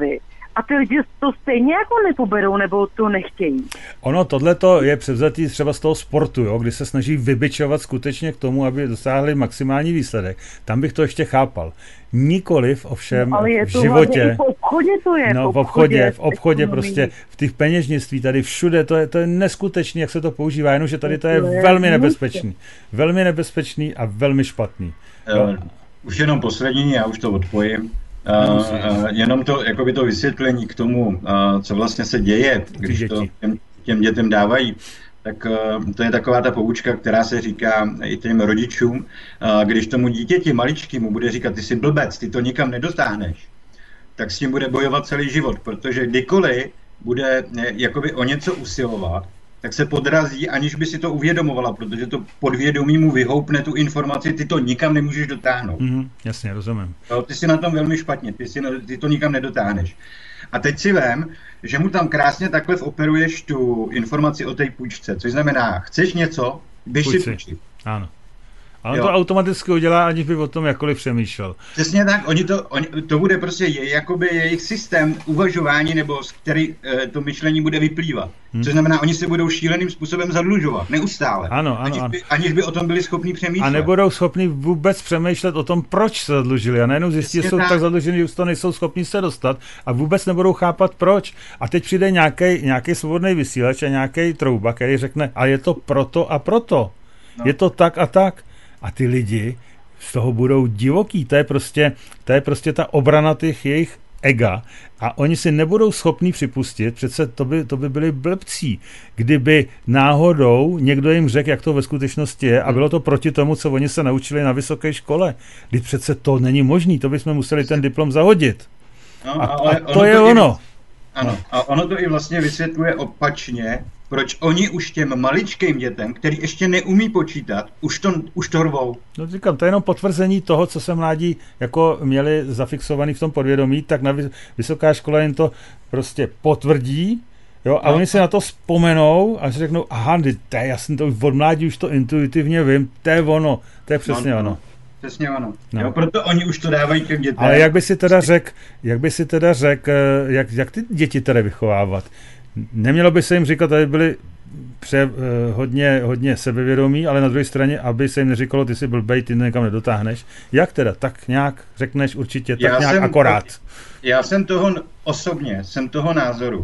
a ty lidi to stejně jako nepoberou, nebo to nechtějí. Ono, tohleto je převzatý třeba z toho sportu, jo, kdy se snaží vybičovat skutečně k tomu, aby dosáhli maximální výsledek. Tam bych to ještě chápal. Nikoliv ovšem no, ale je v to životě. V obchodě to je. No, v obchodě, v obchodě prostě, v těch peněžnictví, tady všude, to je, to je neskutečný, jak se to používá, jenomže tady to je velmi nebezpečný. Velmi nebezpečný a velmi špatný. Jo. Už jenom poslední, já už to odpojím. Uh, uh, jenom to, jakoby to vysvětlení k tomu, uh, co vlastně se děje, když to těm, těm dětem dávají, tak uh, to je taková ta poučka, která se říká i těm rodičům, uh, když tomu dítěti maličkému bude říkat, ty jsi blbec, ty to nikam nedotáhneš, tak s tím bude bojovat celý život, protože kdykoliv bude jakoby o něco usilovat, tak se podrazí, aniž by si to uvědomovala, protože to podvědomí mu vyhoupne tu informaci, ty to nikam nemůžeš dotáhnout. Mm, jasně, rozumím. Ty si na tom velmi špatně, ty, si, ty to nikam nedotáhneš. A teď si vem, že mu tam krásně takhle operuješ tu informaci o té půjčce, což znamená, chceš něco, běž si půjčit. Ano. A on jo. to automaticky udělá, aniž by o tom jakkoliv přemýšlel. Přesně tak, oni to, oni, to bude prostě je, jakoby jejich systém uvažování, nebo z který e, to myšlení bude vyplývat. Hmm. Což znamená, oni se budou šíleným způsobem zadlužovat, neustále. Ano, ano, aniž, ano. By, aniž by o tom byli schopni přemýšlet. A nebudou schopni vůbec přemýšlet o tom, proč se zadlužili. A najednou zjistí, že jsou tak, tak zadlužení, že už to nejsou schopni se dostat a vůbec nebudou chápat, proč. A teď přijde nějaký svobodný vysílač a nějaký trouba, který řekne, a je to proto a proto. No. Je to tak a tak. A ty lidi z toho budou divoký. To je prostě, to je prostě ta obrana těch jejich ega. A oni si nebudou schopní připustit, přece to by, to by byli blbcí, kdyby náhodou někdo jim řekl, jak to ve skutečnosti je, a bylo to proti tomu, co oni se naučili na vysoké škole. Když přece to není možný, to bychom museli ten diplom zahodit. No, a, ale a to ono je to ono. I, ano, a ono to i vlastně vysvětluje opačně, proč oni už těm maličkým dětem, který ještě neumí počítat, už to, už to rvou. No říkám, to je jenom potvrzení toho, co se mládí jako měli zafixovaný v tom podvědomí, tak na vysoká škola jim to prostě potvrdí, jo, a no. Oni si na to vzpomenou a si řeknou, aha, to je jasný, to už od mládí už to intuitivně vím, to je ono, to je přesně no, ono. Přesně ono. No. Jo, proto oni už to dávají těm dětem. Ale jak by si teda řekl, jak by si teda řekl, jak, jak ty děti teda vychovávat? Nemělo by se jim říkat, aby byli pře, uh, hodně, hodně sebevědomí, ale na druhé straně, aby se jim neříkalo, ty jsi blbej, ty někam nedotáhneš. Jak teda? Tak nějak řekneš určitě, tak já nějak jsem, akorát. Já jsem toho osobně, jsem toho názoru,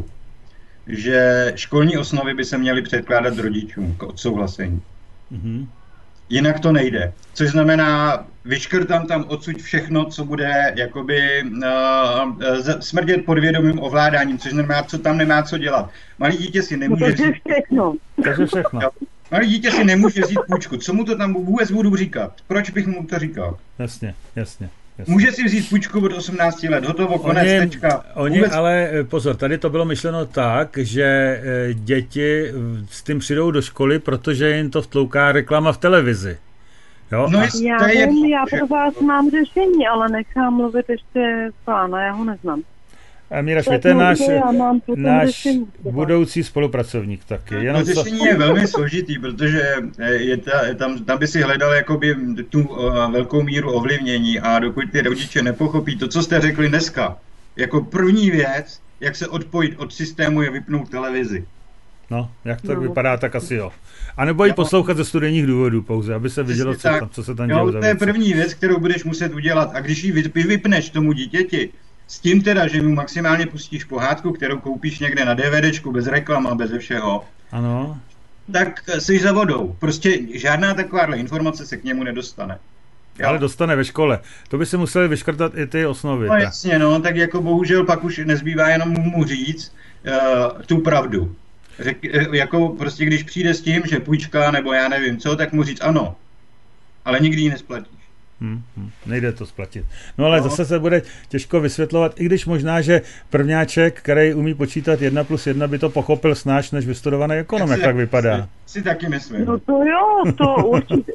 že školní osnovy by se měly předkládat rodičům k odsouhlasení. Mm-hmm. Jinak to nejde. Což znamená, vyškrtám tam odsud všechno, co bude jakoby uh, smrdět podvědomým ovládáním, což znamená, co tam nemá co dělat. Malý dítě si nemůže no, vzít... všechno. Takže všechno. Malý dítě si nemůže vzít půjčku. Co mu to tam vůbec budu říkat? Proč bych mu to říkal? Jasně, jasně. Jasně. Může si vzít půjčku od osmnácti let, hotovo, konec, oni, tečka. Oni, vůbec... ale pozor, tady to bylo myšleno tak, že děti s tím přijdou do školy, protože jim to vtlouká reklama v televizi. Jo? No, já je vím, já pro vás mám řešení, ale nechám mluvit ještě pána, já ho neznám. A Míra Šmit, to je náš, náš budoucí spolupracovník taky. No, Jenom to řešení co... je velmi složitý, protože je ta, tam, tam by si hledal jakoby tu uh, velkou míru ovlivnění, a dokud ty rodiče nepochopí to, co jste řekli dneska, jako první věc, jak se odpojit od systému, je vypnout televizi. No, jak to no. vypadá, tak asi jo. A nebo ji poslouchat ze studijních důvodů pouze, aby se vidělo, co, tam, co se tam děje. To je první věc, kterou budeš muset udělat, a když ji vypneš tomu dítěti, s tím teda, že mu maximálně pustíš pohádku, kterou koupíš někde na DVDčku, bez reklama, bez všeho, ano. Tak jsi za vodou. Prostě žádná takováhle informace se k němu nedostane. Jo? Ale dostane ve škole. To by si museli vyškrtat i ty osnovy. No jasně, no, tak jako bohužel pak už nezbývá jenom mu říct uh, tu pravdu. Řek, jako prostě když přijde s tím, že půjčka nebo já nevím co, tak mu říct ano, ale nikdy ji nesplatíš. Hmm, hmm, nejde to splatit. No ale no. Zase se bude těžko vysvětlovat, i když možná, že prvňáček, který umí počítat jedna plus jedna, by to pochopil snáš než vystudovaný ekonom, jak, jak tak vypadá. Si, si taky myslím. No to jo, to určitě.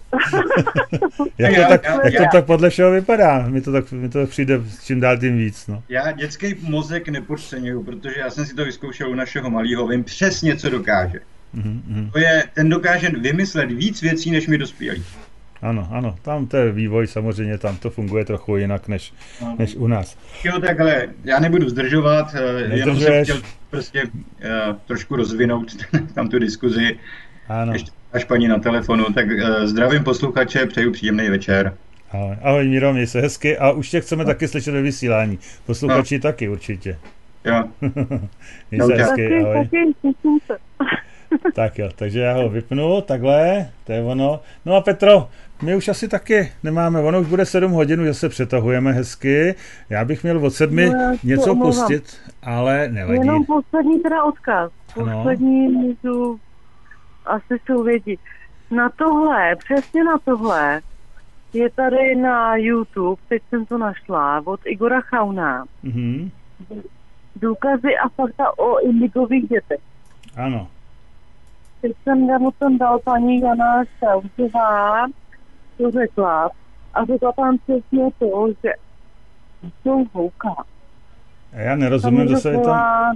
jak to, tak, jak to tak podle všeho vypadá? Mi to tak mi to přijde čím dál tím víc. No. Já dětský mozek nepodceňuju, protože já jsem si to vyzkoušel u našeho malého, vím přesně, co dokáže. Mm-hmm. To je, ten dokáže vymyslet víc věcí, než mi dospělí. Ano, ano, tam to je vývoj, samozřejmě tam to funguje trochu jinak než, než u nás. Jo, takhle, já nebudu zdržovat, jenom jsem chtěl prostě uh, trošku rozvinout tam tu diskuzi. Ano. Ještě až paní na telefonu, tak uh, zdravím posluchače, přeju příjemný večer. Ahoj, ahoj Míro, měj se hezky a už tě chceme taky slyšet ve vysílání. Posluchači no. taky určitě. Jo. Měj se hezky, ahoj. Tak jo, takže já ho vypnu, takhle, to je ono. No a Petro, my už asi taky nemáme, ono už bude sedm hodin, že se přetahujeme hezky. Já bych měl od sedmi no, něco pustit, ale nevadí. Jenom poslední teda odkaz. Poslední můžu asi souvědit. Na tohle, přesně na tohle, je tady na YouTube, teď jsem to našla, od Igora Chauna. Mm-hmm. Důkazy a fakta o indigových dětech. Ano. Teď jsem mu tam dal paní Jana Šaudová, to řekla, a řekla tam přesně to, že jsou houká. Já nerozumím, že se tam...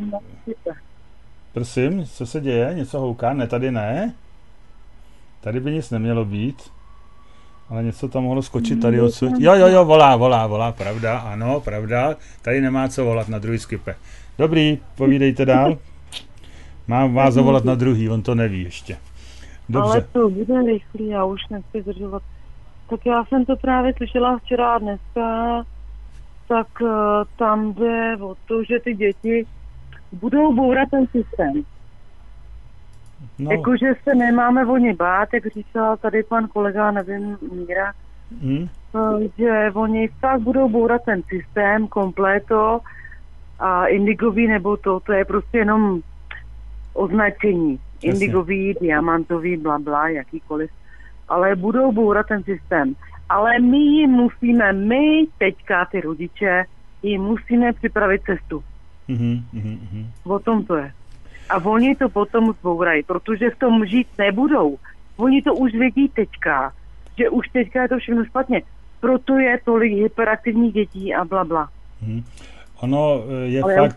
Prosím, co se děje? Něco houká? Ne, tady ne. Tady by nic nemělo být. Ale něco tam mohlo skočit tady odsud. Jo, jo, jo, volá, volá, volá, pravda, ano, pravda. Tady nemá co volat na druhý skipe. Dobrý, povídejte dál. Mám vás zavolat na druhý, on to neví ještě. Dobře. Ale to bude rychlý, já už nechci zdržovat. Tak já jsem to právě slyšela včera a dneska, tak uh, tam jde o to, že ty děti budou bourat ten systém. No. Jakože se nemáme o ně bát, jak říkal tady pan kolega, nevím, Míra, hmm. že oni tak budou bourat ten systém kompleto a indigový nebo to, to je prostě jenom označení. Jasně. Indigový, diamantový, blabla, jakýkoliv. Ale budou bourat ten systém. Ale my jim musíme, my teďka ty rodiče, jim musíme připravit cestu. Mm-hmm, mm-hmm. O tom to je. A oni to potom zbourají, protože v tom žít nebudou. Oni to už vědí teďka, že už teďka je to všechno špatně. Proto je tolik hyperaktivních dětí a blabla. Mm-hmm. Ono je ale fakt,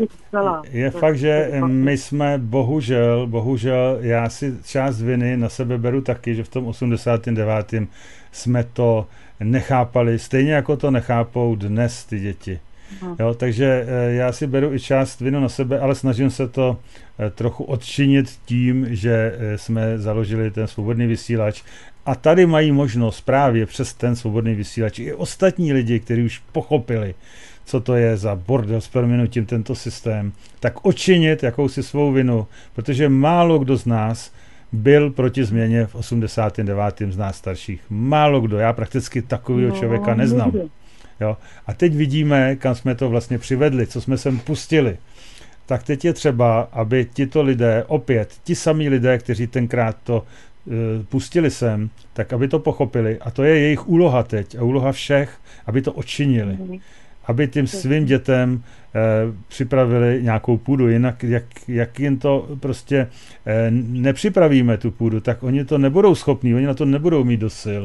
je to fakt, že my jsme bohužel, bohužel, já si část viny na sebe beru taky, že v tom osmdesátém devátém jsme to nechápali, stejně jako to nechápou dnes ty děti. Jo, takže já si beru i část vinu na sebe, ale snažím se to trochu odčinit tím, že jsme založili ten svobodný vysílač a tady mají možnost právě přes ten svobodný vysílač i ostatní lidi, kteří už pochopili, co to je za bordel s prominutím tento systém, tak odčinit jakousi svou vinu, protože málo kdo z nás byl proti změně v osmdesátém devátém z nás starších. Málo kdo, já prakticky takového člověka neznám. Jo. A teď vidíme, kam jsme to vlastně přivedli, co jsme sem pustili. Tak teď je třeba, aby tito lidé, opět ti samí lidé, kteří tenkrát to uh, pustili sem, tak aby to pochopili. A to je jejich úloha teď a úloha všech, aby to odčinili. Mm. Aby tím svým dětem eh, připravili nějakou půdu. Jinak, jak, jak jim to prostě eh, nepřipravíme tu půdu, tak oni to nebudou schopní, oni na to nebudou mít dost sil.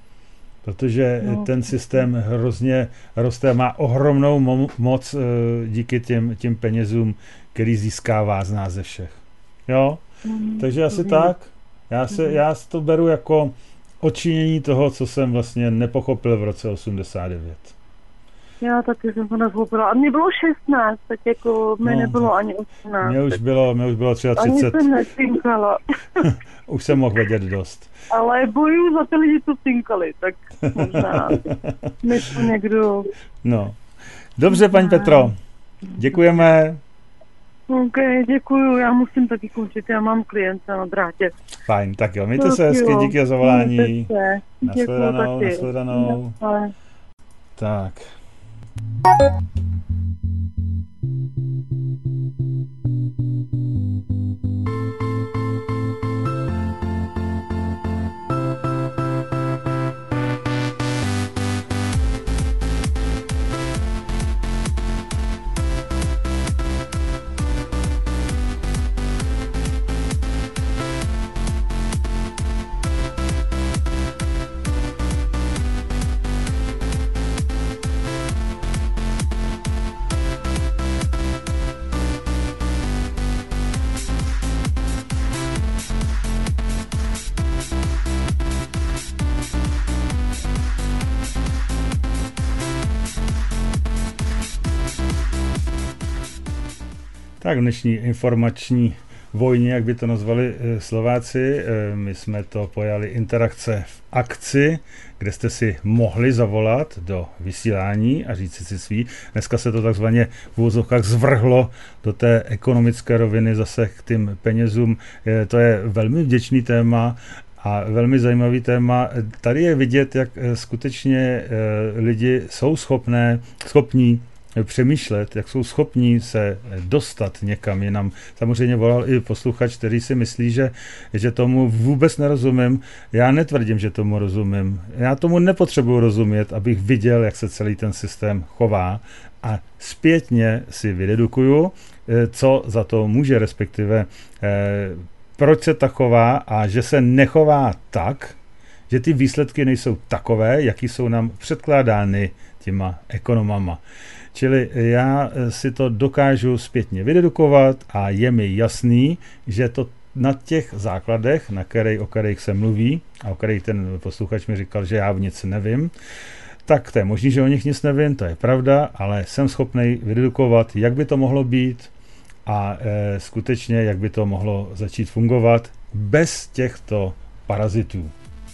Protože no. ten systém hrozně roste, má ohromnou mo- moc eh, díky těm, těm penězům, který získává z nás ze všech. Jo? Mm. Takže asi mm. tak. Já, se, já to beru jako odčinění toho, co jsem vlastně nepochopil v roce osmdesát devět. Já taky jsem to nezlopila. A mě bylo šestnáct, tak jako mi no, nebylo ani osmnáct. Mě už bylo, mě už bylo třicet tři. Ani jsem necinkala. Už jsem mohl vědět dost. Ale bojuju za ty lidi, co cinkali, tak možná mi to někdo... No. Dobře, paní Petro. Děkujeme. OK, děkuju. Já musím taky končit, já mám klienta na drátě. Fajn, tak jo, mějte se hezky, díky za volání. Nashledanou, nashledanou. Tak. Tak v dnešní informační vojně, jak by to nazvali Slováci, my jsme to pojali interakce v akci, kde jste si mohli zavolat do vysílání a říct si svý. Dneska se to takzvaně v uvozovkách zvrhlo do té ekonomické roviny, zase k těm penězům. To je velmi vděčný téma a velmi zajímavý téma. Tady je vidět, jak skutečně lidi jsou schopné, schopní přemýšlet, jak jsou schopní se dostat někam jinam. Samozřejmě volal i posluchač, který si myslí, že, že tomu vůbec nerozumím. Já netvrdím, že tomu rozumím. Já tomu nepotřebuji rozumět, abych viděl, jak se celý ten systém chová a zpětně si vydedukuju, co za to může, respektive proč se tak chová a že se nechová tak, že ty výsledky nejsou takové, jaký jsou nám předkládány těma ekonomama. Čili já si to dokážu zpětně vydedukovat a je mi jasný, že to na těch základech, na který, o kterých se mluví a o kterých ten posluchač mi říkal, že já v nic nevím, tak to je možný, že o nich nic nevím, to je pravda, ale jsem schopný vydedukovat, jak by to mohlo být a e, skutečně, jak by to mohlo začít fungovat bez těchto parazitů.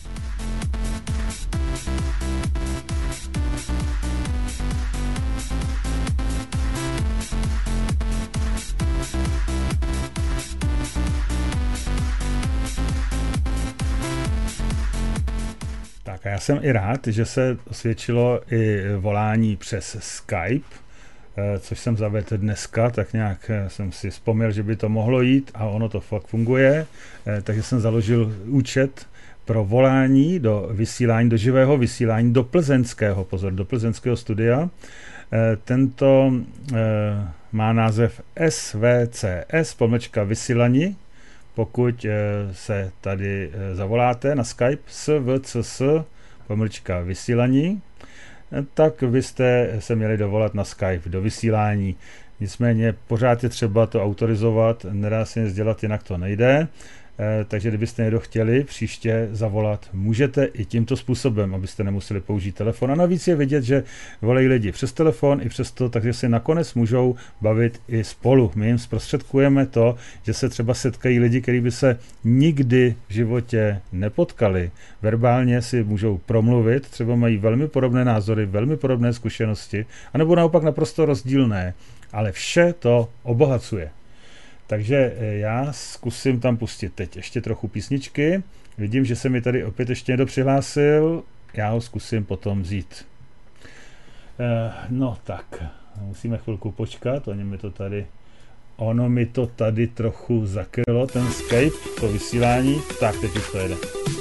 Tak a já jsem i rád, že se osvědčilo i volání přes Skype, což jsem zavedl dneska, tak nějak jsem si vzpomněl, že by to mohlo jít a ono to fakt funguje, takže jsem založil účet pro volání do vysílání, do živého vysílání, do plzeňského, pozor, do plzeňského studia. Tento má název S V C S, pomlčka vysílání. Pokud se tady zavoláte na Skype S V C S, pomlčka vysílání, tak byste se měli dovolat na Skype do vysílání. Nicméně pořád je třeba to autorizovat, nedá se nic dělat, jinak to nejde. Takže kdybyste někdo chtěli příště zavolat, můžete i tímto způsobem, abyste nemuseli použít telefon. A navíc je vidět, že volají lidi přes telefon i přes to, takže si nakonec můžou bavit i spolu. My jim zprostředkujeme to, že se třeba setkají lidi, kteří by se nikdy v životě nepotkali. Verbálně si můžou promluvit, třeba mají velmi podobné názory, velmi podobné zkušenosti, anebo naopak naprosto rozdílné. Ale vše to obohacuje. Takže já zkusím tam pustit teď ještě trochu písničky. Vidím, že se mi tady opět ještě někdo přihlásil. Já ho zkusím potom vzít. Eh, no tak, musíme chvilku počkat. Ono mi to tady, ono mi to tady trochu zakrylo, ten Skype, to vysílání. Tak, teď už to jede.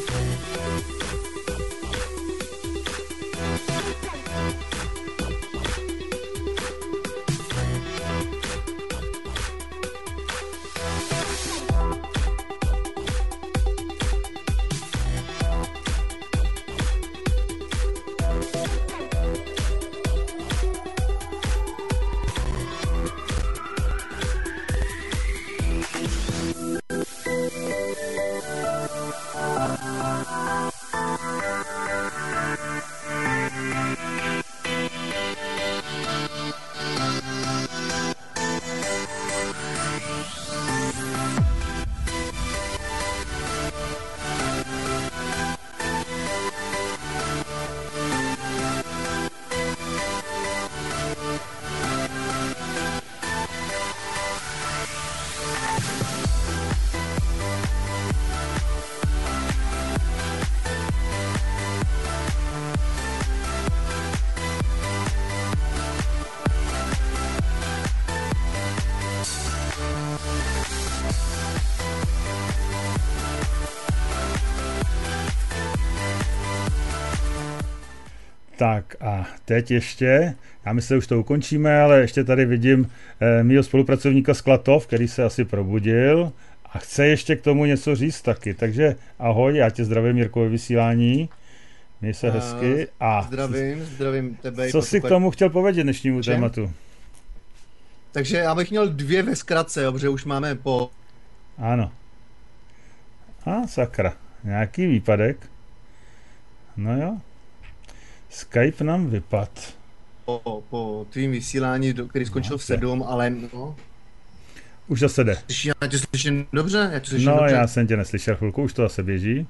Tak a teď ještě, já myslím, že už to ukončíme, ale ještě tady vidím eh, mýho spolupracovníka z Klatov, který se asi probudil a chce ještě k tomu něco říct taky. Takže ahoj, já tě zdravím, Jirko, ve vysílání. Měj se hezky. A zdravím, zdravím tebe. Co jsi k tomu chtěl povědět dnešnímu Čem? tématu? Takže já bych měl dvě ve zkratce, protože už máme po... Ano. A sakra, nějaký výpadek. No jo. Skype nám vypad. Po, po tvým vysílání, který skončil v sedm, ale no. Už zase jde. Já tě slyším dobře? Já tě slyším no, dobře. já jsem tě neslyšel chvilku, už to zase běží.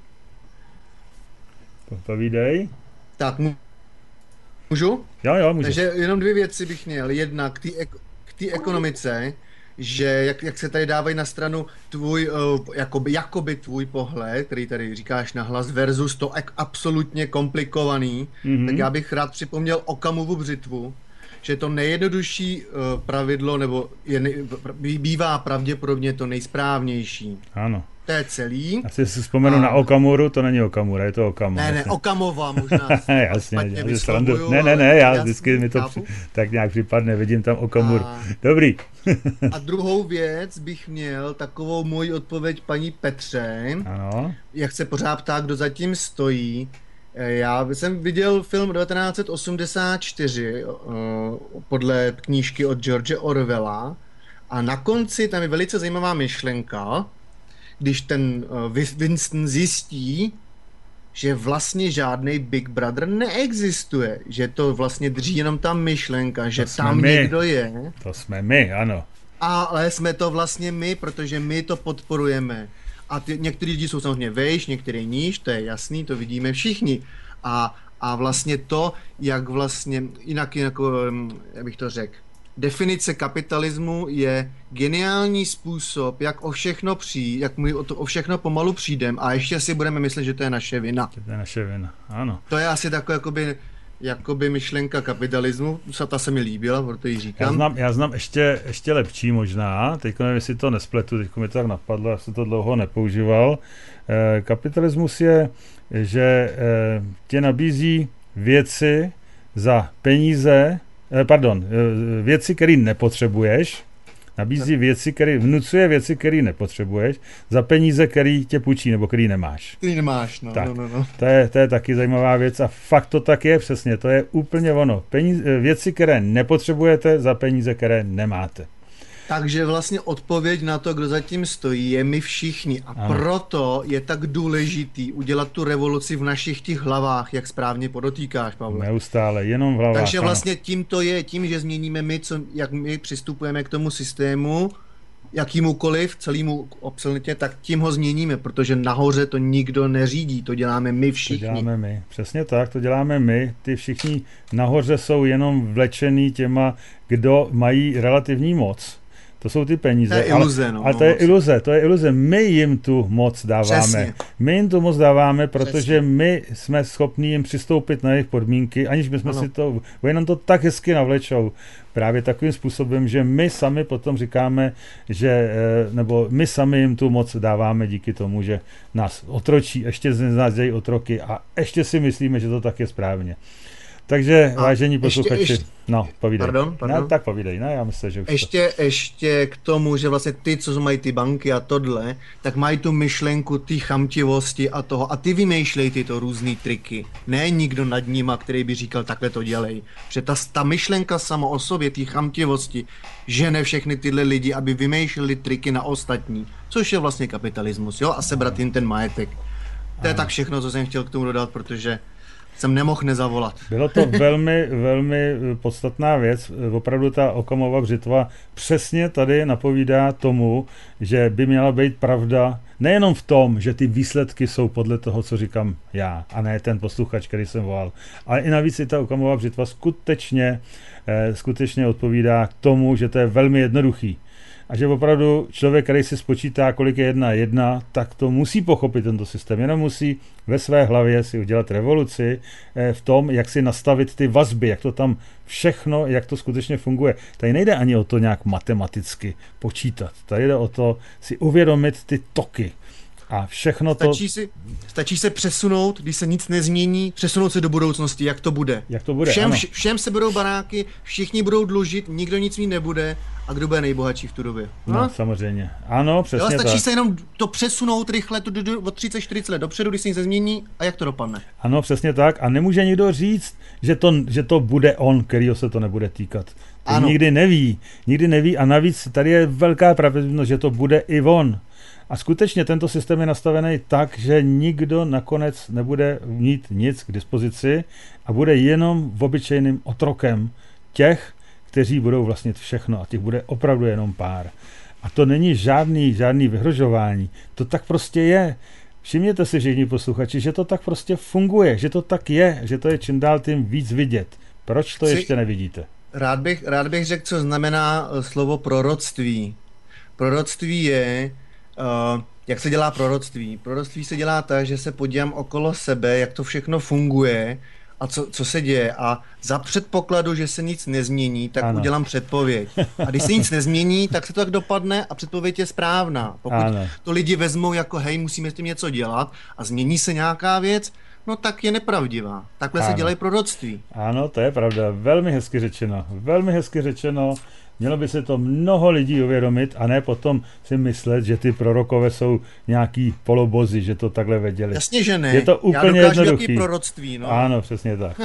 Povídej. Tak, můžu? Jo, jo, můžu. Takže jenom dvě věci bych měl. Jedna k té ek- k té ekonomice, že jak, jak se tady dávají na stranu tvůj, uh, jakoby, jakoby tvůj pohled, který tady říkáš nahlas, versus to ek- absolutně komplikovaný, mm-hmm. tak já bych rád připomněl Okamovu břitvu, že to nejjednodušší uh, pravidlo, nebo je nej- bývá pravděpodobně to nejsprávnější. Ano. To je celý. Asi si vzpomenu a... na Okamuru, to není Okamura, je to Okamo. Ne, ne, Okamova možná. Jasně, ne, ne, ne, já vždycky mi to při, tak nějak připadne, vidím tam Okamuru. A... Dobrý. A druhou věc bych měl takovou moji odpověď paní Petře. Ano. Jak se pořád ptá, kdo zatím stojí. Já jsem viděl film devatenáct set osmdesát čtyři podle knížky od George Orwella a na konci tam je velice zajímavá myšlenka, když ten Winston zjistí, že vlastně žádný Big Brother neexistuje, že to vlastně drží jenom ta myšlenka, že tam my. někdo je. To jsme my, ano. Ale jsme to vlastně my, protože my to podporujeme. A ty, některý lidi jsou samozřejmě vejš, některý níž, to je jasný, to vidíme všichni. A, a vlastně to, jak vlastně, jinak, jinak, jak bych to řekl, definice kapitalismu je geniální způsob, jak o všechno přijít, jak my o, to, o všechno pomalu přijdeme a ještě si budeme myslet, že to je naše vina. To je naše vina, ano. To je asi takové jakoby, jakoby myšlenka kapitalismu, ta se mi líbila, proto ji říkám. Já znám, já znám ještě, ještě lepší možná, teď nevím, jestli to nespletu, teď mi to tak napadlo, já jsem to dlouho nepoužíval. E, kapitalismus je, že e, tě nabízí věci za peníze, Pardon, věci, které nepotřebuješ, nabízí věci, které vnucuje věci, které nepotřebuješ, za peníze, které tě půjčí nebo který nemáš. Který nemáš, no, tak, no, no, no. To je, to je taky zajímavá věc a fakt to tak je přesně, to je úplně ono. Peníze, věci, které nepotřebujete, za peníze, které nemáte. Takže vlastně odpověď na to, kdo zatím stojí, je my všichni. A ano. Proto je tak důležitý udělat tu revoluci v našich těch hlavách, jak správně podotýkáš, Pavle. Neustále, jenom v hlavách. Takže vlastně tím to je, tím, že změníme my, co, jak my přistupujeme k tomu systému, jakýmukoliv, celému absolutně, tak tím ho změníme, protože nahoře to nikdo neřídí, to děláme my všichni. To děláme my, přesně tak, to děláme my. Ty všichni nahoře jsou jenom vlečený těma, kdo mají relativní moc. To jsou ty peníze. To je iluze, ale, no. Ale to je iluze, to je iluze. My jim tu moc dáváme. Přesně. My jim tu moc dáváme, protože Přesně. my jsme schopni jim přistoupit na jejich podmínky, aniž bychom ano. si to, jenom to tak hezky navlečou. Právě takovým způsobem, že my sami potom říkáme, že, nebo my sami jim tu moc dáváme díky tomu, že nás otročí, ještě z nás dějí otroky a ještě si myslíme, že to tak je správně. Takže, a vážení posluchači, ještě, ještě, no, povídej. Pardon, pardon. No, tak povídej, no, já myslím, že už ještě, to... ještě k tomu, že vlastně ty, co mají ty banky a tohle, tak mají tu myšlenku ty chamtivosti a toho, a ty vymýšlej tyto různý triky. Ne nikdo nad nima, který by říkal, takhle to dělej. Protože ta, ta myšlenka sama o sobě, ty chamtivosti, žene všechny tyhle lidi, aby vymýšleli triky na ostatní, což je vlastně kapitalismus, jo, a sebrat jim ten majetek. To je tak všechno, co jsem chtěl k tomu dodat, protože jsem nemohl nezavolat. Bylo to velmi, velmi podstatná věc. Opravdu ta Okamova břitva přesně tady napovídá tomu, že by měla být pravda nejenom v tom, že ty výsledky jsou podle toho, co říkám já, a ne ten posluchač, který jsem volal, ale i navíc i ta Okamova břitva skutečně, eh, skutečně odpovídá k tomu, že to je velmi jednoduchý. A že opravdu člověk, který si spočítá, kolik je jedna jedna, tak to musí pochopit tento systém. Jenom musí ve své hlavě si udělat revoluci v tom, jak si nastavit ty vazby, jak to tam všechno, jak to skutečně funguje. Tady nejde ani o to nějak matematicky počítat. Tady jde o to si uvědomit ty toky. A všechno to... Stačí, si, stačí se přesunout, když se nic nezmění, přesunout se do budoucnosti, jak to bude. Jak to bude, všem, ano. všem se budou baráky, všichni budou dlužit, nikdo nic mít nebude a kdo bude nejbohatší v tu době. No, no samozřejmě. Ano, přesně tak. Stačí tak. se jenom to přesunout rychle to, do, o třicet čtyřicet let dopředu, když se nic nezmění a jak to dopadne. Ano, přesně tak. A nemůže nikdo říct, že to, že to bude on, kterýho se to nebude týkat. To nikdy neví. Nikdy neví a navíc tady je velká pravděpodobnost, že to bude i on. A skutečně tento systém je nastavený tak, že nikdo nakonec nebude mít nic k dispozici a bude jenom obyčejným otrokem těch, kteří budou vlastnit všechno a těch bude opravdu jenom pár. A to není žádný, žádný vyhrožování. To tak prostě je. Všimněte si, všichni posluchači, že to tak prostě funguje, že to tak je, že to je čím dál tím víc vidět. Proč to ještě nevidíte? Rád bych, rád bych řekl, co znamená slovo proroctví. Proroctví je, uh, jak se dělá proroctví. Proroctví se dělá tak, že se podívám okolo sebe, jak to všechno funguje a co, co se děje. A za předpokladu, že se nic nezmění, tak ano. udělám předpověď. A když se nic nezmění, tak se to tak dopadne a předpověď je správná. Pokud ano. to lidi vezmou jako hej, musíme s tím něco dělat a změní se nějaká věc, no tak je nepravdivá. Takhle ano. se dělají proroctví. Ano, to je pravda. Velmi hezky řečeno. Velmi hezky řečeno. Mělo by se to mnoho lidí uvědomit a ne potom si myslet, že ty prorokové jsou nějaký polobozy, že to takhle věděli. Jasně, že ne. Je to úplně Já dokážu jednoduchý. Proroctví, no. Ano, přesně tak.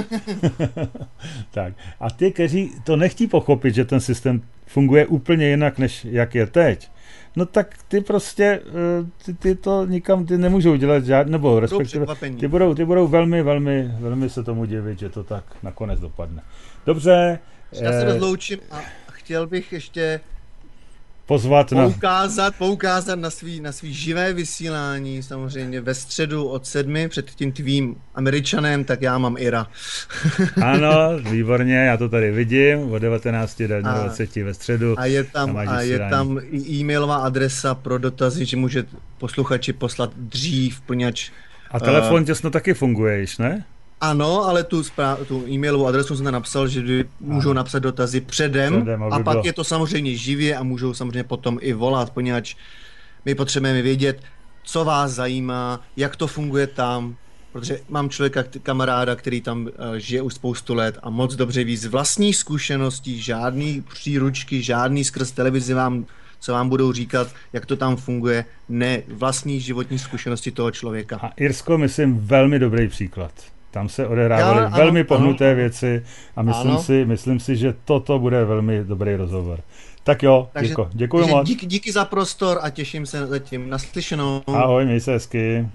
Tak. A ty, kteří to nechtí pochopit, že ten systém funguje úplně jinak, než jak je teď, no tak ty prostě, ty, ty to nikam, ty nemůžou dělat žádný, nebo respektive, ty budou, ty budou velmi, velmi, velmi se tomu divit, že to tak nakonec dopadne. Dobře. Já se rozloučím a chtěl bych ještě pozvat poukázat, na... poukázat na svý, na svý živé vysílání, samozřejmě ve středu od sedmi, před tím tvým Američanem, tak já mám Ira. Ano, výborně, já to tady vidím, od devatenácti do dvaceti ve středu. A je tam, a je tam e-mailová adresa pro dotazy, že může posluchači poslat dřív, poněvadž... A telefon uh, těsno taky funguje již, ne? Ano, ale tu, správ, tu e-mailovou adresu jsem tam napsal, že můžou napsat dotazy předem, předem a pak bylo. Je to samozřejmě živě a můžou samozřejmě potom i volat, poněvadž my potřebujeme vědět, co vás zajímá, jak to funguje tam, protože mám člověka, kamaráda, který tam uh, žije už spoustu let a moc dobře ví z vlastních zkušeností, žádný příručky, žádný skrz televizi vám, co vám budou říkat, jak to tam funguje, ne vlastní životní zkušenosti toho člověka. A Irsko, myslím, velmi dobrý příklad. Tam se odehrávaly Já, velmi ano, pohnuté ano. věci a myslím si, myslím si, že toto bude velmi dobrý rozhovor. Tak jo, takže, děko, děkuji takže moc. Díky, díky za prostor a těším se zatím. Naslyšenou. Ahoj, měj se hezky.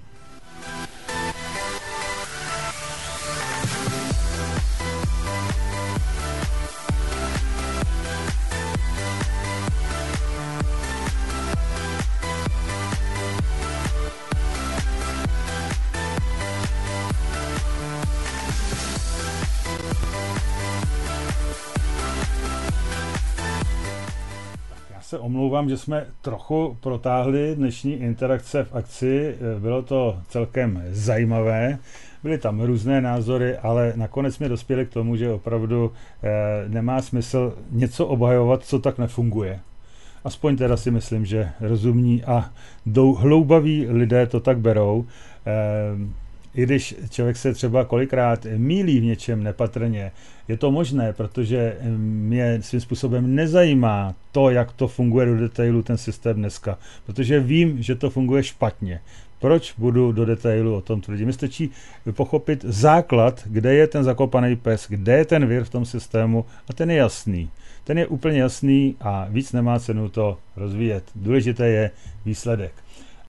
Se omlouvám, že jsme trochu protáhli dnešní interakce v akci. Bylo to celkem zajímavé. Byly tam různé názory, ale nakonec jsme dospěli k tomu, že opravdu eh, nemá smysl něco obhajovat, co tak nefunguje. Aspoň teda si myslím, že rozumní a dou, hloubaví lidé to tak berou. Eh, I když člověk se třeba kolikrát mýlí v něčem nepatrně, je to možné, protože mě svým způsobem nezajímá to, jak to funguje do detailu ten systém dneska, protože vím, že to funguje špatně. Proč budu do detailu o tom tvrdit? Mně stačí pochopit základ, kde je ten zakopaný pes, kde je ten vir v tom systému a ten je jasný. Ten je úplně jasný a víc nemá cenu to rozvíjet. Důležité je výsledek.